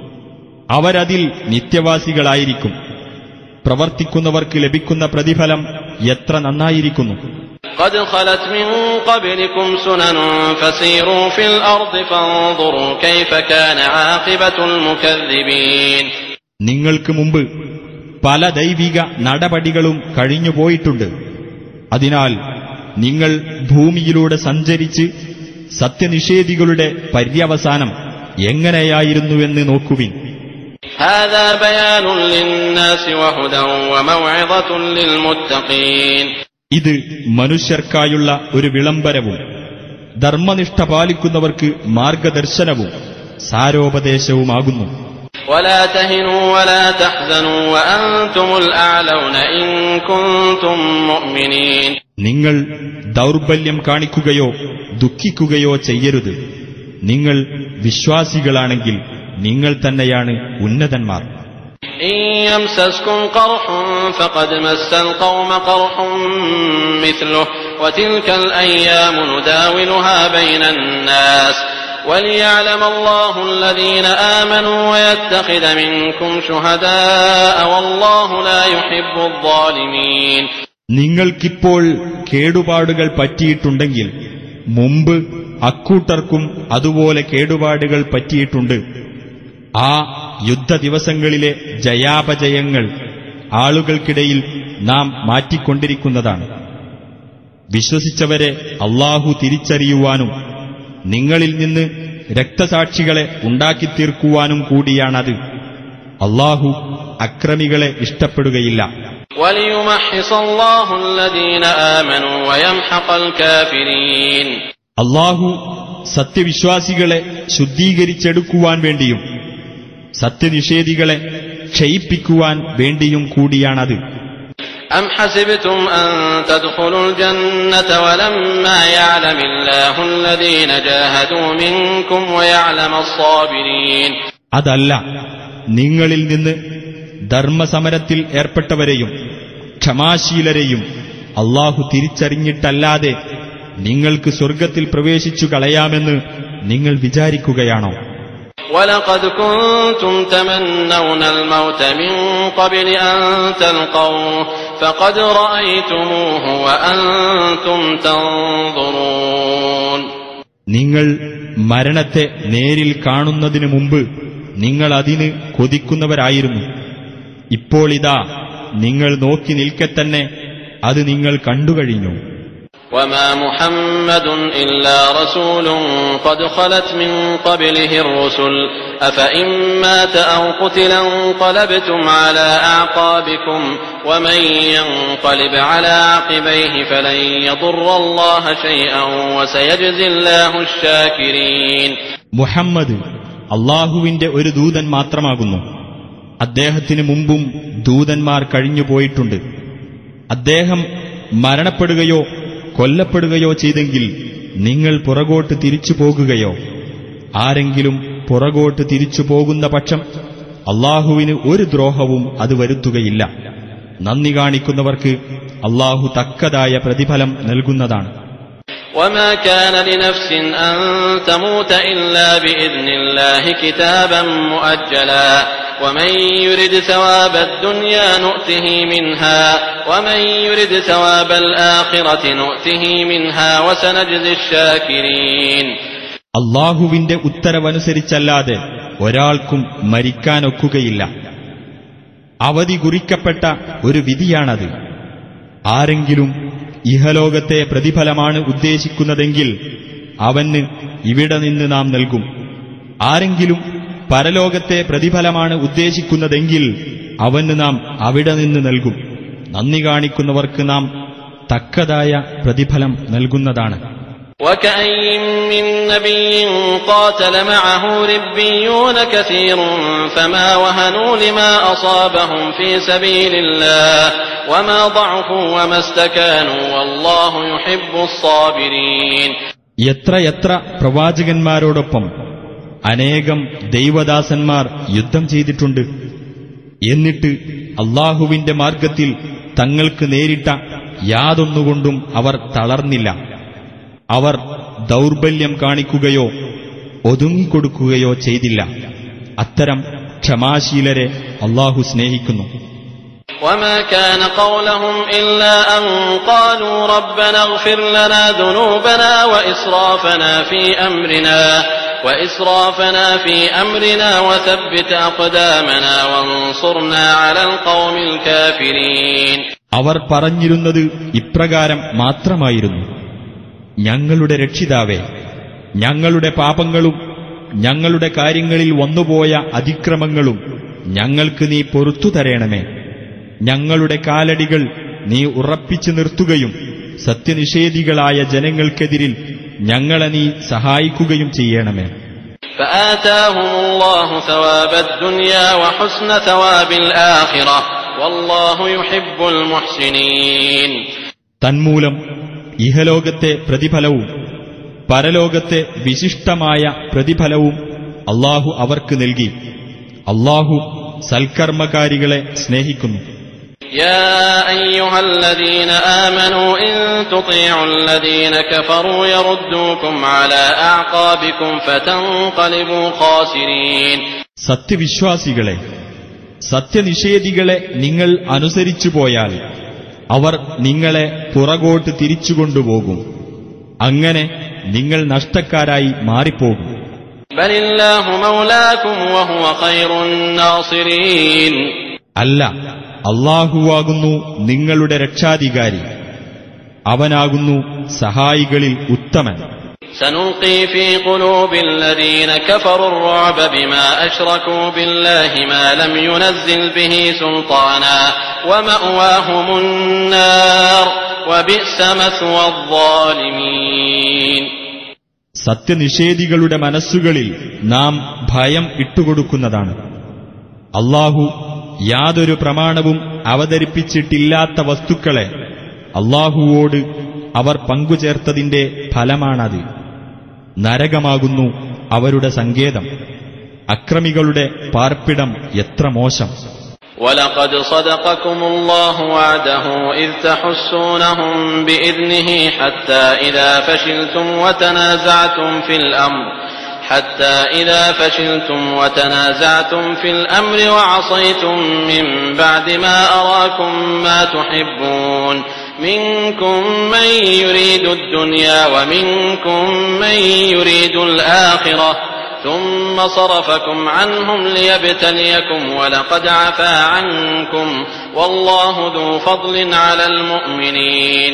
അവരതിൽ നിത്യവാസികളായിരിക്കും. പ്രവർത്തിക്കുന്നവർക്ക് ലഭിക്കുന്ന പ്രതിഫലം എത്ര നന്നായിരിക്കുന്നു. قد خلت من قبلكم سنن فسيروا في الأرض فانظروا كيف كان عاقبة المكذبين. നിങ്ങൾക്ക് മുമ്പ് പല ദൈവിക നടപടികളും കഴിഞ്ഞുപോയിട്ടുണ്ട്. അതിനാൽ നിങ്ങൾ ഭൂമിയിലൂടെ സഞ്ചരിച്ച് സത്യനിഷേധികളുടെ പര്യവസാനം എങ്ങനെയായിരുന്നുവെന്ന് നോക്കുവിൻ. هذا بيان للناس وهدى وموعظة للمتقين. ഇത് മനുഷ്യർക്കായുള്ള ഒരു വിളംബരവും ധർമ്മനിഷ്ഠ പാലിക്കുന്നവർക്ക് മാർഗദർശനവും സാരോപദേശവുമാകുന്നു. ولا تهنوا ولا تحزنوا وأنتم الأعلون إن كنتم مؤمنين. നിങ്ങൾ ദൗർബല്യം കാണിക്കുകയോ ദുഃഖിക്കുകയോ ചെയ്യരുത്. നിങ്ങൾ വിശ്വാസികളാണെങ്കിൽ നിങ്ങൾ തന്നെയാണ് ഉന്നതന്മാർ. إن يمسسكم قرح فقد مس القوم قرح مثله وتلك الأيام نداولها بين الناس وليعلم الله الذين آمنوا ويتخذ منكم شهداء والله لا يحب الظالمين. നിങ്ങൾക്കിപ്പോൾ കേടുപാടുകൾ പറ്റിയിട്ടുണ്ടെങ്കിൽ മുമ്പ് അക്കൂട്ടർക്കും അതുപോലെ കേടുപാടുകൾ പറ്റിയിട്ടുണ്ട്. ആ യുദ്ധദിവസങ്ങളിലെ ജയാപജയങ്ങൾ ആളുകൾക്കിടയിൽ നാം മാറ്റിക്കൊണ്ടിരിക്കുന്നതാണ്. വിശ്വസിച്ചവരെ അല്ലാഹു തിരിച്ചറിയുവാനും നിങ്ങളിൽ നിന്ന് രക്തസാക്ഷികളെ ഉണ്ടാക്കിത്തീർക്കുവാനും കൂടിയാണത്. അല്ലാഹു അക്രമികളെ ഇഷ്ടപ്പെടുകയില്ല. وَلِيُمَحِّصَ اللَّهُ الَّذِينَ آمَنُوا وَيَمْحَقَ الْكَافِرِينَ. അല്ലാഹു സത്യവിശ്വാസികളെ ശുദ്ധീകരിച്ചെടുക്കുവാൻ വേണ്ടിയും സത്യനിഷേധികളെ ക്ഷയിപ്പിക്കുവാൻ വേണ്ടിയും കൂടിയാണത്. أَمْ حَسِبْتُمْ أَن تَدْخُلُوا الْجَنَّةَ وَلَمَّا يَعْلَمِ اللَّهُ الَّذِينَ جَاهَدُوا مِنكُمْ وَيَعْلَمَ الصَّابِرِينَ. അതല്ല, നിങ്ങളിൽ നിന്ന് ധർമ്മസമരത്തിൽ ഏർപ്പെട്ടവരെയും ക്ഷമാശീലരെയും അല്ലാഹു തിരിച്ചറിഞ്ഞിട്ടല്ലാതെ നിങ്ങൾക്ക് സ്വർഗത്തിൽ പ്രവേശിച്ചു കളയാമെന്ന് നിങ്ങൾ വിചാരിക്കുകയാണോ? وَلَقَدْ كُنْتُمْ تَمَنَّوْنَ الْمَوْتَ مِنْ قَبْلِ أَنْ تَلْقَوْهُ فَقَدْ رَأَيْتُمُوهُ وَأَنْتُمْ تَنْظُرُونَ. നിങ്ങൾ മരണത്തെ നേരിൽ കാണുന്നതിനു മുമ്പ് നിങ്ങൾ അതിന് കൊതിക്കുന്നവരായിരുന്നു. ഇപ്പോൾ ഇതാ നിങ്ങൾ നോക്കി നിൽക്കെ തന്നെ അത് നിങ്ങൾ കണ്ടുകഴിഞ്ഞു. وما محمد إلا رسول قد خلت من قبله الرسل أفإن مات أو قتل انقلبتم على أعقابكم ومن ينقلب على عقبيه فلن يضر الله شيئا وسيجزي الله الشاكرين. മുഹമ്മദ് അല്ലാഹുവിന്റെ ഒരു ദൂതൻ മാത്രമാകുന്നു. അദ്ദേഹത്തിന് മുമ്പും ദൂതന്മാർ കഴിഞ്ഞുപോയിട്ടുണ്ട്. അദ്ദേഹം മരണപ്പെടുകയോ കൊല്ലപ്പെടുകയോ ചെയ്തെങ്കിൽ നിങ്ങൾ പുറകോട്ട് തിരിച്ചു പോകുകയോ ആരെങ്കിലും പുറകോട്ട് തിരിച്ചു പോകുന്ന പക്ഷം അല്ലാഹുവിന് ഒരു ദ്രോഹവും അത് വരുത്തുകയില്ല. നന്ദി കാണിക്കുന്നവർക്ക് അല്ലാഹു തക്കതായ പ്രതിഫലം നൽകുന്നതാണ്. وما كان لنفس أن تموت إلا بإذن الله كتابا مؤجلا ومن يرد ثواب الدنيا نؤته منها ومن يرد ثواب الآخرة نؤته منها وسنجزي الشاكرين. അല്ലാഹുവിന്റെ ഉത്തരവനുസരിച്ചല്ലാതെ ഒരാൾക്കും മരിക്കാനൊക്കുകയില്ല. അവധി കുറിക്കപ്പെട്ട ഒരു വിധിയാണത്. ആരെങ്കിലും ഇഹലോകത്തെ പ്രതിഫലമാണ് ഉദ്ദേശിക്കുന്നതെങ്കിൽ അവന് ഇവിടെ നിന്ന് നാം നൽകും. ആരെങ്കിലും പരലോകത്തെ പ്രതിഫലമാണ് ഉദ്ദേശിക്കുന്നതെങ്കിൽ അവന് നാം അവിടെ നിന്ന് നൽകും. നന്ദി കാണിക്കുന്നവർക്ക് നാം തക്കതായ പ്രതിഫലം നൽകുന്നതാണ്. وكأين من نبي قاتل معه ربيون كثير فما وهنوا لما أصابهم في سبيل الله وما ضعفوا وما استكانوا والله يحب الصابرين. എത്ര എത്ര പ്രവാചകന്മാരോടൊപ്പം അനേകം ദൈവദാസന്മാർ യുദ്ധം ചെയ്തിട്ടുണ്ട്. എന്നിട്ട് അല്ലാഹുവിന്റെ മാർഗത്തിൽ തങ്ങൾക്ക് നേരിട്ട യാതൊന്നുകൊണ്ടും അവർ തളർന്നില്ല. അവർ ദൗർബല്യം കാണിക്കുകയോ ഒതുങ്ങിക്കൊടുക്കുകയോ ചെയ്തില്ല. അത്തരം ക്ഷമാശീലരെ അല്ലാഹു സ്നേഹിക്കുന്നു. وما كان قولهم إلا أن قالوا ربنا اغفر لنا ذنوبنا وإسرافنا في أمرنا وإسرافنا في أمرنا وثبت أقدامنا وانصرنا على القوم الكافرين. അവർ പറഞ്ഞിരുന്നത് ഇപ്രകാരം മാത്രമായിരുന്നു: ഞങ്ങളുടെ രക്ഷിതാവേ, ഞങ്ങളുടെ പാപങ്ങളും ഞങ്ങളുടെ കാര്യങ്ങളിൽ വന്നുപോയ അതിക്രമങ്ങളും ഞങ്ങൾക്ക് നീ പൊറുത്തു തരേണമേ. ഞങ്ങളുടെ കാലടികൾ നീ ഉറപ്പിച്ചു നിർത്തുകയും സത്യനിഷേധികളായ ജനങ്ങൾക്കെതിരിൽ ഞങ്ങളെ നീ സഹായിക്കുകയും ചെയ്യണമേ. فآتاهم الله ثواب الدنيا وحسن ثواب الآخرة والله يحب المحسنين. തന്മൂലം ഇഹലോകത്തെ പ്രതിഫലവും പരലോകത്തെ വിശിഷ്ടമായ പ്രതിഫലവും അല്ലാഹു അവർക്ക് നൽകി. അല്ലാഹു സൽക്കർമ്മകാരികളെ സ്നേഹിക്കുന്നു. يا أيها الذين آمنوا إن تطيعوا الذين كفروا يردوكم على أعقابكم فتنقلبوا خاسرين. സത്യവിശ്വാസികളെ, സത്യനിഷേധികളെ നിങ്ങൾ അനുസരിച്ചു പോയാൽ അവർ നിങ്ങളെ പുറകോട്ട് തിരിച്ചുകൊണ്ടുപോകും. അങ്ങനെ നിങ്ങൾ നഷ്ടക്കാരായി മാറിപ്പോകും. ബലില്ലാഹു മൗലാകും വഹുവ ഖൈറുൻ നാസിരീൻ. അല്ല, അല്ലാഹുവാകുന്നു നിങ്ങളുടെ രക്ഷാധികാരി, അവനാകുന്നു സഹായികളിൽ ഉത്തമൻ. سنلقي في قلوب الذين كفروا الرعب بما أشركوا بالله ما لم ينزل به سلطانا ومأواهم النار وبئس مثوى الظالمين. സത്യനിഷേധികളുടെ മനസ്സുകളിൽ നാം ഭയം ഇട്ടുകൊടുക്കുന്നതാണ്. അല്ലാഹു യാതൊരു പ്രമാണവും അവതരിപ്പിച്ചിട്ടില്ലാത്ത വസ്തുക്കളെ അല്ലാഹുവോട് അവർ പങ്കുചേർത്തതിന്റെ ഫലമാണത്. നരകമാകുന്നു അവരുടെ സങ്കേതം. അക്രമികളുടെ പാർപ്പിടം എത്ര മോശം. وَلَقَدْ صَدَقَكُمُ اللَّهُ وَعْدَهُ إِذْ تَحُسُّونَهُم بِإِذْنِهِ حَتَّى إِذَا فَشِلْتُمْ وَتَنَازَعْتُمْ فِي الْأَمْرِ حَتَّى إِذَا فَشِلْتُمْ وَتَنَازَعْتُمْ فِي الْأَمْرِ وَعَصَيْتُم مِّن بَعْدِ مَا أَرَاكُم مَّا تُحِبُّونَ منكم من يريد الدنيا ومنكم من يريد الآخرة ثم صرفكم عنهم ليبتليكم ولقد عفا عنكم والله ذو فضل على المؤمنين.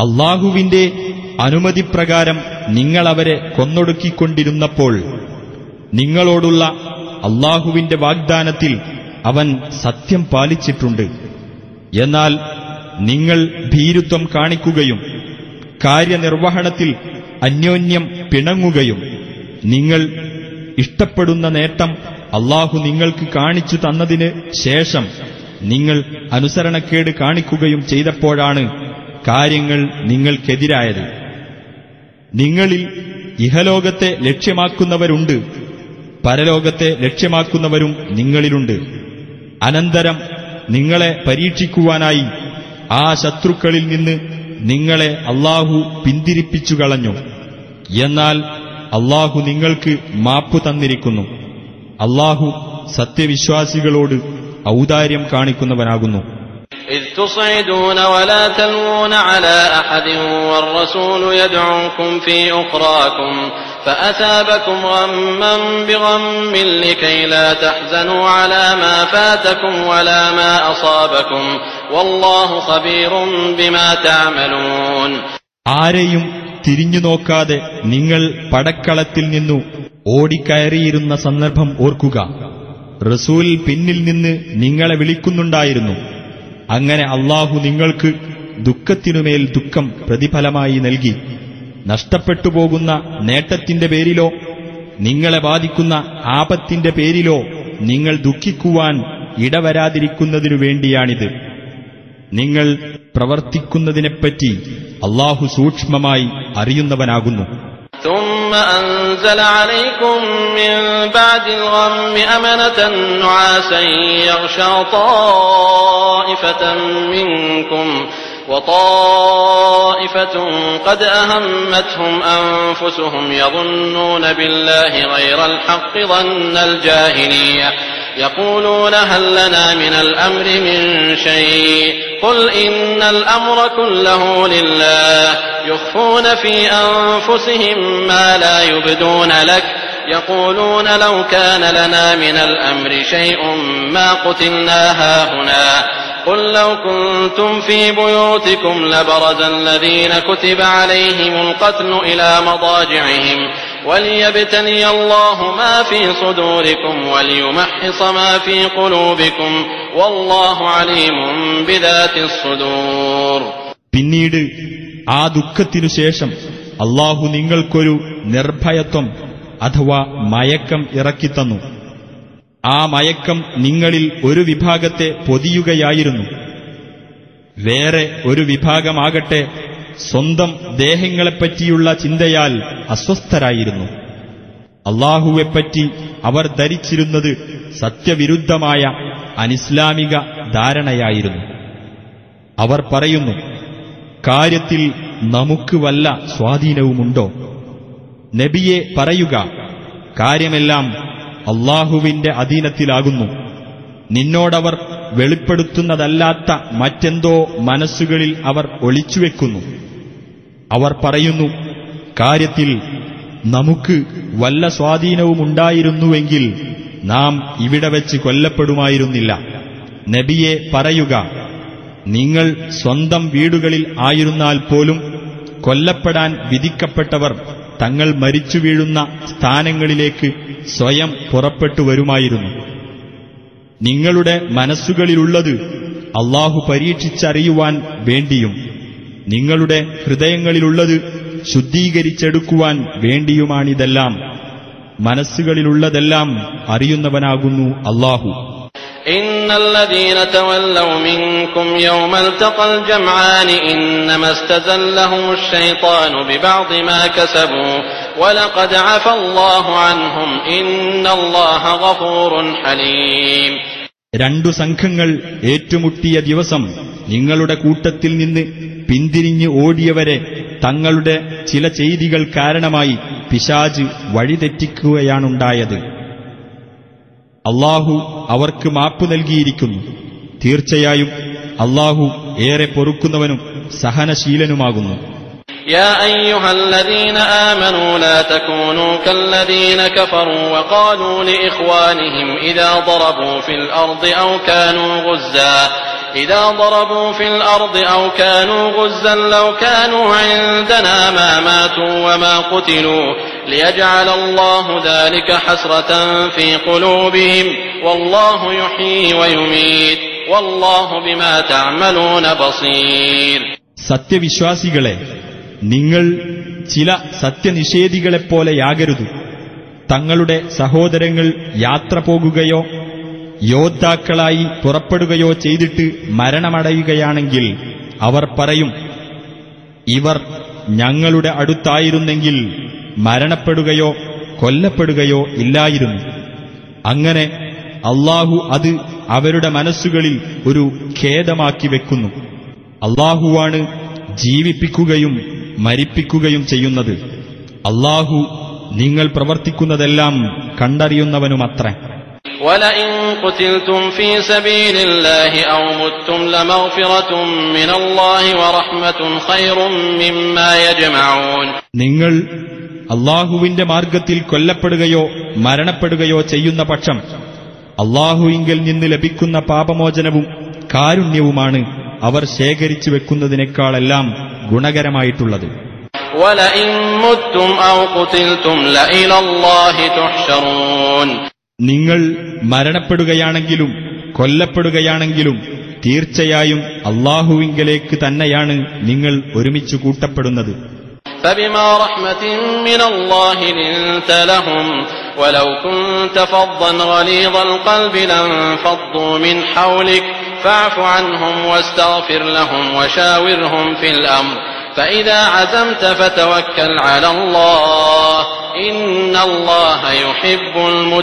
അല്ലാഹുവിന്റെ അനുമതിപ്രകാരം നിങ്ങളവരെ കൊന്നൊടുക്കിക്കൊണ്ടിരുന്നപ്പോൾ നിങ്ങളോടുള്ള അല്ലാഹുവിന്റെ വാഗ്ദാനത്തിൽ അവൻ സത്യം പാലിച്ചിട്ടുണ്ട്. എന്നാൽ നിങ്ങൾ ഭീരുത്വം കാണിക്കുകയും കാര്യനിർവഹണത്തിൽ അന്യോന്യം പിണങ്ങുകയും നിങ്ങൾ ഇഷ്ടപ്പെടുന്ന നേട്ടം അല്ലാഹു നിങ്ങൾക്ക് കാണിച്ചു തന്നതിന് ശേഷം നിങ്ങൾ അനുസരണക്കേട് കാണിക്കുകയും ചെയ്തപ്പോഴാണ് കാര്യങ്ങൾ നിങ്ങൾക്കെതിരായത്. നിങ്ങളിൽ ഇഹലോകത്തെ ലക്ഷ്യമാക്കുന്നവരുണ്ട്, പരലോകത്തെ ലക്ഷ്യമാക്കുന്നവരും നിങ്ങളിലുണ്ട്. അനന്തരം നിങ്ങളെ പരീക്ഷിക്കുവാനായി ആ ശത്രുക്കളിൽ നിന്ന് നിങ്ങളെ അല്ലാഹു പിന്തിരിപ്പിച്ചു കളഞ്ഞു. എന്നാൽ അല്ലാഹു നിങ്ങൾക്ക് മാപ്പു തന്നിരിക്കുന്നു. അല്ലാഹു സത്യവിശ്വാസികളോട് ഔദാര്യം കാണിക്കുന്നവനാകുന്നു. إذ تصعدون ولا تلوون على أحد والرسول يدعوكم في أخراكم فأثابكم غما بغم لكي لا تحزنوا على ما فاتكم ولا ما أصابكم والله خبير بما تعملون. ആരെയും തിരിഞ്ഞു നോക്കാതെ നിങ്ങൾ പടക്കളത്തിൽ നിന്നു ഓടിക്കയറിയിരുന്ന സന്ദർഭം ഓർക്കുക. റസൂൽ പിന്നിൽ നിന്ന് നിങ്ങളെ വിളിക്കുന്നുണ്ടായിരുന്നു. അങ്ങനെ അല്ലാഹു നിങ്ങൾക്ക് ദുഃഖത്തിനുമേൽ ദുഃഖം പ്രതിഫലമായി നൽകി. നഷ്ടപ്പെട്ടുപോകുന്ന നേട്ടത്തിന്റെ പേരിലോ നിങ്ങളെ ബാധിക്കുന്ന ആപത്തിന്റെ പേരിലോ നിങ്ങൾ ദുഃഖിക്കുവാൻ ഇടവരാതിരിക്കുന്നതിനു വേണ്ടിയാണിത്. നിങ്ങൾ പ്രവർത്തിക്കുന്നതിനെപ്പറ്റി അല്ലാഹു സൂക്ഷ്മമായി അറിയുന്നവനാകുന്നു. ثم أنزل عليكم من بعد الغم أمنة نعاسا يغشى طائفة منكم وطائفة قد أهمتهم أنفسهم يظنون بالله غير الحق ظن الجاهلية يقولون هل لنا من الأمر من شيء قل إن الأمر كله لله يخفون في أنفسهم ما لا يبدون لك يقولون لو كان لنا من الأمر شيء ما قتلنا هاهنا قل لو كنتم في بيوتكم لبرز الذين كتب عليهم القتل إلى مضاجعهم وليبتلي الله ما في صدوركم وليمحص ما في قلوبكم والله عليم بذات الصدور. പിന്നീട് ആ ദുഃഖത്തിനു ശേഷം അല്ലാഹു നിങ്ങൾക്കൊരു നിർഭയത്വം അഥവാ മയക്കം ഇറക്കിത്തന്നു. ആ മയക്കം നിങ്ങളിൽ ഒരു വിഭാഗത്തെ പൊതിയുകയായിരുന്നു. വേറെ ഒരു വിഭാഗമാകട്ടെ സ്വന്തം ദേഹങ്ങളെപ്പറ്റിയുള്ള ചിന്തയാൽ അസ്വസ്ഥരായിരുന്നു. അല്ലാഹുവെപ്പറ്റി അവർ ധരിച്ചിരുന്നത് സത്യവിരുദ്ധമായ അനിസ്ലാമിക ധാരണയായിരുന്നു. അവർ പറയുന്നു, കാര്യത്തിൽ നമുക്ക് വല്ല സ്വാധീനവുമുണ്ടോ? നബിയെ പറയുക, കാര്യമെല്ലാം അല്ലാഹുവിന്റെ അധീനത്തിലാകുന്നു. നിന്നോടവർ വെളിപ്പെടുത്തുന്നതല്ലാത്ത മറ്റെന്തോ മനസ്സുകളിൽ അവർ ഒളിച്ചുവെക്കുന്നു. അവർ പറയുന്നു, കാര്യത്തിൽ നമുക്ക് വല്ല സ്വാധീനവുമുണ്ടായിരുന്നുവെങ്കിൽ നാം ഇവിടെ വെച്ച് കൊല്ലപ്പെടുമായിരുന്നില്ല. നബിയെ പറയുക, നിങ്ങൾ സ്വന്തം വീടുകളിൽ ആയിരുന്നാൽ പോലും കൊല്ലപ്പെടാൻ വിധിക്കപ്പെട്ടവർ തങ്ങൾ മരിച്ചു വീഴുന്ന സ്ഥാനങ്ങളിലേക്ക് സ്വയം പുറപ്പെട്ടു വരുമായിരുന്നു. നിങ്ങളുടെ മനസ്സുകളിലുള്ളത് അല്ലാഹു പരീക്ഷിച്ചറിയുവാൻ വേണ്ടിയും നിങ്ങളുടെ ഹൃദയങ്ങളിലുള്ളത് ശുദ്ധീകരിച്ചെടുക്കുവാൻ വേണ്ടിയുമാണിതെല്ലാം. മനസ്സുകളിലുള്ളതെല്ലാം അറിയുന്നവനാകുന്നു അല്ലാഹു. إن الذين تولوا منكم يوم التقى الجمعان إنما استزلهم الشيطان ببعض ما كسبوا ولقد عفا الله عنهم إن الله غفور حليم. രണ്ടു സംഘങ്ങൾ ഏറ്റുമുട്ടിയ ദിവസം നിങ്ങളുടെ കൂട്ടത്തിൽ നിന്ന് പിന്തിരിഞ്ഞ് ഓടിയവരെ തങ്ങളുടെ ചില ചെയ്തികൾ കാരണമായി പിശാച് വഴിതെറ്റിക്കുകയാണുണ്ടായത്. അല്ലാഹു അവർക്ക് മാപ്പു നൽകിയിരിക്കുന്നു. തീർച്ചയായും അല്ലാഹു ഏറെ പൊറുക്കുന്നവനും സഹനശീലനുമാകുന്നു. يا أيها الذين آمنوا لا تكونوا كالذين كفروا وقالوا لإخوانهم إذا ضربوا في الأرض أو كانوا غزا إذا ضربوا في الأرض أو كانوا غزا لو كانوا عندنا ما ماتوا وما قتلوا ليجعل الله ذلك حسرة في قلوبهم والله يحيي ويميت والله بما تعملون بصير. സത്യവിശ്വാസികളെ, നിങ്ങൾ ചില സത്യനിഷേധികളെപ്പോലെയാകരുത്. തങ്ങളുടെ സഹോദരങ്ങൾ യാത്ര പോകുകയോ യോദ്ധാക്കളായി പുറപ്പെടുകയോ ചെയ്തിട്ട് മരണമടയുകയാണെങ്കിൽ അവർ പറയും, ഇവർ ഞങ്ങളുടെ അടുത്തായിരുന്നെങ്കിൽ മരണപ്പെടുകയോ കൊല്ലപ്പെടുകയോ ഇല്ലായിരുന്നു. അങ്ങനെ അല്ലാഹു അത് അവരുടെ മനസ്സുകളിൽ ഒരു ഖേദമാക്കി വെക്കുന്നു. അല്ലാഹുവാണ് ജീവിപ്പിക്കുകയും മരിപ്പിക്കുകയും ചെയ്യുന്നത്. അല്ലാഹു നിങ്ങൾ പ്രവർത്തിക്കുന്നതെല്ലാം കണ്ടറിയുന്നവനുമത്രേ. وَلَئِن قُتِلْتُمْ فِي سَبِيلِ اللَّهِ أَوْ مُتُّمْ لَمَغْفِرَةٌ مِّنَ اللَّهِ وَرَحْمَةٌ خَيْرٌ مِّمَّا يَجْمَعُونَ. നിങ്ങൾ അല്ലാഹുവിന്റെ മാർഗത്തിൽ കൊല്ലപ്പെടുകയോ മരണപ്പെടുകയോ ചെയ്യുന്ന പക്ഷം അല്ലാഹുവിങ്കൽ നിന്ന് ലഭിക്കുന്ന പാപമോചനവും കാരുണ്യവുമാണ് അവർ ശേഖരിച്ചു വെക്കുന്നതിനേക്കാളെല്ലാം ഗുണകരമായിട്ടുള്ളത്. وَلَئِن مُتُّمْ أَوْ قُتِلْتُمْ لَإِلَى اللَّهِ تُحْشَرُونَ. നിങ്ങൾ മരണപ്പെടുകയാണെങ്കിലും കൊല്ലപ്പെടുകയാണെങ്കിലും തീർച്ചയായും അല്ലാഹുവിങ്കലേക്ക് തന്നെയാണ് നിങ്ങൾ ഒരുമിച്ച് കൂട്ടപ്പെടുന്നത്. فبما رحمة من الله لنت لهم ولو كنت فظا غليظ القلب لانفضوا من حولك فاعف عنهم واستغفر لهم وشاورهم في الأمر فإذا عزمت فتوكل على الله إن الله يحب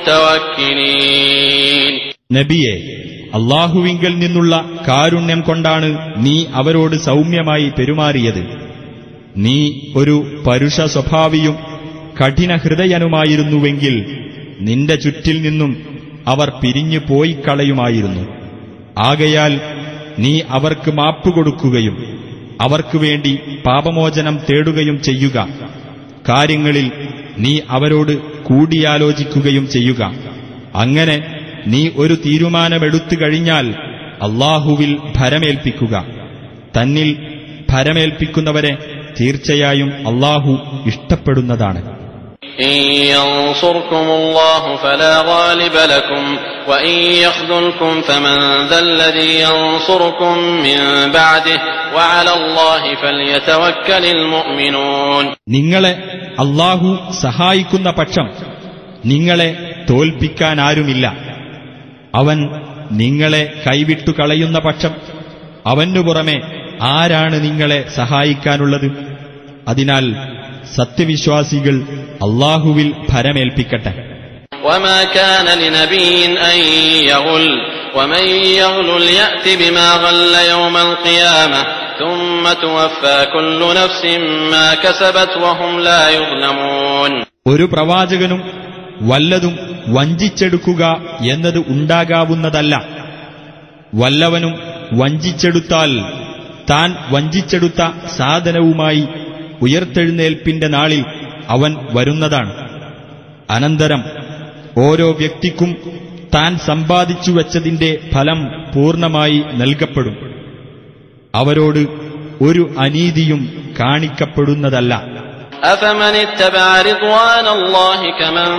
المتوكلين. നബിയെ, അല്ലാഹുവിങ്കൽ നിന്നുള്ള കാരുണ്യം കൊണ്ടാണ് നീ അവരോട് സൗമ്യമായി പെരുമാറിയത്. നീ ഒരു പരുഷ സ്വഭാവിയും കഠിന ഹൃദയനുമായിരുന്നുവെങ്കിൽ നിന്റെ ചുറ്റിൽ നിന്നും അവർ പിരിഞ്ഞു പോയി കളയുമായിരുന്നു. ആകയാൽ നീ അവർക്ക് മാപ്പുകൊടുക്കുകയും അവർക്കു വേണ്ടി പാപമോചനം തേടുകയും ചെയ്യുക. കാര്യങ്ങളിൽ നീ അവരോട് കൂടിയാലോചിക്കുകയും ചെയ്യുക. അങ്ങനെ നീ ഒരു തീരുമാനമെടുത്തു കഴിഞ്ഞാൽ അല്ലാഹുവിൽ ഭരമേൽപ്പിക്കുക. തന്നിൽ ഭരമേൽപ്പിക്കുന്നവരെ തീർച്ചയായും അല്ലാഹു ഇഷ്ടപ്പെടുന്നതാണ്. إن ينصركم الله فلا غالب لكم وإن يخذلكم فمن ذا الذي ينصركم من بعده وعلى الله فليتوكل المؤمنون. നിങ്ങളെ അല്ലാഹു സഹായിക്കുന്ന പക്ഷം നിങ്ങളെ തോൽപ്പിക്കാനാരുമില്ല. അവൻ നിങ്ങളെ കൈവിട്ടു കളയുന്ന പക്ഷം അവനു പുറമെ ആരാണ് നിങ്ങളെ സഹായിക്കാനുള്ളത്? അതിനാൽ സത്യവിശ്വാസികൾ അല്ലാഹുവിൽ ഭരമേൽപ്പിക്കട്ടെ. وما كان لنبي أن يغل ومن يغل يأت بما غل يوم القيامة ثم توفى كل نفس ما كسبت وهم لا يظلمون. ഒരു പ്രവാചകനും വല്ലതും വഞ്ചിച്ചെടുക്കുക എന്നത് ഉണ്ടാകാവുന്നതല്ല. വല്ലവനും വഞ്ചിച്ചെടുത്താൽ താൻ വഞ്ചിച്ചെടുത്ത സാധനവുമായി ഉയർത്തെഴുന്നേൽപ്പിന്റെ നാളിൽ അവൻ വരുന്നതാണ്. അനന്തരം ഓരോ വ്യക്തിക്കും താൻ സമ്പാദിച്ചു വച്ചതിന്റെ ഫലം പൂർണ്ണമായി നൽകപ്പെടും. അവരോട് ഒരു അനീതിയും കാണിക്കപ്പെടുന്നതല്ല. أفمن اتبع رضوان الله كمن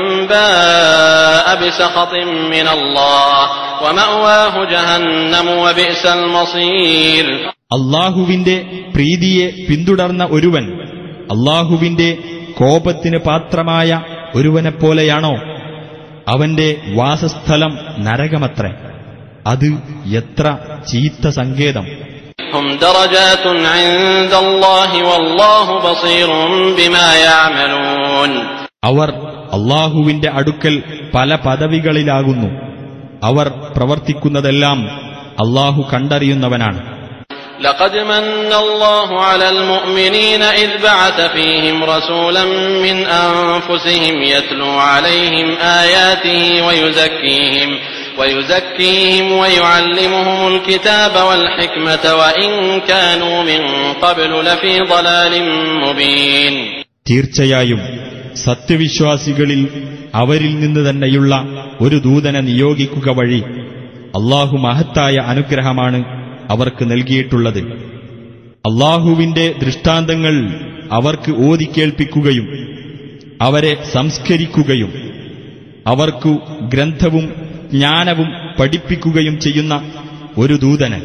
باء بسخط من الله ومأواه جهنم وبئس المصير. അല്ലാഹുവിന്റെ പ്രീതിയെ പിന്തുടർന്ന ഒരുവൻ അല്ലാഹുവിന്റെ കോപത്തിന് പാത്രമായ ഒരുവനെപ്പോലെയാണോ? അവന്റെ വാസസ്ഥലം നരകമത്രേ. അത് എത്ര ചീത്ത സങ്കേതം. هم درجات عند الله والله بصير بما يعملون. അവർ അല്ലാഹുവിന്റെ അടുക്കൽ പല പദവികളിലാകുന്നു. അവർ പ്രവർത്തിക്കുന്നതെല്ലാം അല്ലാഹു കണ്ടറിയുന്നവനാണ്. لقد من الله على المؤمنين إذ بعث فيهم رسولا من أنفسهم يتلو عليهم آياته ويزكيهم ويزكيهم ويعلمهم الكتاب والحكمة وإن كانوا من قبل لفي ضلال مبين. തീർച്ചയായും സത്യവിശ്വാസികളിൽ അവരിൽ നിന്ന് തന്നെയുള്ള ഒരു ദൂതനെ നിയോഗിക്കുക വഴി അല്ലാഹു മഹത്തായ അനുഗ്രഹമാണ് അവർക്ക് നൽകിയിട്ടുള്ളത്. അല്ലാഹുവിന്റെ ദൃഷ്ടാന്തങ്ങൾ അവർക്ക് ഓതിക്കേൾപ്പിക്കുകയും അവരെ സംസ്കരിക്കുകയും അവർക്കു ഗ്രന്ഥവും ജ്ഞാനവും പഠിപ്പിക്കുകയും ചെയ്യുന്ന ഒരു ദൂതന്.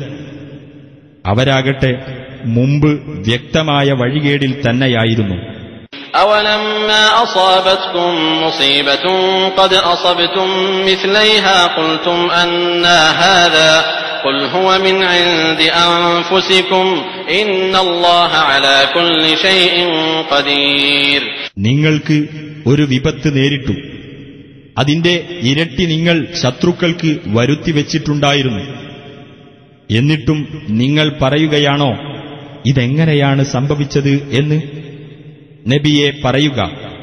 അവരാകട്ടെ മുമ്പ് വ്യക്തമായ വഴികേടിൽ തന്നെയായിരുന്നു. أَوَلَمَّا أَصَابَتْكُم مُّصِيبَةٌ قَدْ أَصَبْتُم مِّثْلَيْهَا قُلْتُمْ أَنَّىٰ هَٰذَا قُلْ هُوَ مِنْ عِندِ أَنفُسِكُمْ إِنَّ اللَّهَ عَلَىٰ كُلِّ شَيْءٍ قَدِيرٌ. നിങ്ങൾക്ക് ഒരു വിപത്ത് നേരിട്ടു, അതിന്റെ ഇരട്ടി നിങ്ങൾ ശത്രുക്കൾക്ക് വരുത്തിവെച്ചിട്ടുണ്ടായിരുന്നു. എന്നിട്ടും നിങ്ങൾ പറയുകയാണോ ഇതെങ്ങനെയാണ് സംഭവിച്ചത് എന്ന്? നബിയെ പറയുക,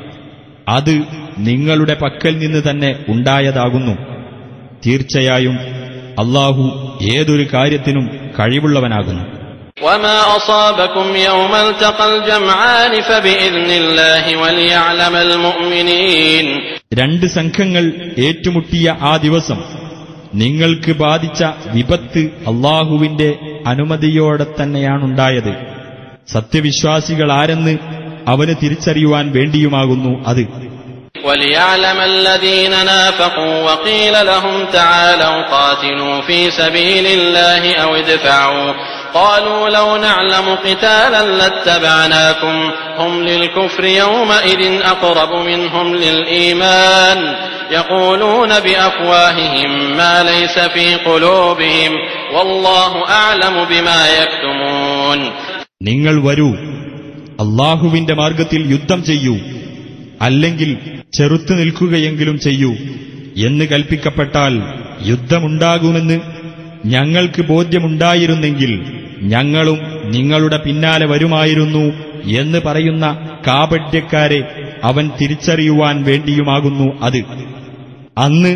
അത് നിങ്ങളുടെ പക്കൽ നിന്ന് തന്നെ ഉണ്ടായതാകുന്നു. തീർച്ചയായും അല്ലാഹു ഏതൊരു കാര്യത്തിനും കഴിവുള്ളവനാകുന്നു. وَمَا أَصَابَكُمْ يَوْمَ الْتَقَى الْجَمْعَانِ فَبِإِذْنِ اللَّهِ وَلِيَعْلَمَ الْمُؤْمِنِينَ. രണ്ട് സംഘങ്ങൾ ഏറ്റുമുട്ടിയ ആ ദിവസം നിങ്ങൾക്ക് ബാധിച്ച വിപത്ത് അല്ലാഹുവിന്റെ അനുമതിയോടെ തന്നെയാണുണ്ടായത്. സത്യവിശ്വാസികൾ ആരെന്ന് അവന് തിരിച്ചറിയുവാൻ വേണ്ടിയുമാകുന്നു അത്. وَلِيَعْلَمَ الَّذِينَ نَافَقُوا وَقِيلَ لَهُمْ تَعَالَوْا قَاتِلُوا فِي سَبِيلِ اللَّهِ أَوِ ادْفَعُوا قَالُوا لَوْ نَعْلَمُ قِتَالًا لَاتَّبَعْنَاكُمْ هُمْ لِلْكُفْرِ يَوْمَئِذٍ أَقْرَبُ مِنْهُمْ لِلْإِيمَانِ يَقُولُونَ بِأَفْوَاهِهِمْ مَا لَيْسَ فِي قُلُوبِهِمْ وَاللَّهُ أَعْلَمُ بِمَا يَكْتُمُونَ. നിങ്ങൾ വരൂ, അല്ലാഹുവിന്റെ മാർഗത്തിൽ യുദ്ധം ചെയ്യൂ, അല്ലെങ്കിൽ ചെറുത്തു നിൽക്കുകയെങ്കിലും ചെയ്യൂ എന്ന് കൽപ്പിക്കപ്പെട്ടാൽ യുദ്ധമുണ്ടാകുമെന്ന് ഞങ്ങൾക്ക് ബോധ്യമുണ്ടായിരുന്നെങ്കിൽ ഞങ്ങളും നിങ്ങളുടെ പിന്നാലെ വരുമായിരുന്നു എന്ന് പറയുന്ന കാപട്യക്കാരെ അവൻ തിരിച്ചറിയുവാൻ വേണ്ടിയുമാകുന്നു അത്. അന്ന്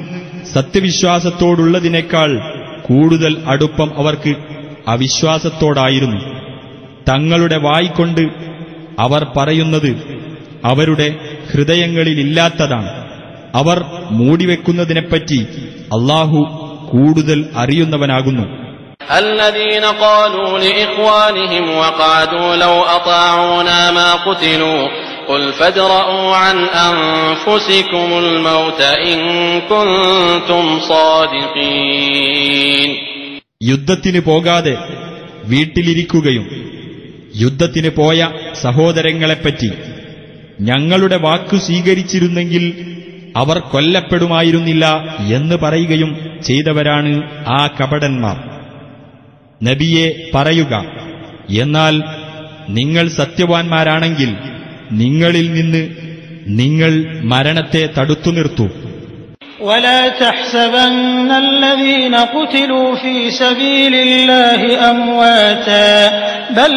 സത്യവിശ്വാസത്തോടുള്ളതിനേക്കാൾ കൂടുതൽ അടുപ്പം അവർക്ക് അവിശ്വാസത്തോടായിരുന്നു. തങ്ങളുടെ വായ്കൊണ്ട് അവർ പറയുന്നത് അവരുടെ ഹൃദയങ്ങളിലില്ലാത്തതാണ്. അവർ മൂടിവെക്കുന്നതിനെപ്പറ്റി അല്ലാഹു കൂടുതൽ അറിയുന്നവനാകുന്നു. الذين قالوا لإخوانهم وقعدوا لو أطاعونا ما قتلوا قل فادرءوا عن أنفسكم الموت إن كنتم صادقين. യുദ്ധത്തിന് പോകാതെ വീട്ടിലിരിക്കുകയും യുദ്ധത്തിന് പോയ സഹോദരങ്ങളെപ്പറ്റി ഞങ്ങളുടെ വാക്കു സ്വീകരിച്ചിരുന്നെങ്കിൽ അവർ കൊല്ലപ്പെടുമായിരുന്നില്ല എന്ന് പറയുകയും ചെയ്തവരാണ് ആ കപടന്മാർ. നബിയെ പറയുക, എന്നാൽ നിങ്ങൾ സത്യവാൻമാരാണെങ്കിൽ നിങ്ങളിൽ നിന്ന് നിങ്ങൾ മരണത്തെ തടുത്തു നിർത്തൂ. ولا تحسبن الذين قتلوا في سبيل الله أمواتا بل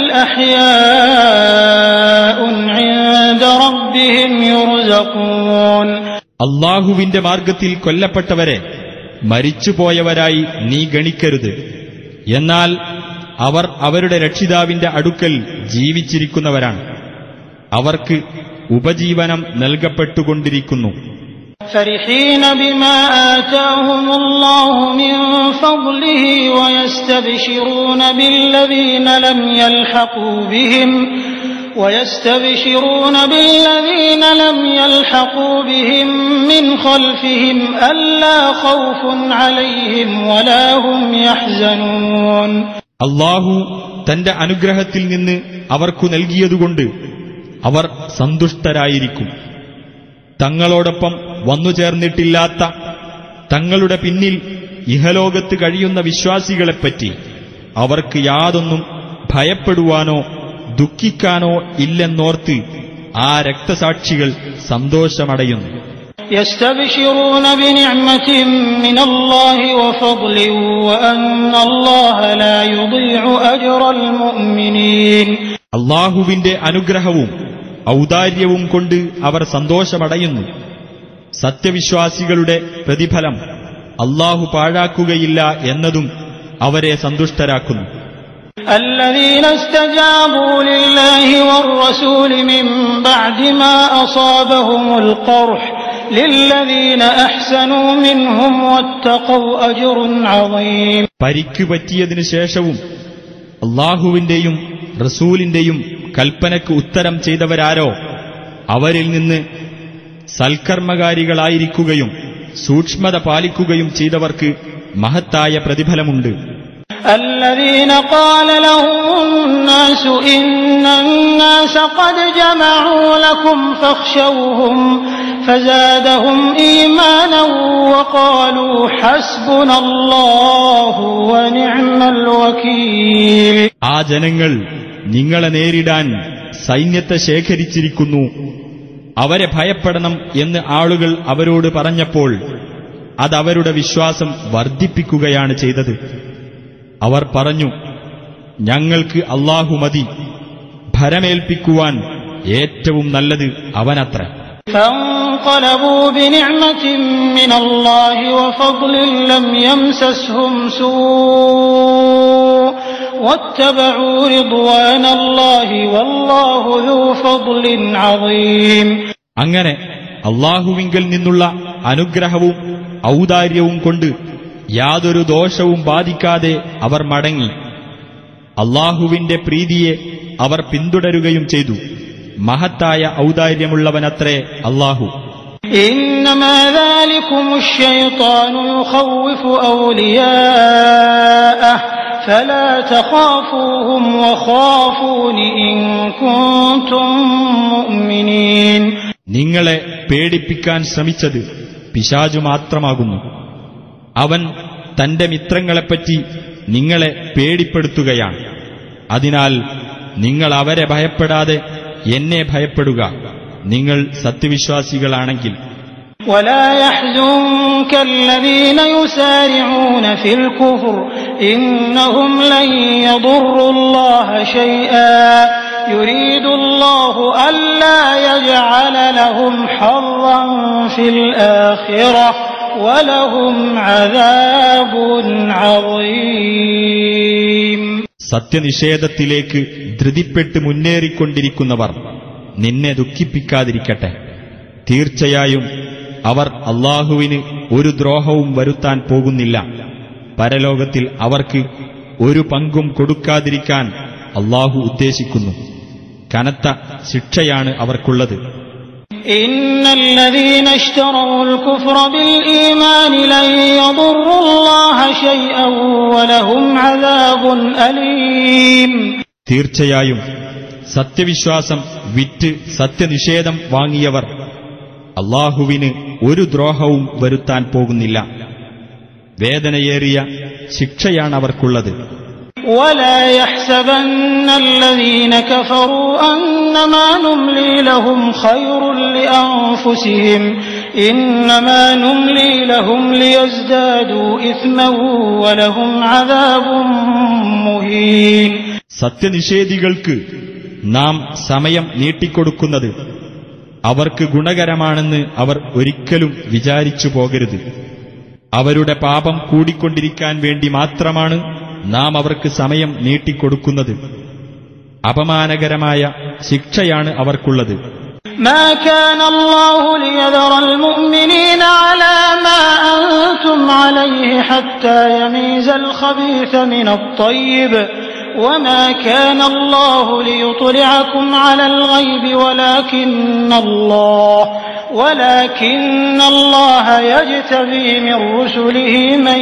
أحياء عند ربهم يرزقون. അല്ലാഹുവിന്റെ മാർഗത്തിൽ കൊല്ലപ്പെട്ടവരെ മരിച്ചുപോയവരായി നീ ഗണിക്കരുത്. എന്നാൽ അവർ അവരുടെ രക്ഷിതാവിന്റെ അടുക്കൽ ജീവിച്ചിരിക്കുന്നവരാണ്. അവർക്ക് ഉപജീവനം നൽകപ്പെട്ടുകൊണ്ടിരിക്കുന്നു. فرحين بما آتاهم الله من فضله ويستبشرون بالذين لم يلحقوا بهم ويستبشرون بالذين لم يلحقوا بهم من خلفهم ألا خوف عليهم ولا هم يحزنون. അല്ലാഹു തന്റെ അനുഗ്രഹത്തിൽ നിന്ന് അവർക്കു നൽകിയതുകൊണ്ട് അവർ സന്തുഷ്ടരായിരിക്കും. തങ്ങളോടൊപ്പം വന്നുചേർന്നിട്ടില്ലാത്ത തങ്ങളുടെ പിന്നിൽ ഇഹലോകത്ത് കഴിയുന്ന വിശ്വാസികളെപ്പറ്റി അവർക്ക് യാതൊന്നും ഭയപ്പെടുവാനോ ദുഃഖിക്കാനോ ഇല്ലെന്നോർത്ത് ആ രക്തസാക്ഷികൾ സന്തോഷമടയുന്നു. يستبشرون بنعمة من الله وفضل وأن الله لا يضيع أجر المؤمنين. അല്ലാഹുവിന്റെ അനുഗ്രഹവും ഔദാര്യവും കൊണ്ട് അവർ സന്തോഷമടയുന്നു. സത്യവിശ്വാസികളുടെ പ്രതിഫലം അല്ലാഹു പാഴാക്കുകയില്ല എന്നതും അവരെ സന്തുഷ്ടരാക്കുന്നു. الذين استجابوا لله والرسول من بعد ما أصابهم القرح للذين أحسنوا منهم واتقوا أجر عظيم. പരിക്കു പറ്റിയതിനു ശേഷവും അല്ലാഹുവിന്റെയും റസൂലിന്റെയും കൽപ്പനയ്ക്ക് ഉത്തരം ചെയ്തവരാരോ അവരിൽ നിന്ന് സൽക്കർമ്മകാരികളായിരിക്കുകയും സൂക്ഷ്മത പാലിക്കുകയും ചെയ്തവർക്ക് മഹത്തായ പ്രതിഫലമുണ്ട്. الذين قال لهم الناس إن الناس قد جمعوا لكم فاخشوهم فزادهم إيمانا وقالوا حسبنا الله ونعم الوكيل. ആ ജനങ്ങൾ നിങ്ങളെ നേരിടാൻ സൈന്യത്തെ ശേഖരിച്ചിരിക്കുന്നു, അവരെ ഭയപ്പെടണം എന്ന് ആളുകൾ അവരോട് പറഞ്ഞപ്പോൾ അതവരുടെ വിശ്വാസം വർദ്ധിപ്പിക്കുകയാണ് ചെയ്തത്. അവർ പറഞ്ഞു, ഞങ്ങൾക്ക് അല്ലാഹു മതി, ഭരമേൽപ്പിക്കുവാൻ ഏറ്റവും നല്ലത് അവനത്ര. فانقلبوا بنعمة من الله وفضل لم يمسسهم سوء واتبعوا رضوان الله والله ذو فضل عظيم. അങ്ങനെ അല്ലാഹുവിങ്കൽ നിന്നുള്ള അനുഗ്രഹവും ഔദാര്യവും കൊണ്ട് യാതൊരു ദോഷവും ബാധിക്കാതെ അവർ മടങ്ങി. അല്ലാഹുവിന്റെ പ്രീതിയെ അവർ പിന്തുടരുകയും ചെയ്തു. മഹത്തായ ഔദാര്യമുള്ളവനത്രേ അല്ലാഹു. إنما ذلكم الشيطان يخوف أولياءه فلا تخافوهم وخافون إن كنتم مؤمنين. നിങ്ങളെ പേടിപ്പിക്കാൻ ശ്രമിച്ചത് പിശാചു മാത്രമാകുന്നു. അവൻ തന്റെ മിത്രങ്ങളെപ്പറ്റി നിങ്ങളെ പേടിപ്പെടുത്തുകയാണ്. അതിനാൽ നിങ്ങൾ അവരെ ഭയപ്പെടാതെ എന്നെ ഭയപ്പെടുക, നിങ്ങൾ സത്യവിശ്വാസികളാണെങ്കിൽ. ولا يحزنك الذين يسارعون في الكفر إنهم لن يضروا الله شيئا يريد الله ألا يجعل لهم حظا في الآخرة ولهم عذاب عظيم. സത്യനിഷേധത്തിലേക്ക് ധൃതിപ്പെട്ട് മുന്നേറിക്കൊണ്ടിരിക്കുന്നവർ നിന്നെ ദുഃഖിപ്പിക്കാതിരിക്കട്ടെ. തീർച്ചയായും അവർ അല്ലാഹുവിന് ഒരു ദ്രോഹവും വരുത്താൻ പോകുന്നില്ല. പരലോകത്തിൽ അവർക്ക് ഒരു പങ്കും കൊടുക്കാതിരിക്കാൻ അല്ലാഹു ഉദ്ദേശിക്കുന്നു. കനത്ത ശിക്ഷയാണ് അവർക്കുള്ളത്. إن الذين اشتروا الكفر بالإيمان لن يضروا الله شيئا ولهم عذاب أليم. തീർച്ചയായും സത്യവിശ്വാസം വിറ്റ് സത്യനിഷേധം വാങ്ങിയവർ അല്ലാഹുവിന് ഒരു ദ്രോഹവും വരുത്താൻ പോകുന്നില്ല. വേദനയേറിയ ശിക്ഷയാണ് അവർക്കുള്ളത്. ولا يحسبن الذين كفروا أنما نملي لهم خير لأنفسهم إنما نملي لهم ليزدادوا إثما ولهم عذاب مهين. സത്യനിഷേധികൾക്ക് നാം സമയം നീട്ടിക്കൊടുക്കുന്നത് അവർക്ക് ഗുണകരമാണെന്ന് അവർ ഒരിക്കലും വിചാരിച്ചു പോകരുത്. അവരുടെ പാപം കൂടിക്കൊണ്ടിരിക്കാൻ വേണ്ടി മാത്രമാണ് നാം അവർക്ക് സമയം നീട്ടിക്കൊടുക്കുന്നത്. അപമാനകരമായ ശിക്ഷയാണ് അവർക്കുള്ളത്. ما كان الله ليذر المؤمنين على ما أنتم عليه حتى يميز الخبيث من الطيب وما كان الله ليطلعكم على الغيب ولكن الله ولكن الله يجتبي من رسله من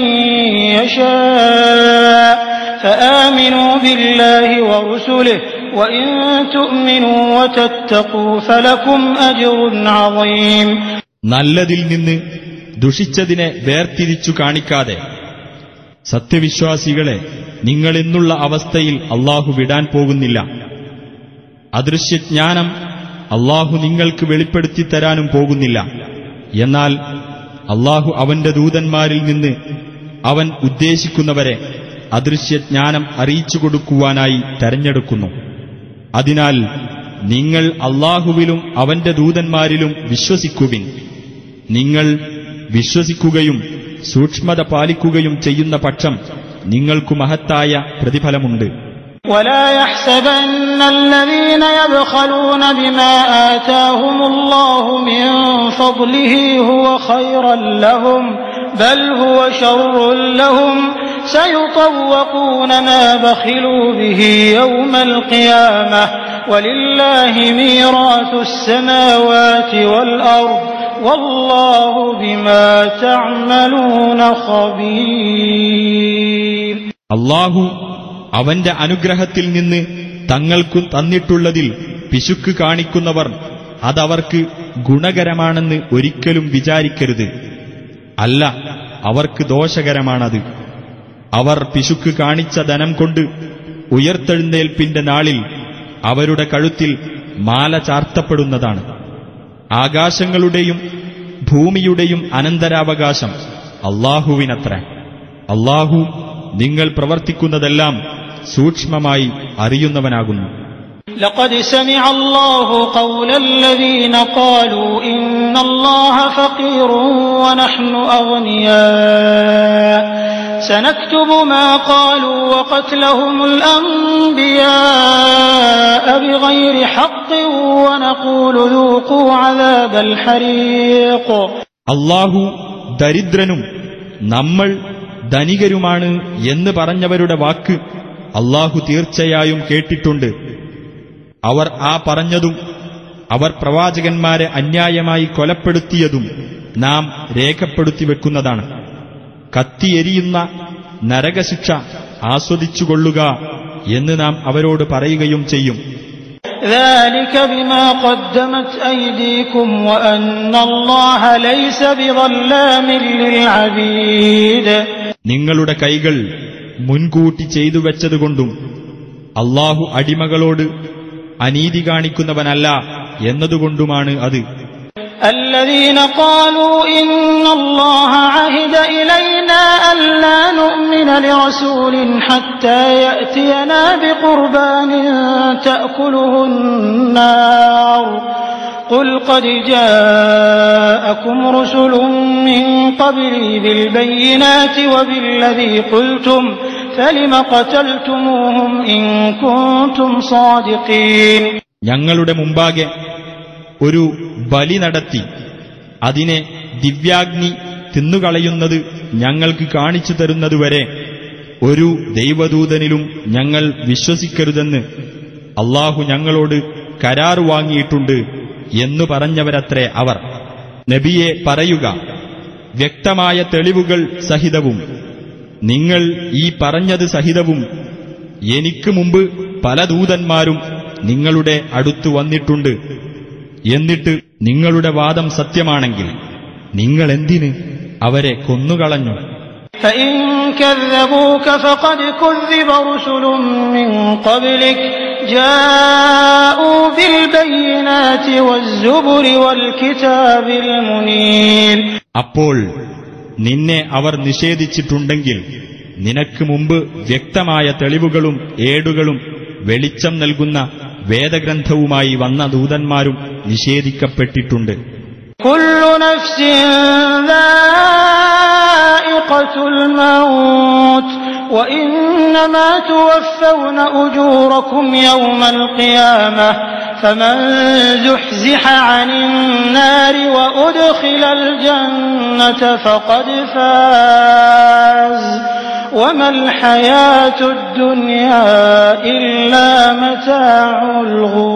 يشاء فآمنوا بالله ورسله وإن تؤمنوا وتتقوا فلكم أجر عظيم. നല്ലതിൽ നിന്ന് ദുഷിച്ചതിനെ വേർതിരിച്ചു കാണിക്കാതെ സത്യവിശ്വാസികളെ നിങ്ങളെന്നുള്ള അവസ്ഥയിൽ അല്ലാഹു വിടാൻ പോകുന്നില്ല. അദൃശ്യജ്ഞാനം അല്ലാഹു നിങ്ങൾക്ക് വെളിപ്പെടുത്തി തരാനും പോകുന്നില്ല. എന്നാൽ അല്ലാഹു അവന്റെ ദൂതന്മാരിൽ നിന്ന് അവൻ ഉദ്ദേശിക്കുന്നവരെ അദൃശ്യജ്ഞാനം അറിയിച്ചു കൊടുക്കുവാനായി തെരഞ്ഞെടുക്കുന്നു. അതിനാൽ നിങ്ങൾ അല്ലാഹുവിലും അവന്റെ ദൂതന്മാരിലും വിശ്വസിക്കുവിൻ. നിങ്ങൾ വിശ്വസിക്കുകയും സൂക്ഷ്മത പാലിക്കുകയും ചെയ്യുന്ന പക്ഷം നിങ്ങൾക്കു മഹത്തായ പ്രതിഫലമുണ്ട്. ولا يحسبن الذين يبخلون بما آتاهم الله من فضله هو خيرا لهم بل هو شر لهم سيطوقون ما بخلوا به يوم القيامة ولله ميراث السماوات والأرض والله بما تعملون خبير. അല്ലാഹു അവന്റെ അനുഗ്രഹത്തിൽ നിന്ന് തങ്ങൾക്കു തന്നിട്ടുള്ളതിൽ പിശുക്ക് കാണിക്കുന്നവർ അതവർക്ക് ഗുണകരമാണെന്ന് ഒരിക്കലും വിചാരിക്കരുത്. അല്ല, അവർക്ക് ദോഷകരമാണത്. അവർ പിശുക്ക് കാണിച്ച ധനം കൊണ്ട് ഉയർത്തെഴുന്നേൽപ്പിന്റെ നാളിൽ അവരുടെ കഴുത്തിൽ മാല ചാർത്തപ്പെടുന്നതാണ്. ആകാശങ്ങളുടെയും ഭൂമിയുടെയും അനന്തരാവകാശം അല്ലാഹുവിനത്രേ. അല്ലാഹു നിങ്ങൾ പ്രവർത്തിക്കുന്നതെല്ലാം സൂക്ഷ്മമായി അറിയുന്നവനാകുന്നു. لقد سمع الله قول الذين قالوا إن الله فقير ونحن أغنياء سنكتب ما قالوا وقتلهم الأنبياء بغير حق ونقول ذوقوا عذاب الحريق. അല്ലാഹു ദരിദ്രനും നമ്മൾ ധനികരുമാണ് എന്ന് പറഞ്ഞവരുടെ വാക്ക് അല്ലാഹു തീർച്ചയായും കേട്ടിട്ടുണ്ട്. അവർ ആ പറഞ്ഞതും അവർ പ്രവാചകന്മാരെ അന്യായമായി കൊലപ്പെടുത്തിയതും നാം രേഖപ്പെടുത്തി വെക്കുന്നതാണ്. കത്തിയെരിയുന്ന നരകശിക്ഷ ആസ്വദിച്ചുകൊള്ളുക എന്ന് നാം അവരോട് പറയുകയും ചെയ്യും. ذلك بما قدمت أيديكم وأن الله ليس بظلام للعبيد. നിങ്ങളുടെ കൈകൾ മുൻകൂട്ടി ചെയ്തു വെച്ചതുകൊണ്ടും അല്ലാഹു അടിമകളോട് അനീതി കാണിക്കുന്നവനല്ല എന്നതുകൊണ്ടുമാണ് അത്. الذين قالوا إن الله عهد إلينا ألا نؤمن لرسول حتى يأتينا بقربان تأكله النار قل قد جاءكم رسل من قبلي بالبينات وبالذي قلتم فلم قتلتموهم إن كنتم صادقين. ഞങ്ങളുടെ മുമ്പാകെ ഒരു ബലി നടത്തി അതിനെ ദിവ്യാഗ്നി തിന്നുകളയുന്നത് ഞങ്ങൾക്ക് കാണിച്ചു തരുന്നതുവരെ ഒരു ദൈവദൂതനിലും ഞങ്ങൾ വിശ്വസിക്കരുതെന്ന് അല്ലാഹു ഞങ്ങളോട് കരാർ വാങ്ങിയിട്ടുണ്ട് എന്നു പറഞ്ഞവരത്രേ അവർ. നബിയെ പറയുക, വ്യക്തമായ തെളിവുകൾ സഹിതവും നിങ്ങൾ ഈ പറഞ്ഞത് സഹിതവും എനിക്ക് മുമ്പ് പല ദൂതന്മാരും നിങ്ങളുടെ അടുത്തു വന്നിട്ടുണ്ട്. എന്നിട്ട് നിങ്ങളുടെ വാദം സത്യമാണെങ്കിൽ നിങ്ങൾ എന്തിന് അവരെ കൊന്നുകളഞ്ഞു? فإن كذبوك فقد كذب رسل من قبلك جاءوا بالبينات والزبر والكتاب المنير. അപ്പോൾ നിന്നെ അവർ നിഷേധിച്ചിട്ടുണ്ടെങ്കിൽ നിനക്ക് മുമ്പ് വ്യക്തമായ തെളിവുകളും ഏടുകളും വെളിച്ചം നൽകുന്ന വേദഗ്രന്ഥവുമായി വന്ന ദൂതന്മാരും നിഷേധിക്കപ്പെട്ടിട്ടുണ്ട്. കുല്ലു നഫ്സിൻ ദാഇഖത്തുൽ മൗത്ത് വഇന്നമാ തുവഫൗന ഉജൂറകും യൗമൽ ഖിയാമഹ് ഫമൻ സുഹ്സിഹ അനിൻ നാരി വഉദ്ഖിലൽ ജന്നത ഫഖദ് ഫാസ് വമൽ ഹയാത്തുദ് ദുനിയാ ഇല്ലാ മതാഉൽ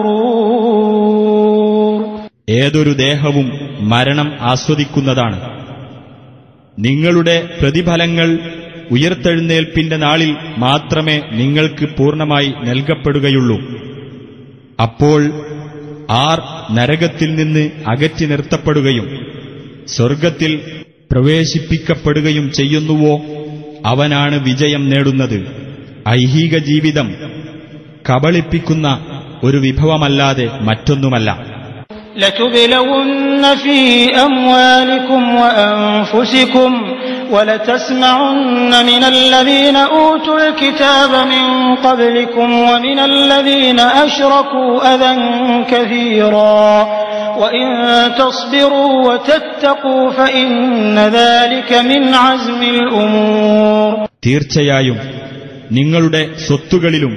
ഗുറൂർ. ഏതൊരു ദേഹവും മരണം ആസ്വദിക്കുന്നതാണ്. നിങ്ങളുടെ പ്രതിഫലങ്ങൾ ഉയർത്തെഴുന്നേൽപ്പിന്റെ നാളിൽ മാത്രമേ നിങ്ങൾക്ക് പൂർണ്ണമായി നൽകപ്പെടുകയുള്ളൂ. അപ്പോൾ ആർ നരകത്തിൽ നിന്ന് അകറ്റി നിർത്തപ്പെടുകയും സ്വർഗത്തിൽ പ്രവേശിപ്പിക്കപ്പെടുകയും ചെയ്യുന്നുവോ അവനാണ് വിജയം നേടുന്നത്. ഐഹിക ജീവിതം കബളിപ്പിക്കുന്ന ഒരു വിഭവമല്ലാതെ മറ്റൊന്നുമല്ല. لتبلون في أموالكم وأنفسكم ولتسمعن من الذين أوتوا الكتاب من قبلكم ومن الذين أشركوا أذى كثيرا وإن تصبروا وتتقوا فإن ذلك من عزم الأمور. തീർച്ചയായും നിങ്ങളുടെ സ്വത്തുകളിലും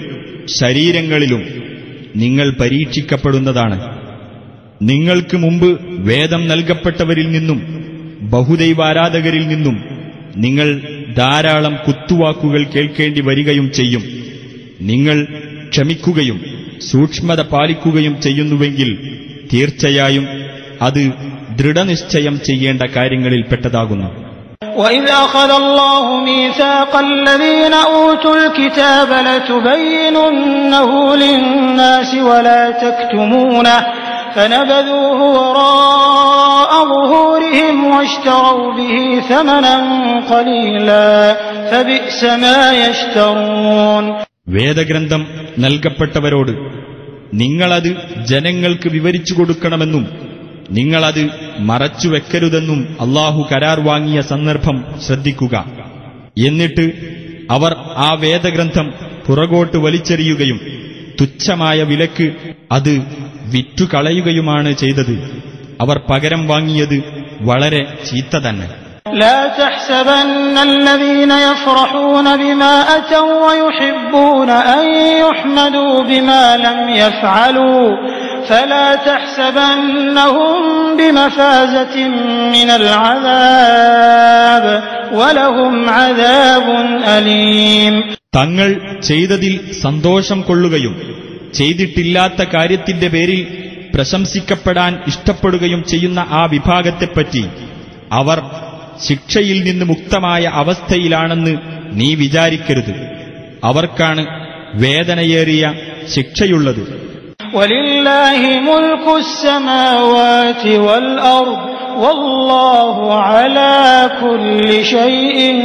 ശരീരങ്ങളിലും നിങ്ങൾ പരീക്ഷിക്കപ്പെടുന്നതാണ്. നിങ്ങൾക്ക് മുമ്പ് വേദം നൽകപ്പെട്ടവരിൽ നിന്നും ബഹുദൈവാരാധകരിൽ നിന്നും നിങ്ങൾ ധാരാളം കുത്തുവാക്കുകൾ കേൾക്കേണ്ടി വരികയും ചെയ്യും. നിങ്ങൾ ക്ഷമിക്കുകയും സൂക്ഷ്മത പാലിക്കുകയും ചെയ്യുന്നുവെങ്കിൽ തീർച്ചയായും അത് ദൃഢനിശ്ചയം ചെയ്യേണ്ട കാര്യങ്ങളിൽപ്പെട്ടതാകുന്നു. وَإِذْ أَخَذَ اللَّهُ مِيثَاقَ الَّذِينَ أُوتُوا الْكِتَابَ لَتُبَيِّنُنَّهُ لِلنَّاسِ وَلَا تَكْتُمُونَهُ فَنَبَذُوهُ وَرَاءَ ظُهُورِهِمْ وَاشْتَرَوْا بِهِ ثَمَنًا قَلِيلًا فَبِئْسَ مَا يَشْتَرُونَ. വേദഗ്രന്ഥം നൽകപ്പെട്ടവരോട് നിങ്ങളത് ജനങ്ങൾക്ക് വിവരിച്ചു കൊടുക്കണമെന്നും നിങ്ങളത് മറച്ചുവെക്കരുതെന്നും അല്ലാഹു കരാർ വാങ്ങിയ സന്ദർഭം ശ്രദ്ധിക്കുക. എന്നിട്ട് അവർ ആ വേദഗ്രന്ഥം പുറകോട്ട് വലിച്ചെറിയുകയും തുച്ഛമായ വിലക്ക് അത് വിറ്റുകളയുകയുമാണ് ചെയ്തത്. അവർ പകരം വാങ്ങിയത് വളരെ ചീത്ത തന്നെ. لا تحسبن الذين يفرحون بما أتوا ويحبون أن يحمدوا بما لم يفعلوا فلا تحسبنهم بمفازة من العذاب ولهم عذاب أليم. തങ്ങൾ ചെയ്തതിൽ സന്തോഷം കൊള്ളുകയും ചെയ്തിട്ടില്ലാത്ത കാര്യത്തിന്റെ പേരിൽ പ്രശംസിക്കപ്പെടാൻ ഇഷ്ടപ്പെടുകയും ചെയ്യുന്ന ആ വിഭാഗത്തെപ്പറ്റി അവർ ശിക്ഷയിൽ നിന്ന് മുക്തമായ അവസ്ഥയിലാണെന്ന് നീ വിചാരിക്കരുത്. അവർക്കാണ് വേദനയേറിയ ശിക്ഷയുള്ളത്. വലില്ലാഹി മുൽക്കുസ് സമാവാതി വൽ അർദ് വല്ലാഹു അലാ കുല്ലി ശൈഇൻ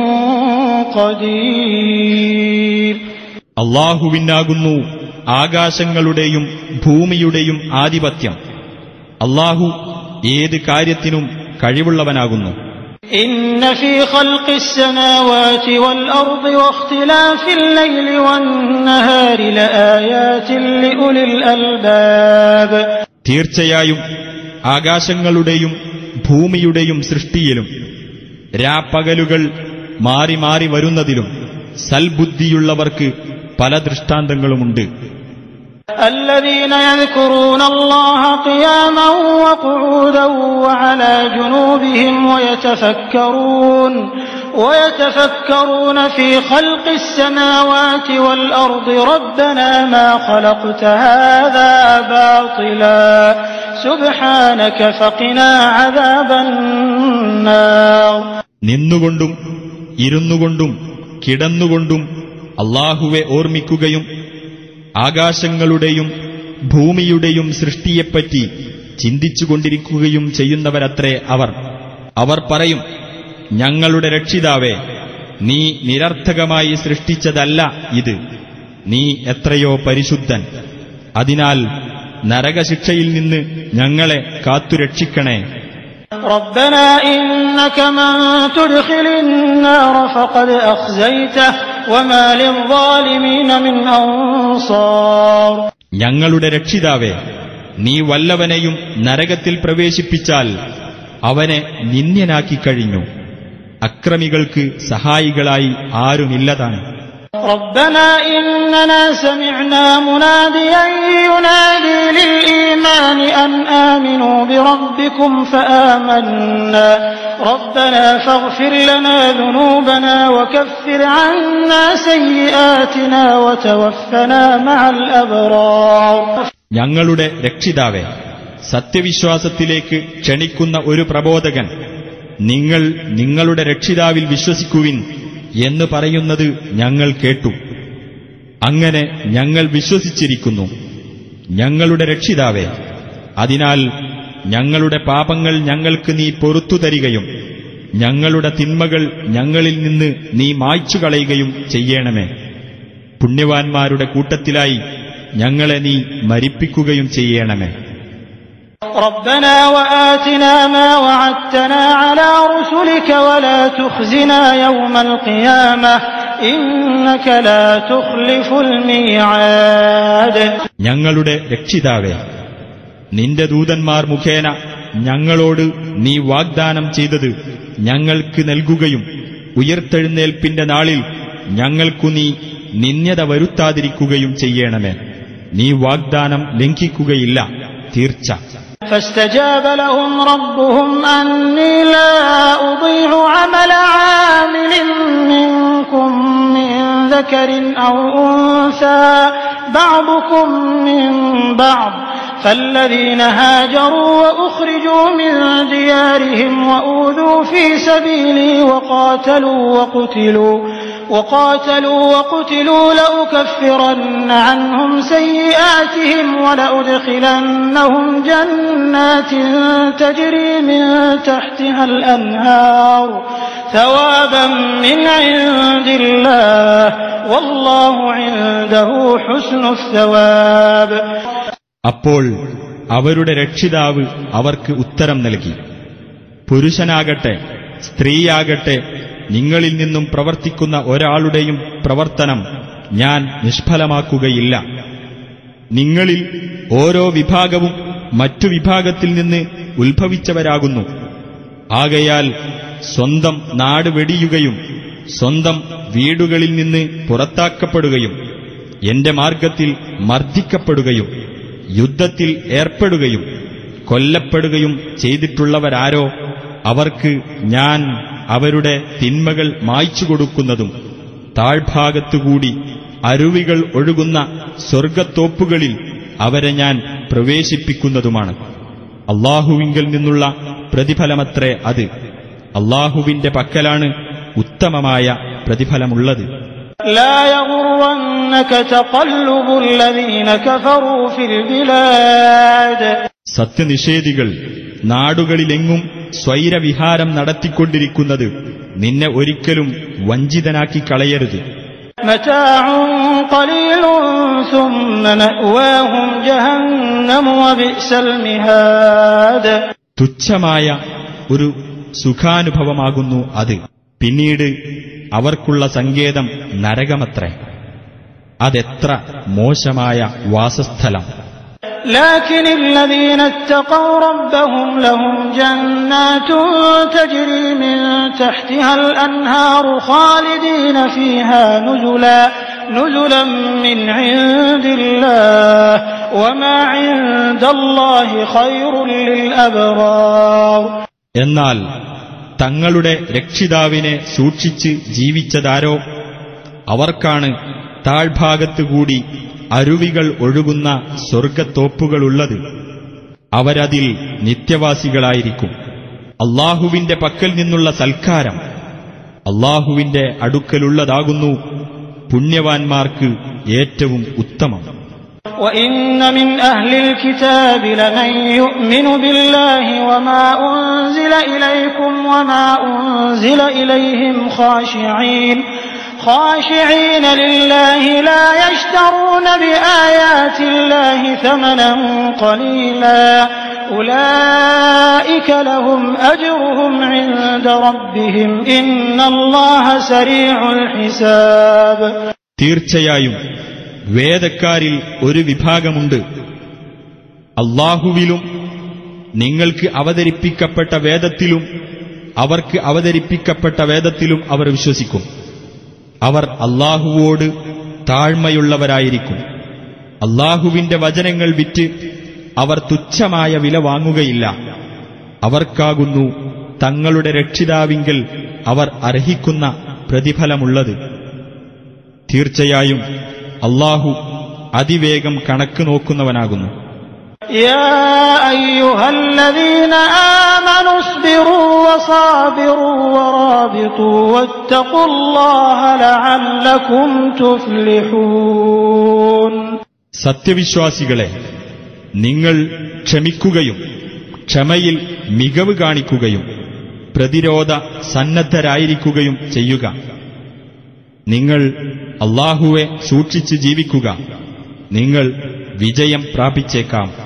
ഖദീർ. അല്ലാഹുവിനാകുന്നു ആകാശങ്ങളുടെയും ഭൂമിയുടെയും ആധിപത്യം. അല്ലാഹു ഏത് കാര്യത്തിനും കഴിവുള്ളവനാകുന്നു. إن في خلق السماوات والأرض واختلاف الليل والنهار لآيات لأولي الألباب. തീർച്ചയായും ആകാശങ്ങളുടെയും ഭൂമിയുടെയും സൃഷ്ടിയിലും രാപ്പകലുകൾ മാറി മാറി വരുന്നതിലും സൽബുദ്ധിയുള്ളവർക്ക് പല ദൃഷ്ടാന്തങ്ങളുമുണ്ട്. الذين يذكرون الله قياما وقعودا وعلى جنوبهم ويتفكرون ويتفكرون في خلق السماوات والأرض ربنا ما خلقت هذا باطلا سبحانك فقنا عذاب النار. നിന്നുകൊണ്ടും ഇരുന്നുകൊണ്ടും കിടന്നുകൊണ്ടും അല്ലാഹുവെ ഓർമ്മിക്കുകയും ആകാശങ്ങളുടെയും ഭൂമിയുടെയും സൃഷ്ടിയെപ്പറ്റി ചിന്തിച്ചുകൊണ്ടിരിക്കുകയും ചെയ്യുന്നവരത്രേ അവർ. അവർ പറയും, ഞങ്ങളുടെ രക്ഷിതാവേ, നീ നിരർത്ഥകമായി സൃഷ്ടിച്ചതല്ല ഇത്. നീ എത്രയോ പരിശുദ്ധൻ. അതിനാൽ നരകശിക്ഷയിൽ നിന്ന് ഞങ്ങളെ കാത്തുരക്ഷിക്കണേ. ربنا إنك من تدخل النار فقد أخزيته وما للظالمين من أنصار. ഞങ്ങളുടെ രക്ഷിതാവേ, നീ വല്ലവനെയും നരകത്തിൽ പ്രവേശിപ്പിച്ചാൽ അവനെ നിന്ദ്യനാക്കി കഴിഞ്ഞു. അക്രമികൾക്ക് സഹായികളായി ആരുമില്ലതാണ്. ربنا إننا سمعنا مناديا ينادي للإيمان أن آمنوا بربكم فآمنا ربنا فاغفر لنا ذنوبنا وكفر عنا سيئاتنا وتوفنا مع الأبرار. ഞങ്ങളുടെ രക്ഷിതാവേ, സത്യവിശ്വാസത്തിലേക്ക് ക്ഷണിക്കുന്ന ഒരു പ്രബോധകൻ നിങ്ങൾ നിങ്ങളുടെ രക്ഷിതാവിൽ വിശ്വസിക്കുവിൻ എന്ന് പറയുന്നത് ഞങ്ങൾ കേട്ടു. അങ്ങനെ ഞങ്ങൾ വിശ്വസിച്ചിരിക്കുന്നു. ഞങ്ങളുടെ രക്ഷിതാവേ, അതിനാൽ ഞങ്ങളുടെ പാപങ്ങൾ ഞങ്ങൾക്ക് നീ പൊറുത്തു തരികയും ഞങ്ങളുടെ തിന്മകൾ ഞങ്ങളിൽ നിന്ന് നീ മായ്ച്ചു കളയുകയും ചെയ്യണമേ. പുണ്യവാന്മാരുടെ കൂട്ടത്തിലായി ഞങ്ങളെ നീ മരിപ്പിക്കുകയും ചെയ്യണമേ. ربنا وآتنا ما وعدتنا على رسلك ولا تخزنا يوم القيامة إنك لا تخلف الميعاد. ഞങ്ങളുടെ രക്ഷിതാവേ, നിന്റെ ദൂതന്മാർ മുഖേന ഞങ്ങളോട് നീ വാഗ്ദാനം ചെയ്തത് ഞങ്ങൾക്ക് നൽകുകയും ഉയർത്തെഴുന്നേൽപ്പിന്റെ നാളിൽ ഞങ്ങൾക്കു നീ നിന്ദ്യത വരുത്താതിരിക്കുകയും ചെയ്യണമേ. നീ വാഗ്ദാനം ലംഘിക്കുകയില്ല, തീർച്ച. فاستجاب لهم ربهم أني لا أضيع عمل عامل منكم من ذكر أو أنثى بعضكم من بعض فالذين هاجروا وأخرجوا من ديارهم وأوذوا في سبيلي وقاتلوا وقتلوا وقاتلوا وقتلوا لأكفرن عنهم سيئاتهم ولأدخلنهم جنات تجري من تحتها الأنهار ثوابا من عند الله والله عنده حسن الثواب. അപ്പോൾ അവരുടെ രക്ഷിതാവ് അവർക്ക് ഉത്തരം നൽകി, പുരുഷനാകട്ടെ സ്ത്രീയാകട്ടെ നിങ്ങളിൽ നിന്നും പ്രവർത്തിക്കുന്ന ഒരാളുടെയും പ്രവർത്തനം ഞാൻ നിഷ്ഫലമാക്കുകയില്ല. നിങ്ങളിൽ ഓരോ വിഭാഗവും മറ്റു വിഭാഗത്തിൽ നിന്ന് ഉത്ഭവിച്ചവരാകുന്നു. ആകയാൽ സ്വന്തം നാട് വെടിയുകയും സ്വന്തം വീടുകളിൽ നിന്ന് പുറത്താക്കപ്പെടുകയും എന്റെ മാർഗത്തിൽ മർദ്ദിക്കപ്പെടുകയും യുദ്ധത്തിൽ ഏർപ്പെടുകയും കൊല്ലപ്പെടുകയും ചെയ്തിട്ടുള്ളവരാരോ അവർക്ക് ഞാൻ അവരുടെ തിന്മകൾ മായ്ച്ചുകൊടുക്കുന്നതും താഴ്ഭാഗത്തുകൂടി അരുവികൾ ഒഴുകുന്ന സ്വർഗ്ഗത്തോപ്പുകളിൽ അവരെ ഞാൻ പ്രവേശിപ്പിക്കുന്നതുമാണ്. അല്ലാഹുവിങ്കൽ നിന്നുള്ള പ്രതിഫലമത്രേ അത്. അല്ലാഹുവിന്റെ പക്കലാണ് ഉത്തമമായ പ്രതിഫലമുള്ളത്. لا يغرنك تقلب الذين كفروا في البلاد. സത്യനിഷേധികൾ നാടുകളിലെങ്ങും സ്വൈരവിഹാരം നടത്തിക്കൊണ്ടിരിക്കുന്നത് നിന്നെ ഒരിക്കലും വഞ്ചിതനാക്കി കളയരുത്. متاع قليل ثم مأواهم جهنم وبئس المهاد. തുച്ഛമായ ഒരു സുഖാനുഭവമാകുന്നു അത്. പിന്നീട് അവർക്കുള്ള സങ്കേതം നരകമത്രേ. അതെത്ര മോശമായ വാസസ്ഥലം. لكن الذين اتقوا ربهم لهم جنات تجري من تحتها الأنهار خالدين فيها نزلا نزلا من عند الله وما عند الله خير للأبرار. എന്നാൽ തങ്ങളുടെ രക്ഷിതാവിനെ സൂക്ഷിച്ച് ജീവിച്ചതാരോ അവർക്കാണ് താഴ്ഭാഗത്തുകൂടി അരുവികൾ ഒഴുകുന്ന സ്വർഗ്ഗത്തോപ്പുകളുള്ളത്. അവരതിൽ നിത്യവാസികളായിരിക്കും. അല്ലാഹുവിന്റെ പക്കൽ നിന്നുള്ള സൽക്കാരം അല്ലാഹുവിന്റെ അടുക്കലുള്ളതാകുന്നു പുണ്യവാന്മാർക്ക് ഏറ്റവും ഉത്തമം. وَإِنَّ مِنْ أَهْلِ الْكِتَابِ لَمَنْ يُؤْمِنُ بِاللَّهِ وَمَا أُنْزِلَ إِلَيْكُمْ وَمَا أُنْزِلَ إِلَيْهِمْ خَاشِعِينَ خاشعين لله لا يشترون بآيات الله ثمنا قليلا أولئك لهم أجرهم عند ربهم إن الله سريع الحساب. തീർച്ചയായും വേദക്കാരിൽ ഒരു വിഭാഗമുണ്ട്. അല്ലാഹുവിലും നിങ്ങൾക്ക് അവതരിപ്പിക്കപ്പെട്ട വേദത്തിലും അവർക്ക് അവതരിപ്പിക്കപ്പെട്ട വേദത്തിലും അവർ വിശ്വസിക്കും. അവർ അല്ലാഹുവോട് താഴ്മയുള്ളവരായിരിക്കും. അല്ലാഹുവിന്റെ വചനങ്ങൾ വിറ്റ് അവർ തുച്ഛമായ വില വാങ്ങുകയില്ല. അവർക്കാകുന്നു തങ്ങളുടെ രക്ഷിതാവിങ്കൽ അവർ അർഹിക്കുന്ന പ്രതിഫലമുള്ളത്. തീർച്ചയായും അല്ലാഹു അതിവേഗം കണക്ക് നോക്കുന്നവനാകുന്നു. يا أيها الذين آمنوا اصبروا وصابروا ورابطوا واتقوا الله لعلكم تفلحون. സത്യവിശ്വാസികളെ, നിങ്ങൾ ക്ഷമിക്കുകയും ക്ഷമയിൽ മികവ് കാണിക്കുകയും പ്രതിരോധ സന്നദ്ധരായിരിക്കുകയും ചെയ്യുക. നിങ്ങൾ അല്ലാഹുവെ സൂക്ഷിച്ച് ജീവിക്കുക, നിങ്ങൾ വിജയം പ്രാപിച്ചേക്കാം.